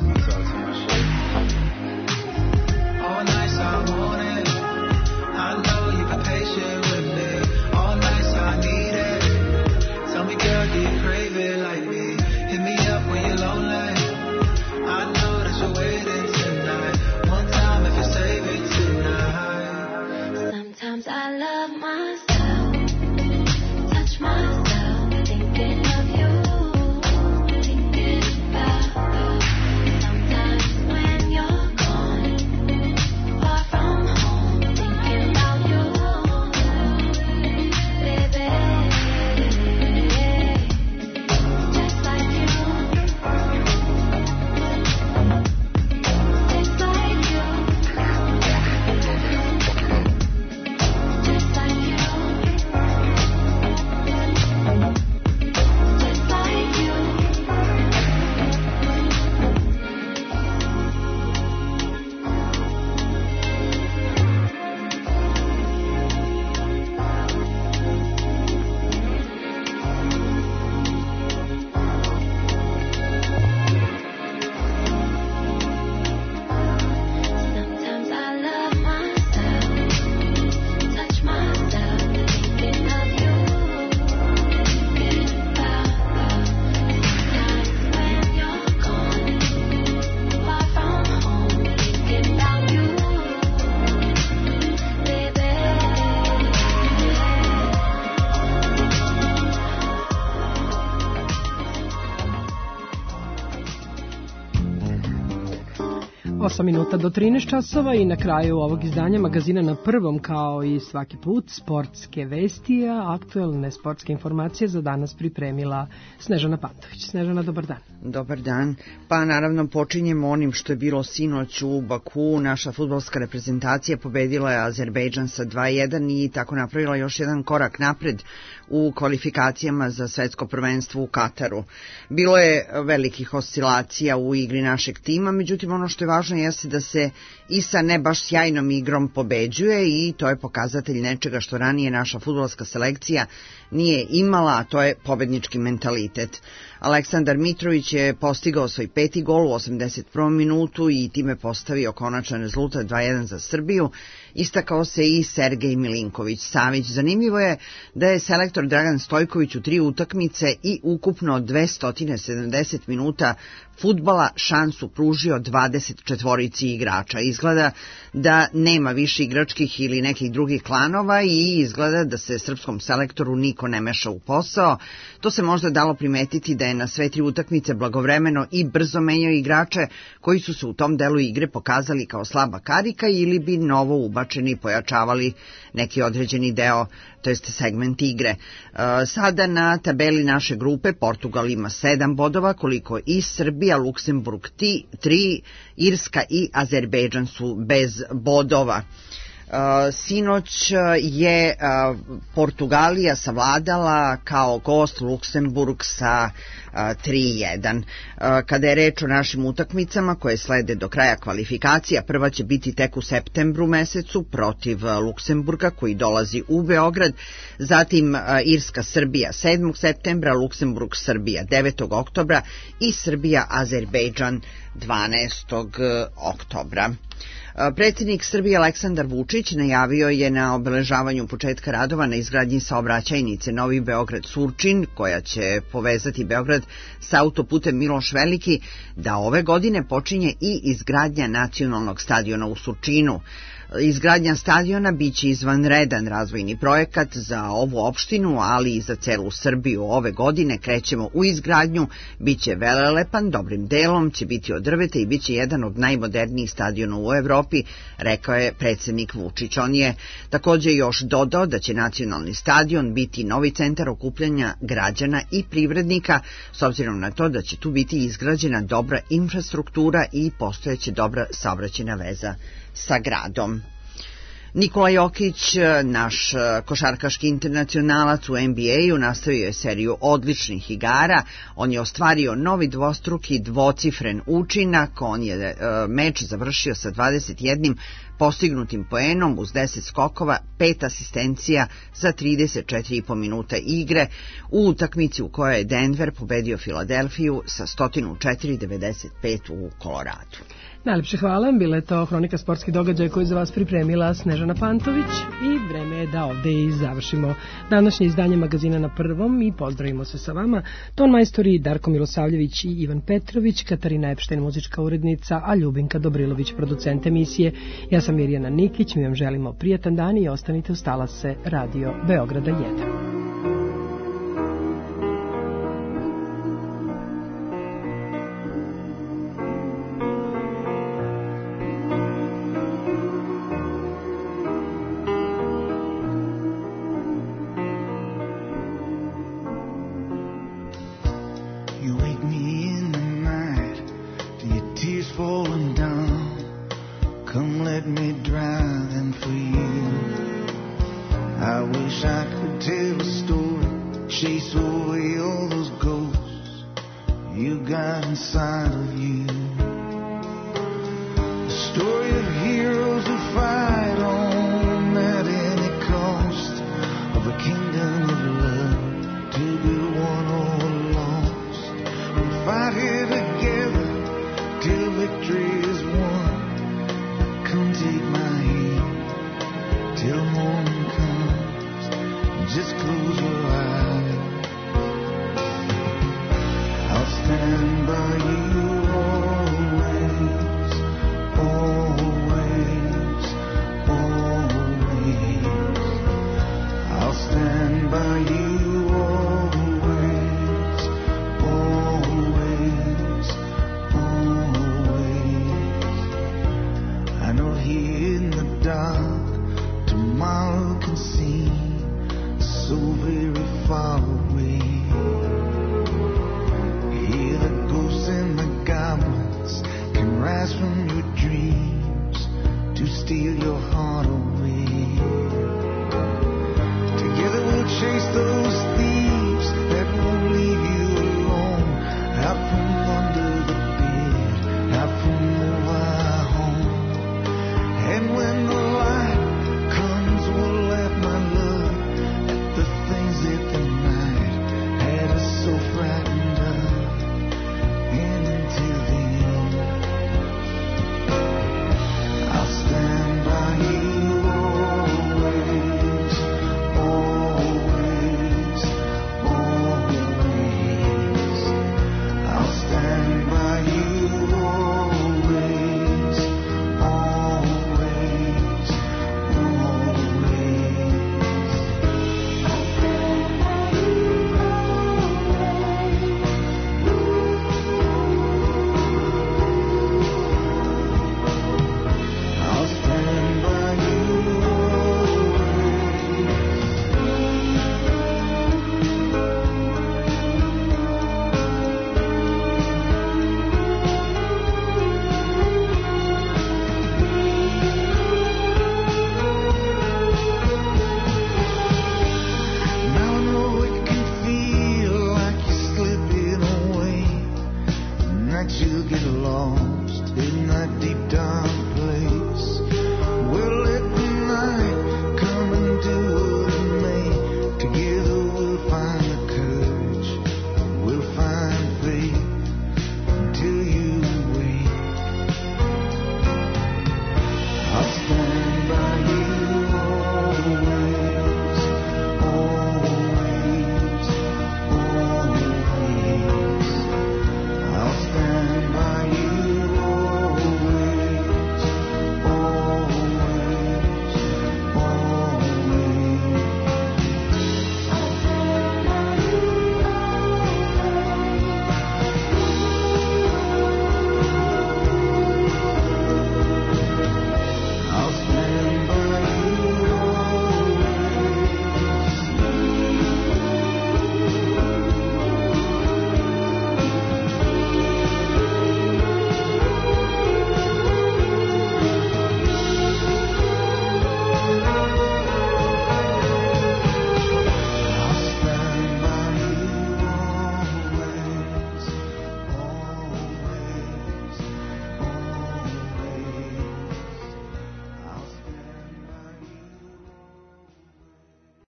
All nights I want it. I know you've been patient with me. All nights I need it. Tell me, girl, do you crave it like me? Hit me up when you're lonely. I know that you're waiting tonight. One time if you save it tonight. Sometimes I love myself, touch myself, thinking of you, thinking about you. Sometimes when you're gone, far from home, thinking about you, baby. Just like you, just like you. Just like you, just like you. Sometimes I love myself, touch myself, thinking of you, thinking about you. Sometimes when you're gone, far from home, thinking about you, baby. Osam minuta do 13 časova i na kraju ovog izdanja magazina Na prvom, kao i svaki put, sportske vesti, a aktuelne sportske informacije za danas pripremila Snežana Pantović. Snežana, dobar dan. Dobar dan. Pa naravno počinjemo onim što je bilo sinoć u Baku. Naša fudbalska reprezentacija pobedila je Azerbejdžan sa 2:1 i tako napravila još jedan korak napred u kvalifikacijama za svetsko prvenstvo u Kataru. Bilo je velikih oscilacija u igri našeg tima, međutim ono što je važno jeste da se i sa ne baš sjajnom igrom pobeđuje i to je pokazatelj nečega što ranije naša fudbalska selekcija nije imala, a to je pobednički mentalitet. Aleksandar Mitrović je postigao svoj 5. gol u 81. minutu i time postavio konačan rezultat 2:1 za Srbiju. Istakao se i Sergej Milinković-Savić. Zanimljivo je da je selektor selektor Dragan Stojković u 3 utakmice i ukupno 270 minuta fudbala šansu pružio 24 igrača. Izgleda da nema više igračkih ili nekih drugih klanova i izgleda da se srpskom selektoru niko ne meša u posao. To se možda dalo primetiti da je na sve 3 utakmice blagovremeno i brzo menjao igrače koji su se u tom delu igre pokazali kao slaba karika ili bi novo ubačeni pojačavali neki određeni deo, to jest segment igre. Sada na tabeli naše grupe Portugal ima 7 bodova, koliko i Srbija, Luksemburg 3, Irska i Azerbejdžan su bez bodova. Sinoć je Portugalija savladala kao gost Luksemburg sa 3-1. Kada je reč o našim utakmicama koje slede do kraja kvalifikacija, prva će biti tek u septembru mesecu protiv Luksemburga koji dolazi u Beograd, zatim Irska-Srbija 7. septembra, Luksemburg-Srbija 9. oktobra i Srbija-Azerbejdžan 12. oktobra. Predsjednik Srbije Aleksandar Vučić najavio je na obeležavanju početka radova na izgradnji saobraćajnice Novi Beograd-Surčin, koja će povezati Beograd sa autoputem Miloš Veliki, da ove godine počinje i izgradnja nacionalnog stadiona u Surčinu. Izgradnja stadiona biće izvanredan razvojni projekat za ovu opštinu, ali i za celu Srbiju. Ove godine krećemo u izgradnju, biće velelepan, dobrim delom će biti od drveta i biće jedan od najmodernijih stadiona u Evropi, rekao je predsjednik Vučić. On je takođe još dodao da će nacionalni stadion biti novi centar okupljanja građana i privrednika, s obzirom na to da će tu biti izgrađena dobra infrastruktura i postojeće dobra saobraćajna veza sa gradom. Nikola Jokić, naš košarkaški internacionalac u NBA-u, nastavio je seriju odličnih igara. On je ostvario novi dvostruki dvocifren učinak. On je meč završio sa 21 postignutim poenom uz 10 skokova, 5 asistencija za 34,5 minuta igre u utakmici u kojoj je Denver pobedio Filadelfiju sa 104-95 u Koloradu. Najlepše hvala, bila je to hronika sportskih događaja koju za vas pripremila Snežana Pantović i vreme je da ovde i završimo današnje izdanje magazina Na prvom i pozdravimo se sa vama. Ton majstori Darko Milosavljević i Ivan Petrović, Katarina Epštajn muzička urednica, a Ljubinka Dobrilović producent emisije. Ja sam Mirjana Nikić, mi vam želimo prijatan dan i ostanite uz talase Radio Beograda 1. Inside of you, the story of heroes who fight